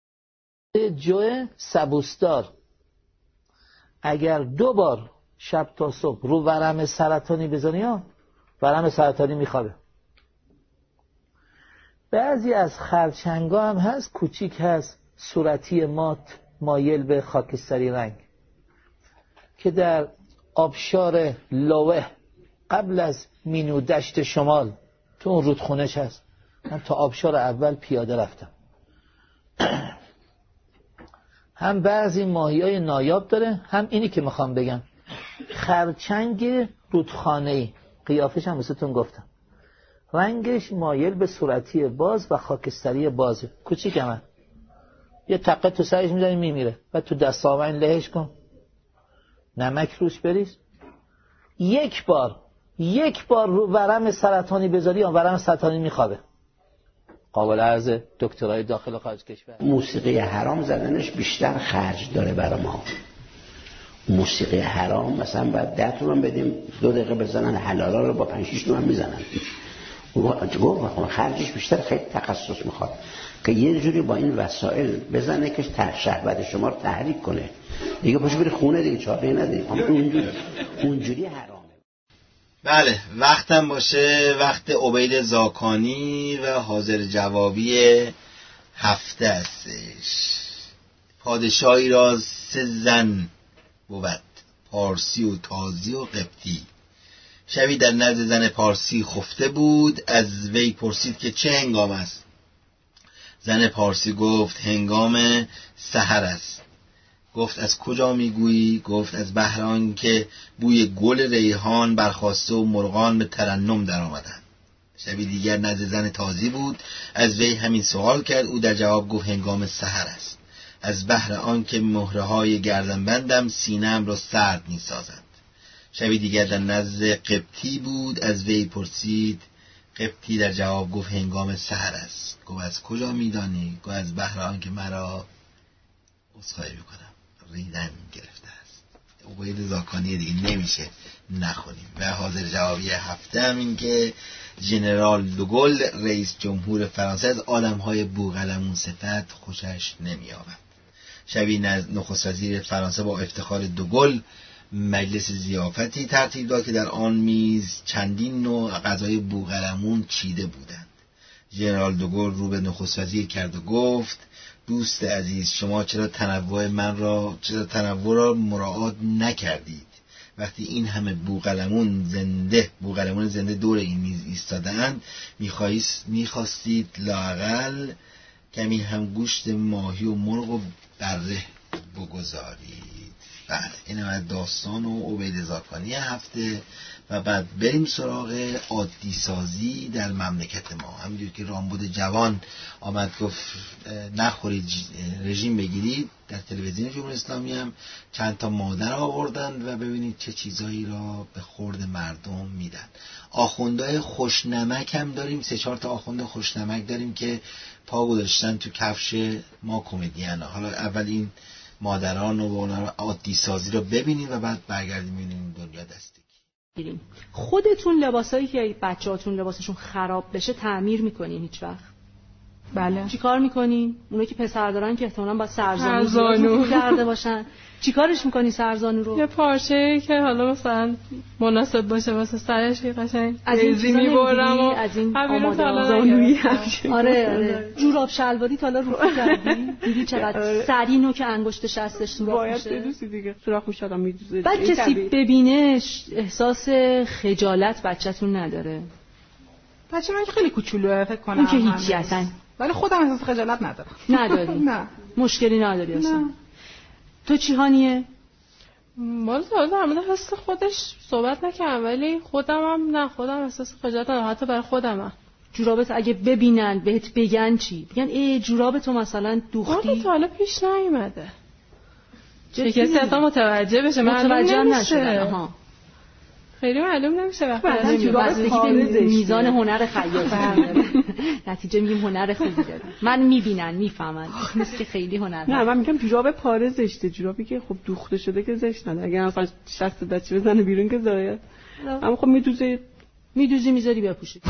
جوه سبوسدار اگر دو بار شب تا صبح رو ورم سرطانی بزنی ها، ورم سرطانی میخوابه. بعضی از خرچنگا هم هست کوچیک هست، صورتی مات مایل به خاکستری رنگ که در آبشار لاوه قبل از مینو دشت شمال تو اون رودخونش هست. من تا آبشار اول پیاده رفتم. هم بعضی ماهی‌های نایاب داره، هم اینی که میخوام بگم خرچنگ رودخانه‌ای، قیافش هم مثلتون گفتم، رنگش مایل به صورتی باز و خاکستری بازه، کوچیک هم یه تقه تو سرش میزنی میمیره و تو دست آمن لهش کن، نمک روش بریز، یک بار یک بار رو ورم سرطانی بذاری یا ورم سرطانی میخوابه. قابل عرض دکترای داخل و خارج کشور. موسیقی حرام زدنش بیشتر خرج داره برای ما. موسیقی حرام مثلا باید ده تومن بدیم دو دقیقه بزنن، حلالا رو با پنج شیش تومن میزنن. گفت خرجش بیشتر، خیلی تخصص میخواد که یه جوری با این وسایل بزنه که شهوت شما رو تحریک کنه دیگه، پاشو بری خونه دیگه، چاره نداری. اونجوری اونجوری حرام. بله وقتم باشه، وقت عبید زاکانی و حاضر جوابی هفته هستش. پادشاهی را سه زن بود، پارسی و تازی و قبطی. شبی در نزد زن پارسی خفته بود، از وی پرسید که چه هنگام است؟ زن پارسی گفت هنگام سحر است. گفت از کجا میگویی؟ گفت از بهر آنکه بوی گل ریحان برخاسته و مرغان به ترنم در آمدند. شبی دیگر نزد زن تازی بود، از وی همین سوال کرد. او در جواب گفت هنگام سحر است، از بهر آنکه مهره‌های گردنبندم سینه‌ام را سرد می‌سازند. شبی دیگر در نزد قبطی بود، از وی پرسید. قبطی در جواب گفت هنگام سحر است. گفت از کجا میدانی؟ گفت از بهر آنکه مرا عذرخواهی میکنم ریدن گرفته است. عقید زاکانی دیگه نمیشه نخونیم. و حاضر جوابی هفته هم این که ژنرال دوگل رئیس جمهور فرانسه از آدمهای بوقلمون صفت خوشش نمیآمد. شبی نخست وزیر فرانسه با افتخار دوگل مجلس ضیافتی ترتیب داد که در آن میز چندین نوع غذای بوقلمون چیده بودند. ژنرال دوگل رو به نخست وزیر کرد و گفت دوست عزیز، شما چرا تنوع من را چرا تنوع را مراعات نکردید؟ وقتی این همه بوقلمون زنده بوقلمون زنده دور این میز ایستادند، میخواستید لااقل کمی هم گوشت ماهی و مرغ و بره بگذارید. بله، این هم داستان و عبید زاکانی هفته. و بعد بریم سراغ عادی سازی در مملکت ما. همینجور که رامبد جوان آمد گفت نخورید رژیم بگیرید، در تلویزیون جمهوری اسلامی هم چند تا مادر آوردن و ببینید چه چیزایی را به خورد مردم میدن. آخوندهای خوشنمک هم داریم، سه چهار تا آخوند خوشنمک داریم که پا گذاشتن تو کفش ما کمدین. حالا اول این مادران و عادی سازی رو ببینید و بعد برگردیم ببینیم دنیا دستی. خودتون لباسایی که بچه‌هاتون لباسشون خراب بشه تعمیر میکنین هیچ وقت؟ بله. چی کار میکنین؟ اونایی که پسر دارن که احتمالاً با سرزانو زیاد کرده باشن، چی کارش میکنی سرزانو رو؟ یه پارچه‌ای که حالا مثلا مناسب باشه واسه سرش قشنگ از این چیزا میبرم و از این آماده زانویی. آره آره. جوراب شلواری تا حالا رو کردی؟ دیدی چقدر سرینو که انگشت شستش سوراخ میشه؟ باید بدوسی دیگه، سوراخ میشه آدم میدوزه. بعد کسی ببینش احساس خجالت بچه‌تون نداره؟ بچه من که خیلی کوچولوئه فکر کنم. اون که هیچی اصلا. ولی خودم احساس خجالت ندارم. نداری؟ نه. مشکلی نداری اصلا. تو چی هانیه؟ مال تو در مورد حس خودش صحبت نکنم، ولی خودم هم نه، خودم احساس خجالت ندارم، حتی برای خودم هم. جورابت اگه ببینن بهت بگن چی؟ بگن ای جوراب تو مثلا دوختی؟ اون تا حالا پیش نیومده. چه کسی اصلا متوجه بشه؟ متوجه نشه. آها. خیلی معلوم نمیشه وقتی جورابت که میزان هنر خیاطی داره. نتیجه میگیم هنر خوبی داره. من میبینن میفهمن نیست که خیلی هنر. نه من میگم جوراب پاره زشته، جورابی که خب دوخته شده که زشت نه. اگه مثلا شست دستی بزنه بیرون که زایه. اما خب میدوزه میدوزی میذاری بپوشی.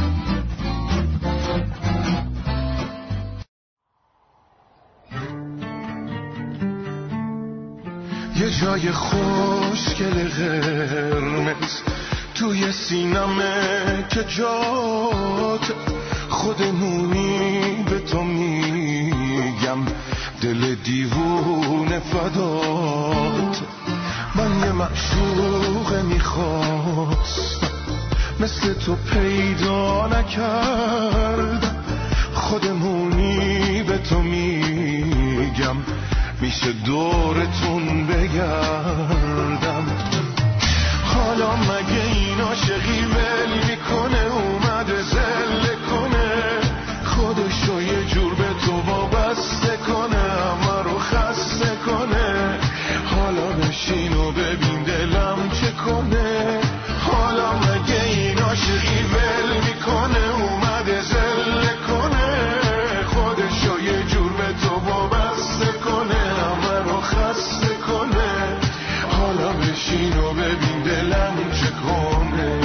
یه جای خوشگل قرمز توی سینمه که جات خودمونی به تو میگم دل دیوونه فدات. من یه معشوق میخواستم مثل تو پیدا نکردم، خودمونی به تو میگم میشه دورتون بگردم. حالا مگه این عاشقی ول میکنه اومده زله کنه، خودشو یه جور به تو وابسته کنه، همه رو خسته کنه. حالا بشین و ببین دلم چه کنه. حالا مگه این عاشقی ول میکنه اومده زله کنه، خودشو یه جور به تو وابسته کنه، خسته کنه. حالا بشین و ببین دلم چه کنه.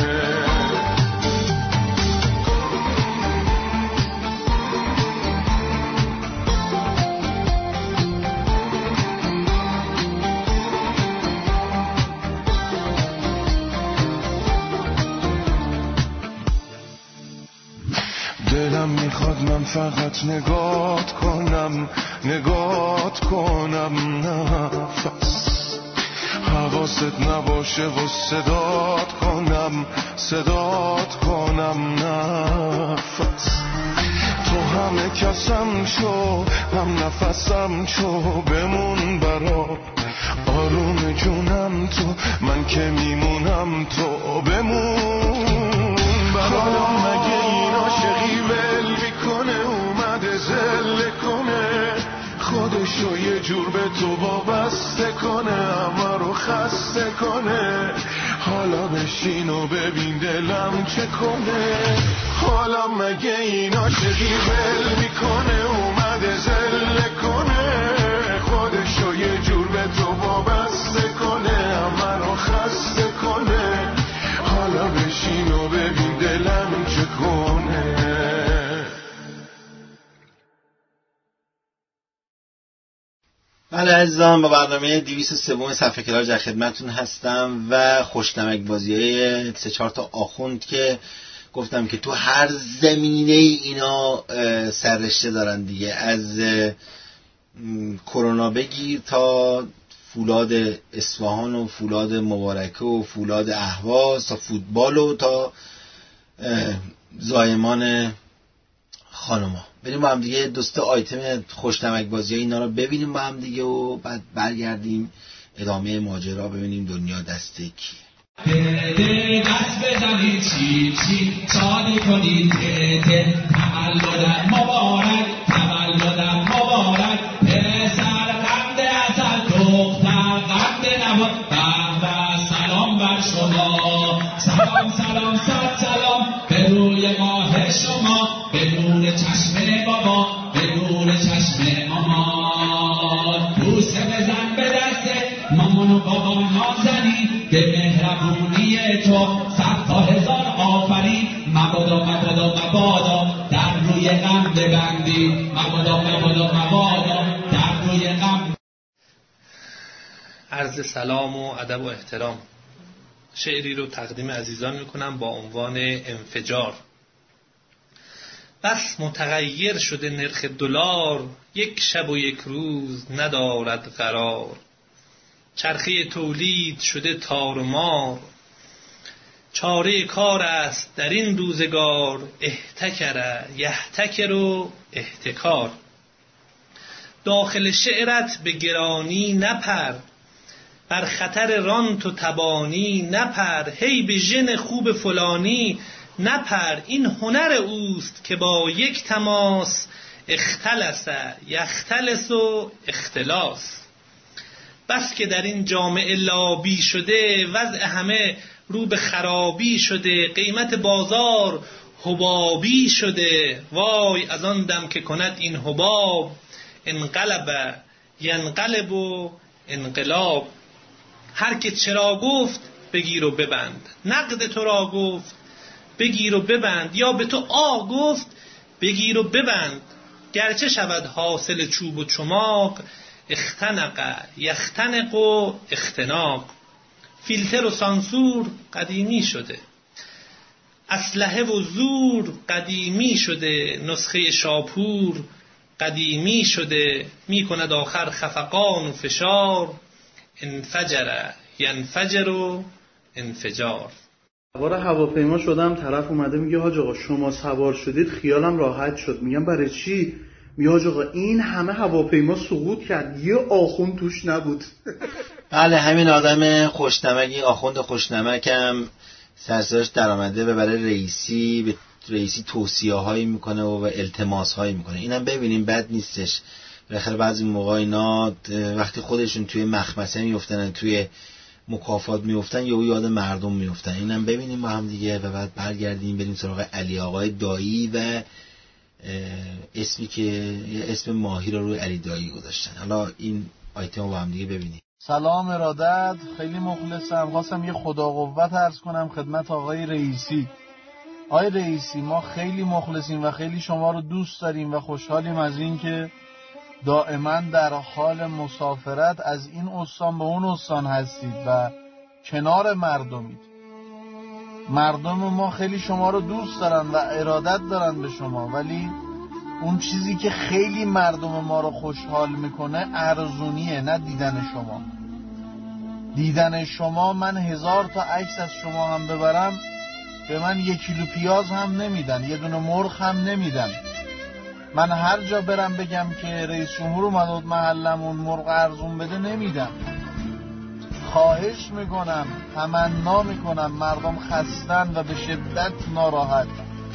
دلم میخواد من فقط نگات کنم نگات کنم نفس، حواست نباشه و صدات کنم صدات کنم نفس. تو همه کسم شو هم نفسم شو بمون برام، آروم جونم تو من که میمونم تو بمون برام. مگه این عاشقی ول میکنه اومده زله کنه، خودشو یه جور به تو وابسته کنه، همه رو خسته کنه. حالا بشین و ببین دلم چه کنه. حالا مگه این عاشقی ول میکنه اومده زله کنه خودشو یه جور به تو وابسته کنه همه رو خسته کنه. حالا بشین و ببین دلم چه کنه. بله عزیزان، با برنامه دویست و سه صفحه کلاج در خدمتتون هستم و خوشنمک بازی های سه چهار تا آخوند که گفتم که تو هر زمینه اینا سررشته دارن دیگه، از کرونا بگیر تا فولاد اصفهان و فولاد مبارکه و فولاد اهواز تا فوتبال و تا زایمان خانوما. بریم با هم دیگه دوست آیتم خوشنمک بازی اینا رو ببینیم با هم دیگه و بعد برگردیم ادامه ماجرا ببینیم دنیا دست کیه. دست بزنید چی چی شادی کنید ته تولد مبارک تولد مبارک پسر قند اصل دختر قند نبات به سلام بر شما سلام سلام صد سلام به روی ماه شما به نور چشم بابا به نور چشم مامان بوسه بزن به دست مامان و بابا نازنین به مهربونی تو صد تا هزار آفرین مبادا مبادا مبادا در روی غم ببندی مبادا مبادا مبادا در روی غم. عرض سلام و ادب و احترام. شعری رو تقدیم عزیزان میکنم با عنوان انفجار. بس متغیر شده نرخ دلار یک شب و یک روز ندارد قرار. چرخه تولید شده تار و مار چاره کار است در این روزگار احتکر یحتکر و احتکار. داخل شعرت به گرانی نپر بر خطر رانت و تبانی نپر هی به ژن خوب فلانی نپر این هنر اوست که با یک تماس اختلس یختلس و اختلاس. بس که در این جامعه لابی شده وضع همه رو به خرابی شده قیمت بازار حبابی شده وای از آن دم که کند این حباب انقلب ینقلب و انقلاب. هر که چرا گفت بگیر و ببند نقد تو را گفت بگیر و ببند یا به تو آ گفت بگیر و ببند. گرچه شود حاصل چوب و چماق اختنق یختنق و اختناق. فیلتر و سانسور قدیمی شده اسلحه و زور قدیمی شده نسخه شاپور قدیمی شده می کند آخر خفقان و فشار انفجر ینفجر و انفجار. سوار هواپیما شدم طرف اومده میگه حاج آقا شما سوار شدید خیالم راحت شد. میگم برای چی؟ میگه حاج آقا این همه هواپیما سقوط کرد یه آخوند توش نبود. بله همین آدم خوشنمکی آخوند خوشنمکم سرسرش در آمده و برای رئیسی به رئیسی توصیه هایی میکنه و التماس هایی میکنه. اینم ببینیم بد نیستش. بالاخره بعضی موقع اینا وقتی خودشون توی مخمسه میفتن توی مکافات میفتن یا یاد مردم میفتن. اینم ببینیم با هم دیگه و بعد برگردیم بریم سراغ علی آقای دایی و اسمی که یه اسم ماهی رو روی علی دایی گذاشتن. حالا این آیتم رو با هم دیگه ببینیم. سلام ارادت، خیلی مخلصم. خواستم یه خدا قوت عرض کنم خدمت آقای رئیسی. آقای رئیسی ما خیلی مخلصیم و خیلی شما رو دوست داریم و خوشحالیم از این که دائما در حال مسافرت از این استان به اون استان هستید و کنار مردمید. مردم ما خیلی شما رو دوست دارن و ارادت دارن به شما، ولی اون چیزی که خیلی مردم ما رو خوشحال میکنه ارزونیه، نه دیدن شما. دیدن شما من هزار تا عکس از شما هم ببرم به من یک کیلو پیاز هم نمیدن، یه دونه مرغ هم نمیدن. من هر جا برم بگم که رئیس جمهور اومد محلمون مرغ ارزون بده نمیدم. خواهش میکنم، تمنا میکنم، مردم خستن و به شدت ناراحت.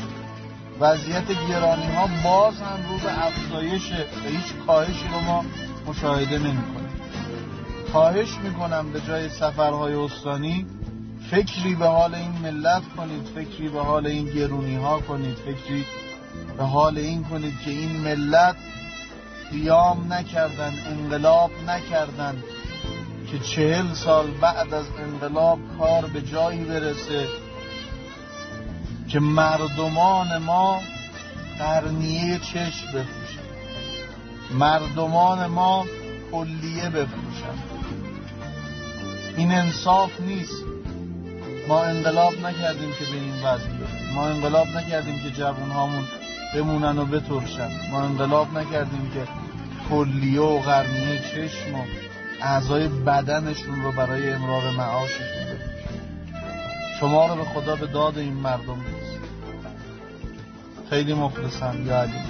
وضعیت گرانی ها باز هم رو به افزایشه و هیچ کاهشی رو ما مشاهده نمی کنیم. خواهش میکنم به جای سفرهای استانی فکری به حال این ملت کنید، فکری به حال این گرونی ها کنید، فکری به حال این کنید که این ملت قیام نکردن، انقلاب نکردن که چهل سال بعد از انقلاب کار به جایی برسه که مردمان ما قرنیه چشم بفروشن، مردمان ما کلیه بفروشن. این انصاف نیست. ما انقلاب نکردیم که به این وضع بیفتیم، ما انقلاب نکردیم که جوانهامون بمونن و بترشن، ما انقلاب نکردیم که کلیه و قرنیه چشم و اعضای بدنشون رو برای امرار معاششون بفروشن. شما رو به خدا به داد این مردم نیست. خیلی مخلصم یا علی.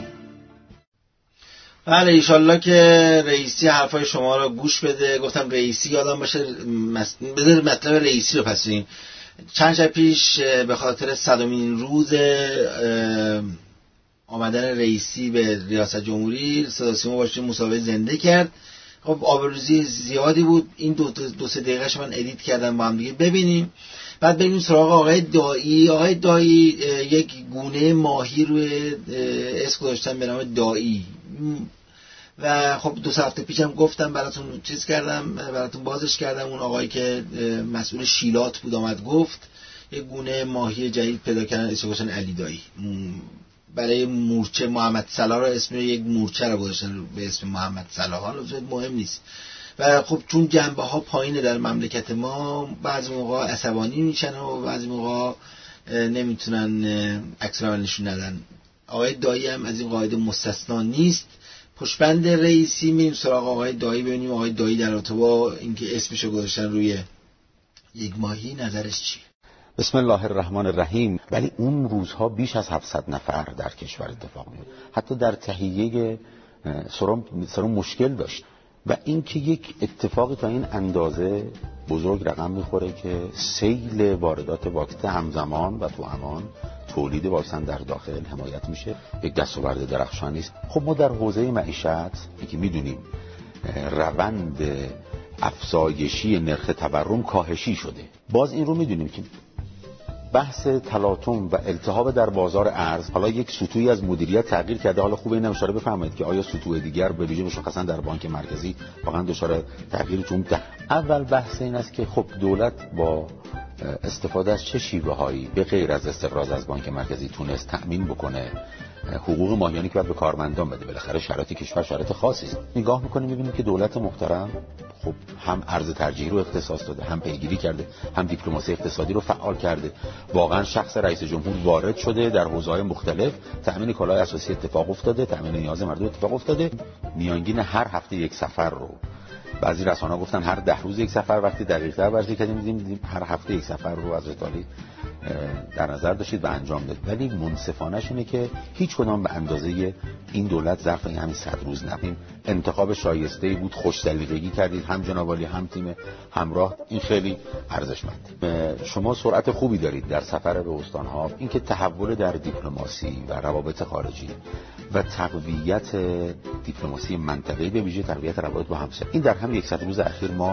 بله ایشالله که رئیسی حرفای شما رو گوش بده. گفتم رئیسی یادم باشه بذار مطلب رئیسی رو پس بگیم. چند شب پیش به خاطر صدمین روز آمدن رئیسی به ریاست جمهوری صدا سیما باشه مسابقه زنده کرد. خب آبروریزی زیادی بود. این دو, دو, دو سه دقیقهش من ادیت کردم با هم دیگه ببینیم. بعد بریم سراغ آقای دایی. آقای دایی یک گونه ماهی روی اسم گذاشتن به نام دایی و خب دو سه هفته پیشم گفتم براتون چیز کردم، براتون بازش کردم. اون آقایی که مسئول شیلات بود آمد گفت یک گونه ماهی جدید پیدا کردن اسمش گذاشتن علی دایی. برای مورچه محمد صلاح رو اسم یک مورچه رو گذاشتن به اسم محمد صلاح. حالا مهم نیست. و خب چون جنبه ها پایینه در مملکت ما بعضی موقع عصبانی میشن و بعضی موقع نمیتونن عکس العمل نشون ندن. آقای دایی هم از این قاعده مستثنا نیست. پشبند رئیسی میریم سراغ آقای دایی ببینیم آقای دایی در رابطه با اینکه اسمشو گذاشتن روی یک ماهی نظرش چیه. بسم الله الرحمن الرحیم. ولی اون روزها بیش از هفتصد نفر در کشور اتفاق میفته. حتی در تهیه سرم سرم مشکل داشت و اینکه یک اتفاقی تا این اندازه بزرگ رقم میخوره که سیل واردات واکسن همزمان و تو امان تولید واکسن در داخل حمایت میشه، یک دستاورد درخشانی است. خب ما در حوزه معیشت که میدونیم روند افزایشی نرخ تورم کاهشی شده، باز این رو میدونیم که بحث تلاطم و التهاب در بازار ارز حالا یک سطوحی از مدیریت تغییر کرده. حالا خوبه این اشاره بفرمایید که آیا سطوح دیگر به ویژه مشخصا در بانک مرکزی واقعا دچار تغییر چون اول بحث این است که خب دولت با استفاده از چه شیوه‌هایی به غیر از استقراض از بانک مرکزی تونست تأمین بکنه حقوق ماهیانی که باید به کارمندان بده. بالاخره شرایط کشور شرایط خاصی است. نگاه می‌کنیم می‌بینیم که دولت محترم خب هم ارز ترجیحی رو اختصاص داده، هم پیگیری کرده، هم دیپلماسی اقتصادی رو فعال کرده. واقعا شخص رئیس جمهور وارد شده در حوزه‌های مختلف، تأمین کالای اساسی اتفاق افتاده، تأمین نیاز مردم اتفاق افتاده. میانگین هر هفته یک سفر رو بعضی رسانه‌ها گفتن هر ده روز یک سفر، وقتی دقیق‌تر بررسی کردیم دیدیم هر هفته یک سفر رو از عالی در نظر داشتید و انجام دادید. ولی منصفانه‌ش اینه که هیچ کدام به اندازه این دولت ظرف این همین صد روز نبود. انتخاب شایسته‌ای بود، خوش سلیقگی کردید، هم جناب عالی هم تیم همراه. این خیلی ارزشمند. شما سرعت خوبی دارید در سفر به استان‌ها. اینکه تحول در دیپلماسی و روابط خارجی و تقویت دیپلماسی منطقه‌ای به ویژه تقویت روابط با همسایه، این در هم یک صد روز اخیر ما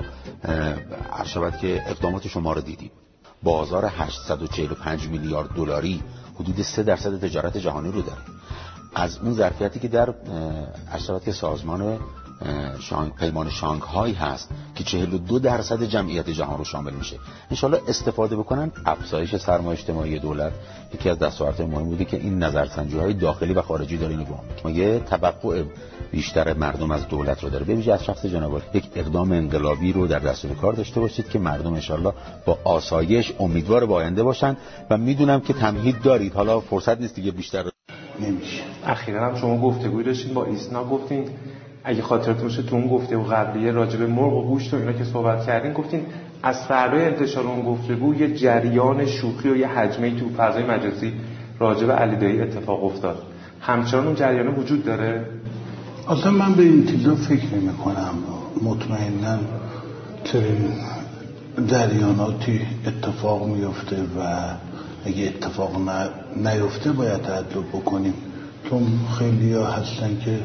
عرض شود که اقدامات شما رو دیدیم. بازار هشتصد و چهل و پنج میلیارد دلاری حدود سه درصد تجارت جهانی رو داره. از اون ظرفیتی که در عرض شود که سازمان شانگ پیمان شانگهای هست که چهل و دو درصد جمعیت جهان رو شامل میشه، انشالله استفاده بکنن. افزایش سرمایه اجتماعی دولت یکی از دستاوردهای مهم بوده که این نظرسنجی‌های داخلی و خارجی داره نگاه می‌کنه. یه توقع بیشتر مردم از دولت رو داره. به ویژه از شخص جناب عالی یک اقدام انقلابی رو در دستور کار داشته باشید که مردم انشالله با آسایش امیدوار به آینده باشن و میدونم که تمهید دارید. حالا فرصت نیست دیگه بیشتر نمیشه. اخیراً هم شما گفتگوی داشتین با ایسنا، گفتین اگه خاطرتون باشه تو اون گفتگو قبلیه راجع به مرغ و گوشت و اینا که صحبت کردین، گفتین از فردای انتشار اون گفتگو یه جریان شوخی و یه هجمه‌ای تو فضای مجازی راجع به علی دایی اتفاق افتاد. همچنان اون جریان وجود داره؟ اصلا من به این چیزا فکر نمی‌کنم. مطمئناً چنین جریاناتی اتفاق میفته و اگه اتفاق نیفته باید تعجب بکنیم، چون خیلی‌ها هستن که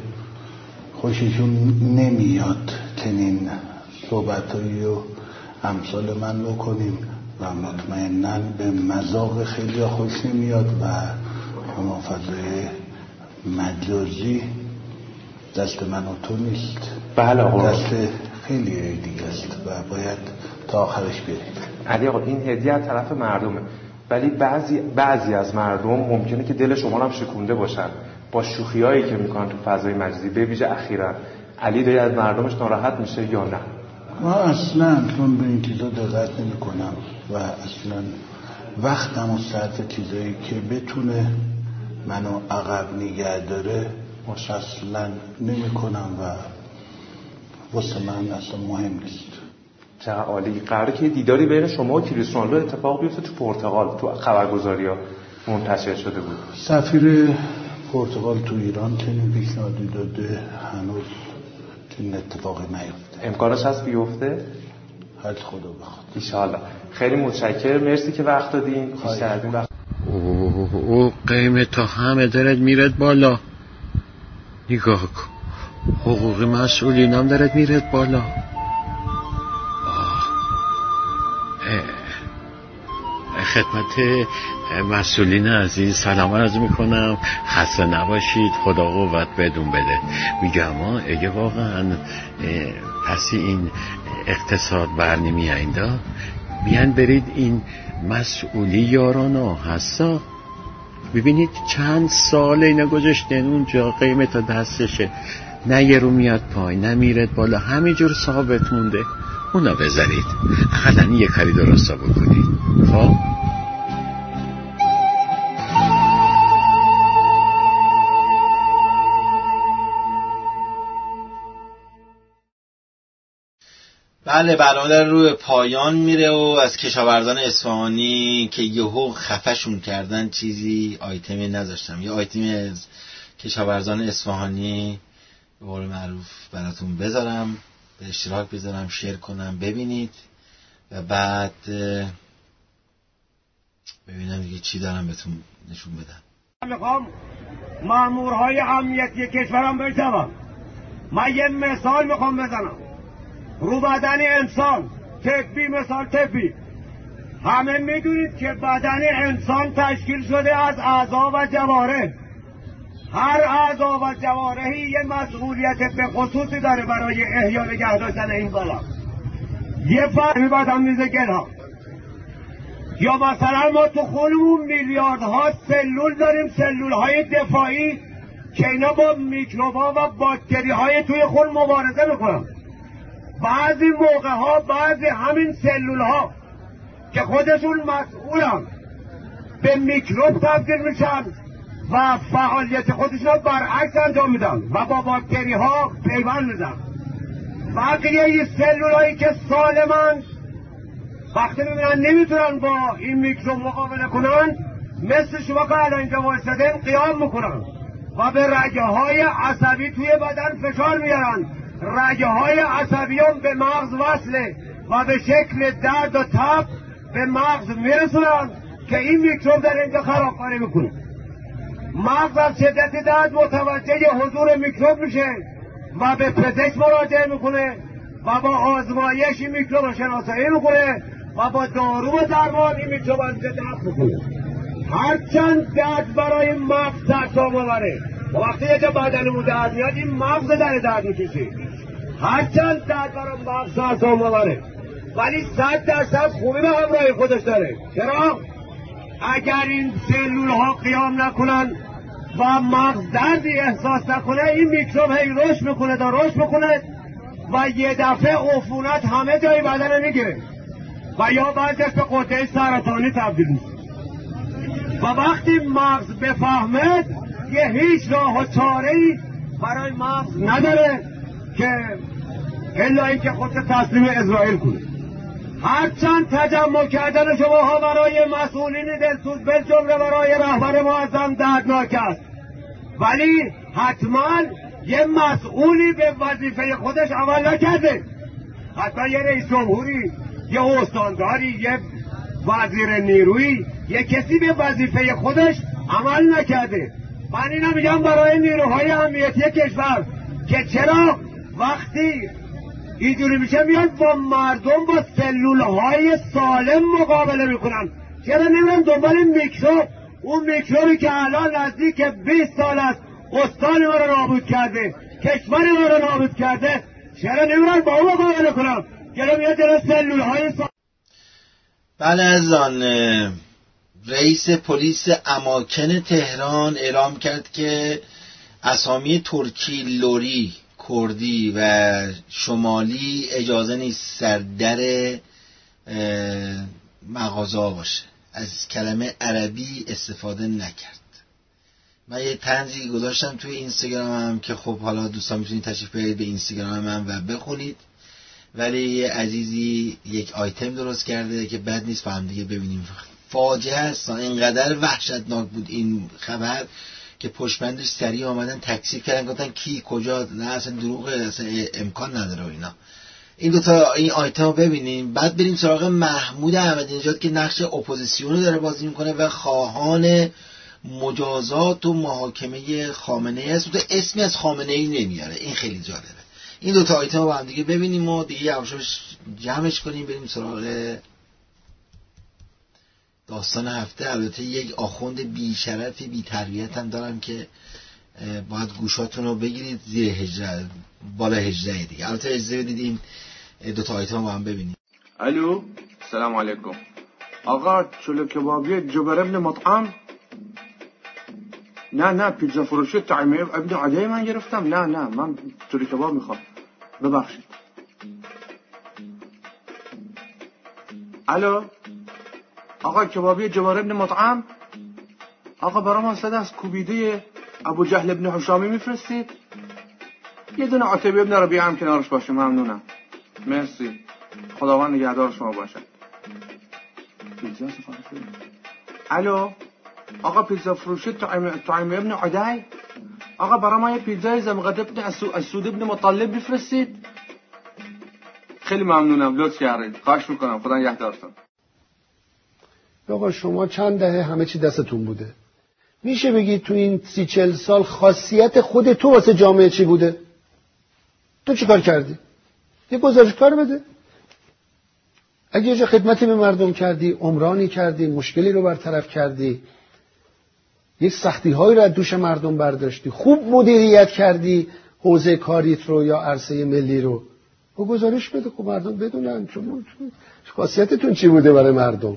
خوششون نمیاد چنین صحبتایی و امثال من بکنیم و مطمئناً به مذاق خیلی خوش نمیاد و اما فضای مجازی دست من و تو نیست. بله آقا، دست خیلی دیگه است و باید تا آخرش بریم. علی آقا این هدیه از طرف مردمه، ولی بعضی بعضی از مردم ممکنه که دل شما هم شکونده باشن با شوخیایی که میکنن تو فضای مجازی، به ویژه اخیراً. علی داری از مردمش ناراحت میشه یا نه؟ ما اصلا چون به این چیزا دقت نمی کنم و اصلا وقتم و صرف چیزایی که بتونه منو عقب نگه داره اصلا نمی کنم و واسه من اصلا مهم نیست. چقدر عالی. قراره که دیداری بین شما و کریستیانو رونالدو اتفاق بیفته تو پرتغال، تو خبرگزاری ها منتشر شده بود. سفیر پرتغال تو ایران چنین پیشنهادی داده، هنوز این اتفاقی نیفته. امکانش هست بیفته؟ هر خدا بخواد ان شاء الله. خیلی متشکرم، مرسی که وقت دادین. بیشتر از این وقت اوه او قیمت تا همه درت میرد بالا. نگاه کن، حقوق مسئولینم درت میرد بالا. خدمت مسئولین عزیز سلام عرض میکنم، خسته نباشید، خدا قوت بدون بده. میگم ها اگه واقعا پسی این اقتصاد برنمی ایندا بیان برید این مسئولی یارانا هستا، ببینید چند سال اینا گذاشتن اونجا، قیمت تا دستشه، نه یه رو میاد پایین نه میرد بالا، همینجور ثابت مونده. اونا بذارید اقلا یه کاری درستا بکنید. خب بله، برنامه در روی پایان میره و از کشاورزان اصفهانی که یهو خفشون کردن چیزی آیتمی نذاشتم. یه آیتمی از کشاورزان اصفهانی به قول معروف براتون بذارم، به اشتراک بذارم، شیر کنم، ببینید و بعد ببینم دیگه چی دارم بهتون نشون بدم. میخوام مامورهای امنیتی کشورم بشنوم. من یه مثال میخوام بزنم رو بدن انسان، طبی، مثال طبی. همه میدونید که بدن انسان تشکیل شده از اعضا و جوارح. هر اعضا و جوارحی یه مسئولیت به خصوصی داره برای احیا نگه داشتن این بالا. یه فرمی بدن میزه گلها، یا مثلا ما تو خونمون میلیاردها سلول داریم، سلول های دفاعی که اینا با میکروبا و باکتری های توی خون مبارزه میکنن. بعضی موقع ها بعضی همین سلول ها که خودشون مسئولن به میکروب تبدیل میشن و فعالیت خودشون برعکس انجام میدن و با باکتری ها پیوند میدن. بقیه سلول هایی که سالمن وقتی میبینن نمیتونن با این میکروب مقابله کنن، مثل شما که الان اینجا وایسادن قیام میکنن و به رگه های عصبی توی بدن فشار میارن. رگه های عصبی هم به مغز وصله و به شکل درد و تب به مغز میرسونن که این میکروب در اینجا خرابکاری میکنه. مغز از شدت درد متوجه حضور میکروب میشه و به پزشک مراجعه میکنه و با آزمایش این میکروب رو شناسایی میکنه و با دارو و درمان این میکروب از اینجا دفع میکنه. هرچند درد برای مغز ترسام آوره و وقتی یه جا بدنمون درد میاد این مغز در درد میکشه. هرچند درد برای مغز ترسام آوره ولی صد درصد خوبی به همراه خودش داره. چرا؟ اگر این سلول ها قیام نکنن و مغز دردی احساس نکنه، این میکروب هی رشد میکنه تا رشد میکنه و یه دفعه عفونت همه جای بدن میگیره و یا بعدش به قطعه سرطانی تبدیل میشه. و وقتی مغز بفهمه یه هیچ راه و چاره‌ای برای مغز نداره که الا اینکه خودش تسلیم اسرائیل کنه. هرچند تجمع کردن شماها برای مسئولین دلسوز بالجمله برای رهبر معظم دردناک است، ولی حتما یه مسئولی به وظیفه خودش عمل نکرده. حتما یه رئیس جمهوری، یه استانداری، یه وزیر نیرویی، یه کسی به وظیفه خودش عمل نکرده. من اینو میگم برای نیروهای امنیتی کشور که چرا وقتی اینجوری میشه میاد با مردم با سلول های سالم مقابله میکنن. چرا نمیرن دنبال میکروب؟ اون میکروبی که الان نزدیک بیست سال است استان ما رو نابود کرده، کشور ما رو نابود کرده، چرا نمیرن با اون مقابله کنن؟ چرا میاد جلو سلول های سالم؟ بله عزیزان، رئیس پلیس اماکن تهران اعلام کرد که اسامی ترکی، لری، کردی و شمالی اجازه نیست سر در مغازه باشه. از کلمه عربی استفاده نکرد. من یه طنزی گذاشتم توی اینستاگرامم که خب حالا دوستان میتونید تشریف بیارید به اینستاگرام من و بخونید، ولی یه عزیزی یک آیتم درست کرده که بد نیست با هم دیگه ببینیم. فاجعه است، اینقدر وحشتناک بود این خبر که پشتبندش سریع آمدن تکذیب کردن، گفتن کی کجا، نه اصلا دروغه، اصلا امکان نداره و اینا. این دو تا این آیتم رو ببینیم، بعد بریم سراغ محمود احمدی نژاد که نقش اپوزیسیون رو داره بازی میکنه و خواهان مجازات و محاکمه خامنه ای است. اسمی از خامنه ای نمیاره، این خیلی جالبه. این دو تا آیتم رو با هم دیگه ببینیم و دیگه یواشاش جمعش کنیم بریم سراغ داستان هفته. البته یک آخوند بی شرفی بی تربیت هم دارم که باید گوشاتون رو بگیرید زیر هجده، بالا هجده دیگه. البته اجازه بدید این دو تا آیتم با هم ببینیم. الو، سلام علیکم. آقا چلو کبابی جبر ابن مطعم؟ نه نه پیتزا فروشی طعمه ابن عدی من گرفتم. نه نه من چلو کباب میخوام، ببخشید. الو آقا کبابی جبر ابن مطعم؟ آقا برام اصلا از کوبیده ابو جهل ابن حشامی میفرستید؟ یه دونه عتبه ابن ربیعه هم کنارش باشه، ممنونم. مرسی، خداوند نگهدار شما باشه. پیتزا سفارش بده. الو آقا پیتزا فروشی طعمه ابن عدی؟ آقا برام یه پیتزای زمقد ابن اسود ابن مطلب بفرستید. خیلی ممنونم، لطف کردید، خواهش میکنم، خدا نگهدارتون. آقا شما چند دهه همه چی دستتون بوده، میشه بگید تو این سی چل سال خاصیت خود تو واسه جامعه چی بوده؟ تو چی کار کردی؟ یه گزارش کار بده. اگه یه جا خدمتی به مردم کردی، عمرانی کردی، مشکلی رو برطرف کردی، یک سختی هایی رو از دوش مردم برداشتی، خوب مدیریت کردی حوزه کاریت رو یا عرصه ملی رو، و گزارش بده خب مردم بدونن شما خاصیتتون چی بوده برای مردم.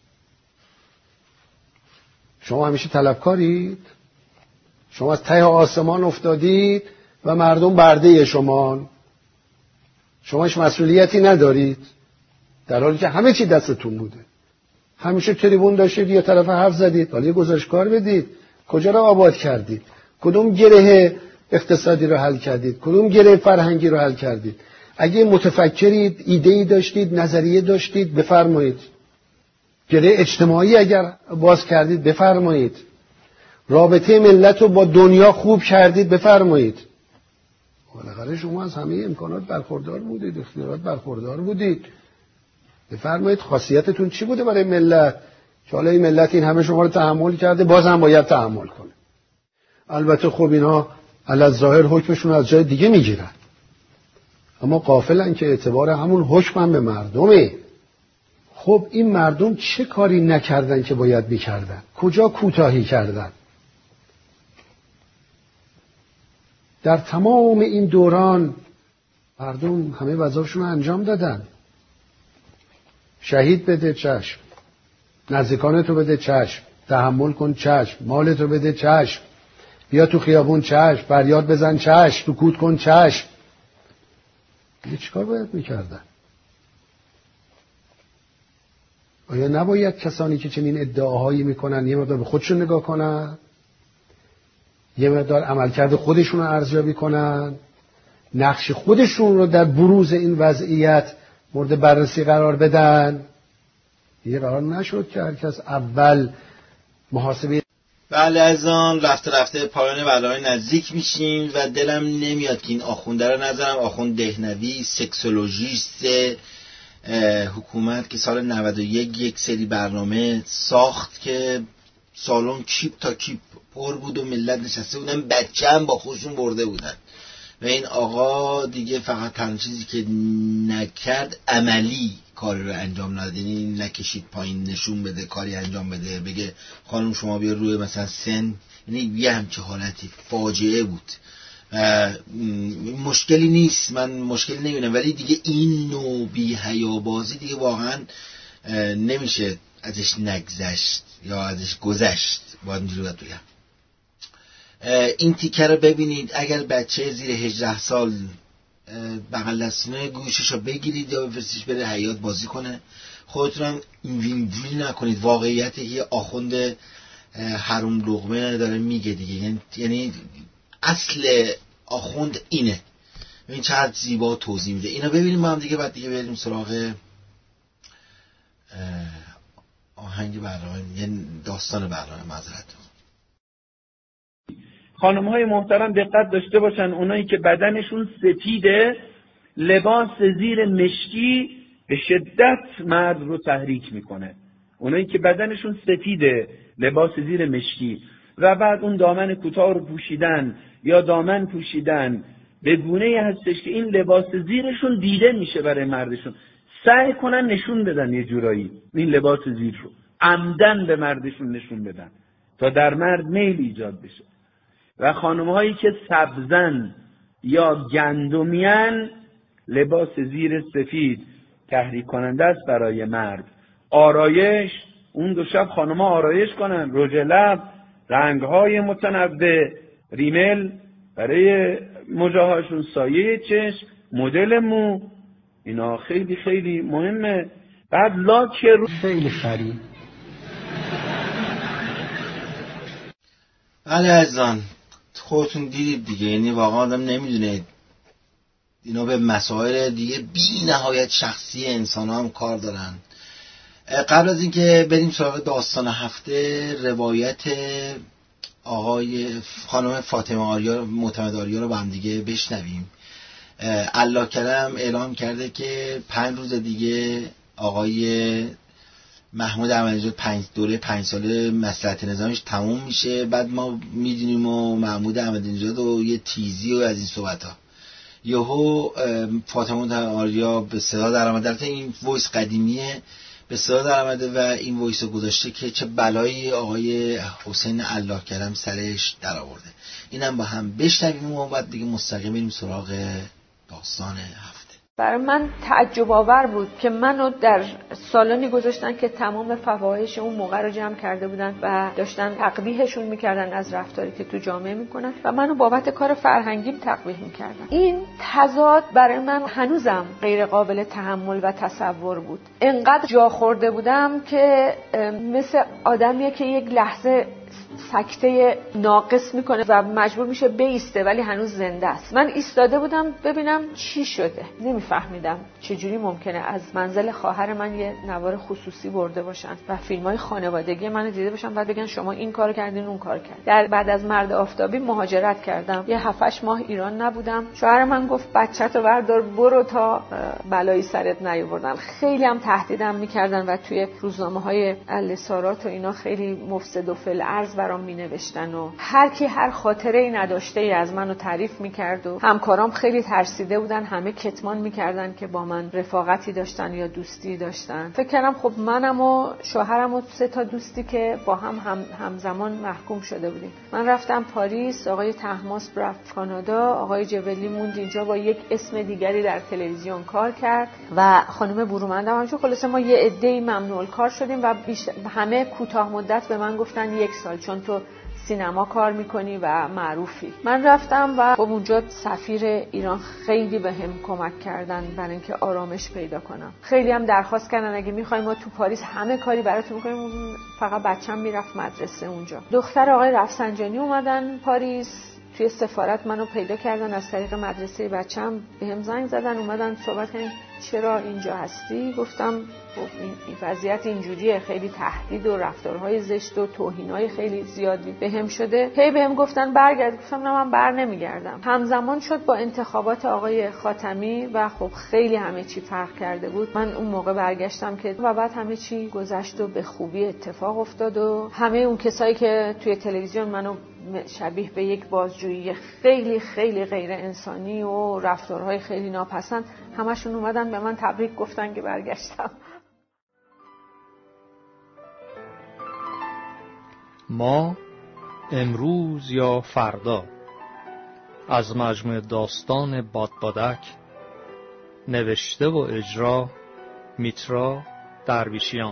شما همیشه طلبکارید، شما از ته آسمان افتادید و مردم برده شما، شما هیچ مسئولیتی ندارید، در حالی که همه چی دستتون بوده. همیشه تریبون داشتید یا طرف حرف زدید، حالا یه گزارش کار بدید کجا رو آباد کردید، کدوم گره اقتصادی رو حل کردید، کدوم گره فرهنگی رو حل کردید. اگه متفکرید، ایده‌ای داشتید، نظریه داشتید، بفرمایید. گره اجتماعی اگر باز کردید بفرمایید. رابطه ملت رو با دنیا خوب کردید بفرمایید. بالاخره شما از همه امکانات برخوردار بودید، اختیارات برخوردار بودید. بفرمایید خاصیتتون چی بوده برای ملت که حالا این ملت این همه شما رو تحمل کرده، باز هم باید تحمل کنه. البته خب اینا علی‌الظاهر حکمشون از جای دیگه میگیرن، اما غافلن که اعتبار همون حکم هم به مردمه. خب این مردم چه کاری نکردن که باید میکردن؟ کجا کوتاهی کردن؟ در تمام این دوران مردم همه وظایفشون رو انجام دادن. شهید بده چشم، نزدیکانتو بده چشم، تحمل کن چشم، مالتو بده چشم، بیا تو خیابون چشم، فریاد بزن چشم، سکوت کن چشم. یه چیکار باید میکردن؟ آیا نباید کسانی که چنین ادعاهایی میکنن یه مقدار به خودشون نگاه کنن، یه مقدار عملکرد خودشون رو ارزیابی کنن، نقش خودشون رو در بروز این وضعیت مورد بررسی قرار بدن؟ یه قرار نشد که هر کس اول محاسبه. بله عزیزان، رفته رفته پایان برنامه نزدیک میشیم و دلم نمیاد که این آخونده رو نذارم. آخوند دهنوی، سکسولوژیست حکومت که سال نود و یک یک سری برنامه ساخت که سالن کیپ تا کیپ پر بود و ملت نشسته بودن، بچه هم با خودشون برده بودن و این آقا دیگه فقط تنها چیزی که نکرد عملی کاری رو انجام نداد، یعنی نکشید پایین نشون بده کاری انجام بده بگه خانم شما بیا روی مثلا سن، یعنی یه همچه حالتی فاجعه بود. مشکلی نیست، من مشکلی نمیبینم، ولی دیگه این نوع بی حیا بازی دیگه واقعا نمیشه ازش نگذشت یا ازش گذشت، باید اینجوری باید بگم. این تیکه رو ببینید، اگر بچه زیر هجده سال بغل دستونه گوششو بگیرید یا بفرستیش بره حیاط بازی کنه، خودتون هم اینجوری نکنید. واقعیت یه آخوند حروم لقمه داره میگه دیگه، یعنی اصل آخوند اینه. این چقدر زیبا توضیح میده. اینو ببینیم با هم دیگه، بعد دیگه بریم سراغ آهنگ برنامه، یه داستان برنامه. معذرت. خانم های محترم دقت داشته باشن، اونایی که بدنشون سپیده لباس زیر مشکی به شدت مرد رو تحریک میکنه. اونایی که بدنشون سپیده لباس زیر مشکی و بعد اون دامن کوتاه رو پوشیدن یا دامن پوشیدن به گونه‌ای هستش که این لباس زیرشون دیده میشه برای مردشون، سعی کنن نشون بدن یه جورایی این لباس زیر رو عمدن به مردشون نشون بدن تا در مرد میل ایجاد بشه. و خانم‌هایی که سبزن یا گندمین لباس زیر سفید تحریک کننده است برای مرد. آرایش، اون دو شب خانم‌ها آرایش کنن، رژ لب، رنگ‌های متنوع، ریمل برای مجاهاشون، سایه چشم، مدل مو، اینا خیلی خیلی مهمه. بعد لاک رو خیلی خرید. بله عزیزان، خودتون دیدید دیگه، یعنی واقعا آدم نمیدونه اینا به مسائل دیگه بی نهایت شخصی انسان ها هم کار دارن. قبل از اینکه بریم سراغ داستان هفته، روایت آقای خانم فاطمه آریا معتمد آریا رو با هم دیگه بشنویم. الله کرم اعلام کرده که پنج روز دیگه آقای محمود احمدی‌نژاد پنج دوره پنج ساله مصلحت نظامیش تموم میشه. بعد ما میدونیم و محمود احمدی‌نژاد و یه تیزی و از این صحبت ها یهو فاطمه آریا به صدا در آمده. البته این وایس قدیمیه، به صدا در آمده و این وایس رو گذاشته که چه بلایی آقای حسین الله کرم سرش در آورده. اینم با هم بشنویم و بعد دیگه مستقیم بریم سراغ داستان هفته. برای من تعجب آور بود که منو در سالنی گذاشتن که تمام فواحش اون موقع رو جمع کرده بودن و داشتن تقبیحشون میکردن از رفتاری که تو جامعه میکنن و منو بابت کار فرهنگیم تقبیح میکردن. این تضاد برای من هنوزم غیر قابل تحمل و تصور بود. انقدر جا خورده بودم که مثل آدمیه که یک لحظه سکته ناقص میکنه و مجبور میشه بیسته ولی هنوز زنده است. من ایستاده بودم ببینم چی شده، نمیفهمیدم چجوری ممکنه از منزل خواهر من یه نوار خصوصی برده باشن و فیلمای خانوادگی منو دیده باشن بعد بگن شما این کارو کردین اون کارو کردین. در بعد از مرد آفتابی مهاجرت کردم، یه هفت هشت ماه ایران نبودم. شوهر من گفت بچه‌تو بردار برو تا بلایی سرت نیاوردن. خیلی هم تهدیدم میکردن و توی روزنامه‌های الاسارات و اینا خیلی مفسد و فل ارض برام می نوشتن و هر کی هر خاطره ای نداشته ای از منو تعریف میکرد و همکارام خیلی ترسیده بودن، همه کتمان میکردن که با من رفاقتی داشتن یا دوستی داشتن. فکر کردم خب منم و شوهرم و سه تا دوستی که با هم, هم همزمان محکوم شده بودیم. من رفتم پاریس، آقای طهماسب رفت کانادا، آقای جبلی موند اینجا با یک اسم دیگری در تلویزیون کار کرد و خانم برومند هم همینجور. خلاصه ما یه عده‌ای ممنوع کار شدیم و بیش... همه کوتاه مدت به من گفتن یک سال چون تو سینما کار میکنی و معروفی. من رفتم و خب اونجا سفیر ایران خیلی به هم کمک کردن برای اینکه آرامش پیدا کنم. خیلی هم درخواست کردن اگه میخوایم ما تو پاریس همه کاری براتون میکنیم، فقط بچه‌م میرفت مدرسه اونجا. دختر آقای رفسنجانی اومدن پاریس، توی سفارت منو پیدا کردن، از طریق مدرسه بچه‌م بهم زنگ زدن، اومدن صحبت کردن چرا اینجا هستی؟ گفتم خب این وضعیت اینجوریه، خیلی تهدید و رفتارهای زشت و توهینهای خیلی زیادی بهم شده. هی بهم گفتن برگرد، گفتم نه من بر نمیگردم. همزمان شد با انتخابات آقای خاتمی و خب خیلی همه چی فرق کرده بود. من اون موقع برگشتم که و بعد همه چی گذشت و به خوبی اتفاق افتاد و همه اون کسایی که توی تلویزیون منو شبیه به یک بازجویی خیلی خیلی غیر انسانی و رفتارهای خیلی ناپسند، همشون اومدن به من تبریک گفتن که برگشتم. ما امروز یا فردا از مجموعه داستان بادبادک، نوشته و اجرا میترا درویشیان.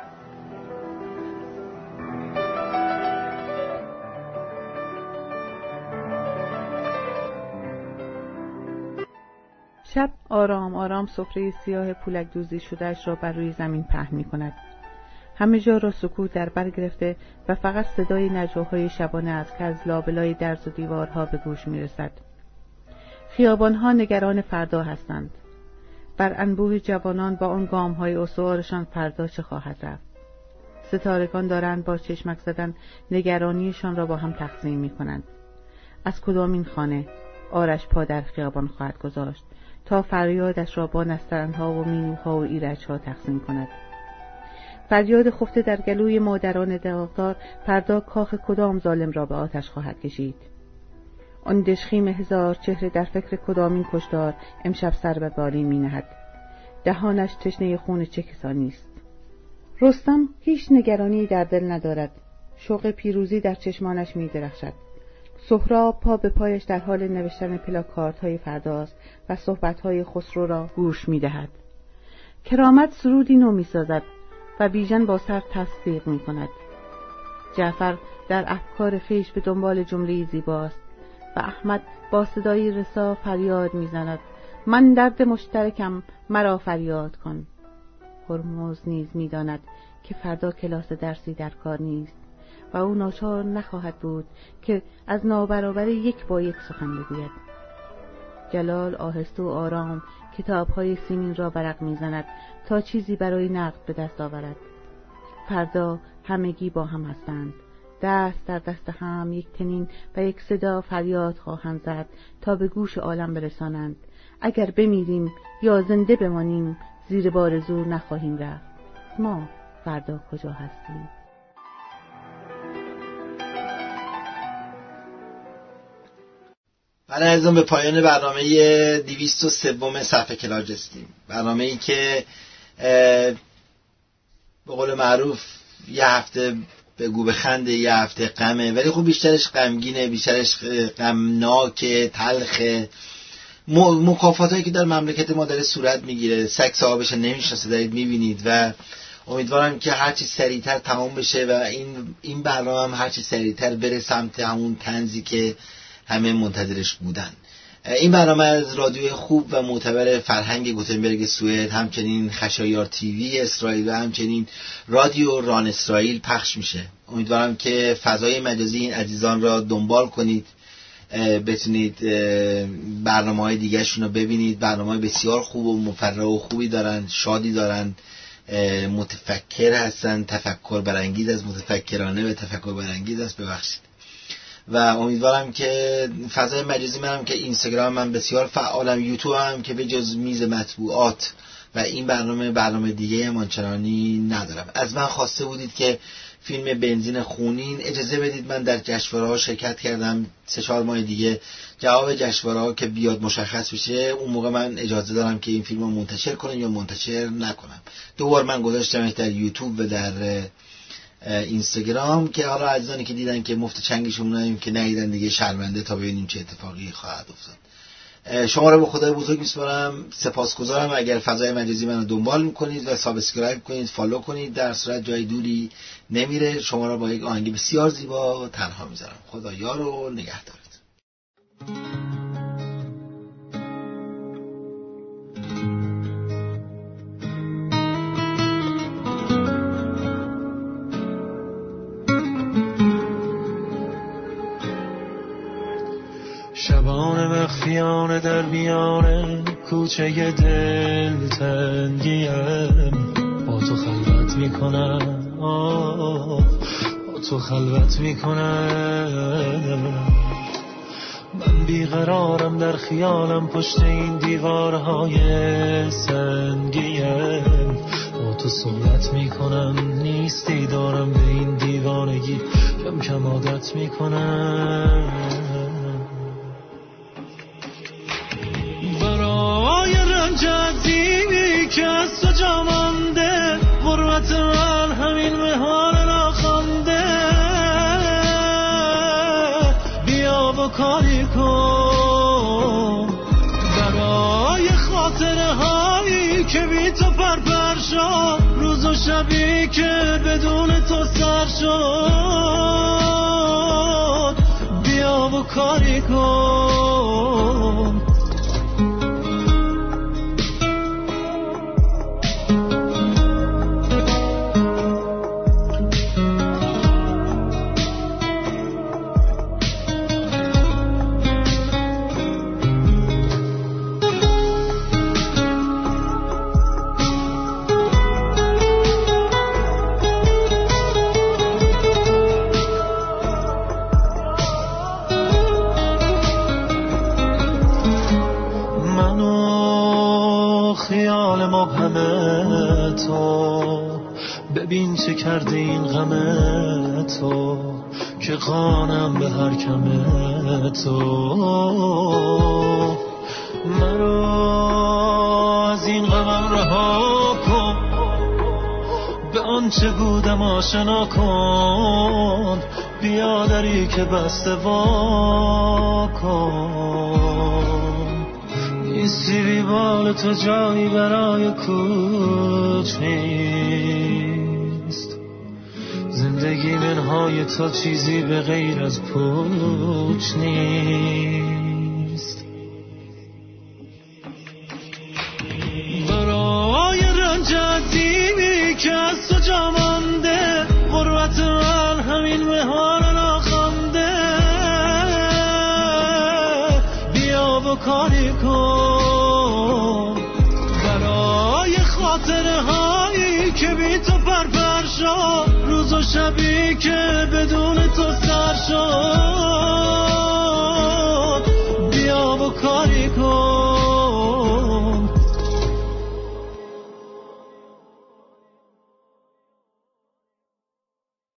شب آرام آرام سفره سیاه پولک دوزی شدهش را بر روی زمین پهن می کند. همه جا را سکوت در بر گرفته و فقط صدای نجواهای شبانه است که از لابلای درز و دیوارها به گوش می رسد. خیابانها نگران فردا هستند. بر انبوه جوانان با آن گام‌های استوارشان فردا چه خواهد رفت. ستارگان دارند با چشمک زدن نگرانیشان را با هم تقسیم می کنند. از کدامین خانه آرش پا در خیابان خواهد گذاشت تا فریادش را با نسترنها و مینوها و ایرجها تقسیم کند. فریاد خفته در گلوی مادران داغدار فردا کاخ کدام ظالم را به آتش خواهد کشید. آن دژخیم هزار چهره در فکر کدامین کشتار امشب سر به بالین می نهد. دهانش تشنه خون چه کسانی است. رستم هیچ نگرانی در دل ندارد. شوق پیروزی در چشمانش می درخشد. سهراب پا به پایش در حال نوشتن پلاکارت های فرداست و صحبت های خسرو را گوش می دهد. کرامت سرودی نو می سازد و بیژن با سر تصدیق می کند. جعفر در افکار خویش به دنبال جمله زیباست و احمد با صدای رسا فریاد می زند: من درد مشترکم، مرا فریاد کن. هرمز نیز می داند که فردا کلاس درسی در کار نیست و او ناچار نخواهد بود که از نابرابری یک با یک سخن بگوید. جلال آهسته و آرام کتاب‌های سیمین را برق می‌زند تا چیزی برای نقد به دست آورد. فردا همگی با هم هستند. دست در دست هم یک تنین و یک صدا فریاد خواهند زد تا به گوش عالم برسانند: اگر بمیریم یا زنده بمانیم زیر بار زور نخواهیم رفت. ما فردا کجا هستیم؟ بله عزیزان، به پایان برنامه دویست و سوم صفحه کلاج هستیم. برنامه ای که به قول معروف یه هفته بگو بخنده، یه هفته غمه، ولی خب بیشترش غمگینه، بیشترش غمناکه، تلخه. مکافات هایی که در مملکت ما داره صورت میگیره، سگ صاحبش نمیشناسه، دارید میبینید و امیدوارم که هرچی سریعتر تمام بشه و این این برنامه هم هرچی سریعتر بره سمت همون طنزی که همه منتظرش بودن. این برنامه از رادیوی خوب و معتبر فرهنگ گوتنبرگ سوئد، همچنین خشایار تیوی اسرائیل و همچنین رادیو ران اسرائیل پخش میشه. امیدوارم که فضای مجازی این عزیزان را دنبال کنید، بتونید برنامه‌های دیگه‌شون رو ببینید. برنامه‌های بسیار خوب و مفرح و خوبی دارن، شادی دارن، متفکر هستن، تفکر برانگیز از متفکرانه به تفکر برانگیز است. ببخشید. و امیدوارم که فضای مجازی منم که اینستاگرام من بسیار فعالم، یوتیوب هم که به جز میز مطبوعات و این برنامه برنامه دیگه منچنانی ندارم. از من خواسته بودید که فیلم بنزین خونین اجازه بدید من در جشنواره‌ها شرکت کردم، سه چهار ماه دیگه جواب جشنواره‌ها که بیاد مشخص بشه، اون موقع من اجازه دارم که این فیلم رو منتشر کنم یا منتشر نکنم. دوبار من گذاشتمش در یوتیوب و در اینستاگرام که حالا عزیزانی که دیدن که مفت چنگشون ناییم که ندیدن دیگه شرمنده تا ببینیم چه اتفاقی خواهد افتاد. شما رو به خدای بزرگ میسپارم. سپاسگزارم اگر فضای مجازی منو دنبال میکنید و سابسکرایب کنید، فالو کنید، در صورت جای دوری نمیره. شما رو با یک آهنگ بسیار زیبا تنها میذارم. خدا یار و نگهدارت. شبان مخفیانه در میان کوچه دل تنگیم، با تو خلوت میکنم، با تو خلوت میکنم. من بیقرارم در خیالم پشت این دیوارهای سنگیم، با تو صحبت میکنم نیستی دارم به این دیوانگی کم کم عادت میکنم. برای رنج عظیمی که از تو جا مانده، غربت من همین مهار ناخوانده، بیا و کاری کن برای خاطره هایی که بی تو پرپر شد، روز و شبی که بدون تو سر شد، بیا و کاری کن. ببین چه کرده این غم تو که قانم به هر کم تو. مرا از این غمم رها کن، به آنچه بودم آشنا کن، بیا دری که بسته وا کن. نیستی بی بال تو جایی برای کوچ نیست، زندگی منهای تو چیزی به غیر از پوچ نیست. برای رنج عظیمی که از تو جا مانده، غربت من همین مهار ناخوانده، بیا و کاری کن برای خاطره هایی که بی تو پرپر شد، روز و شبی که بدون تو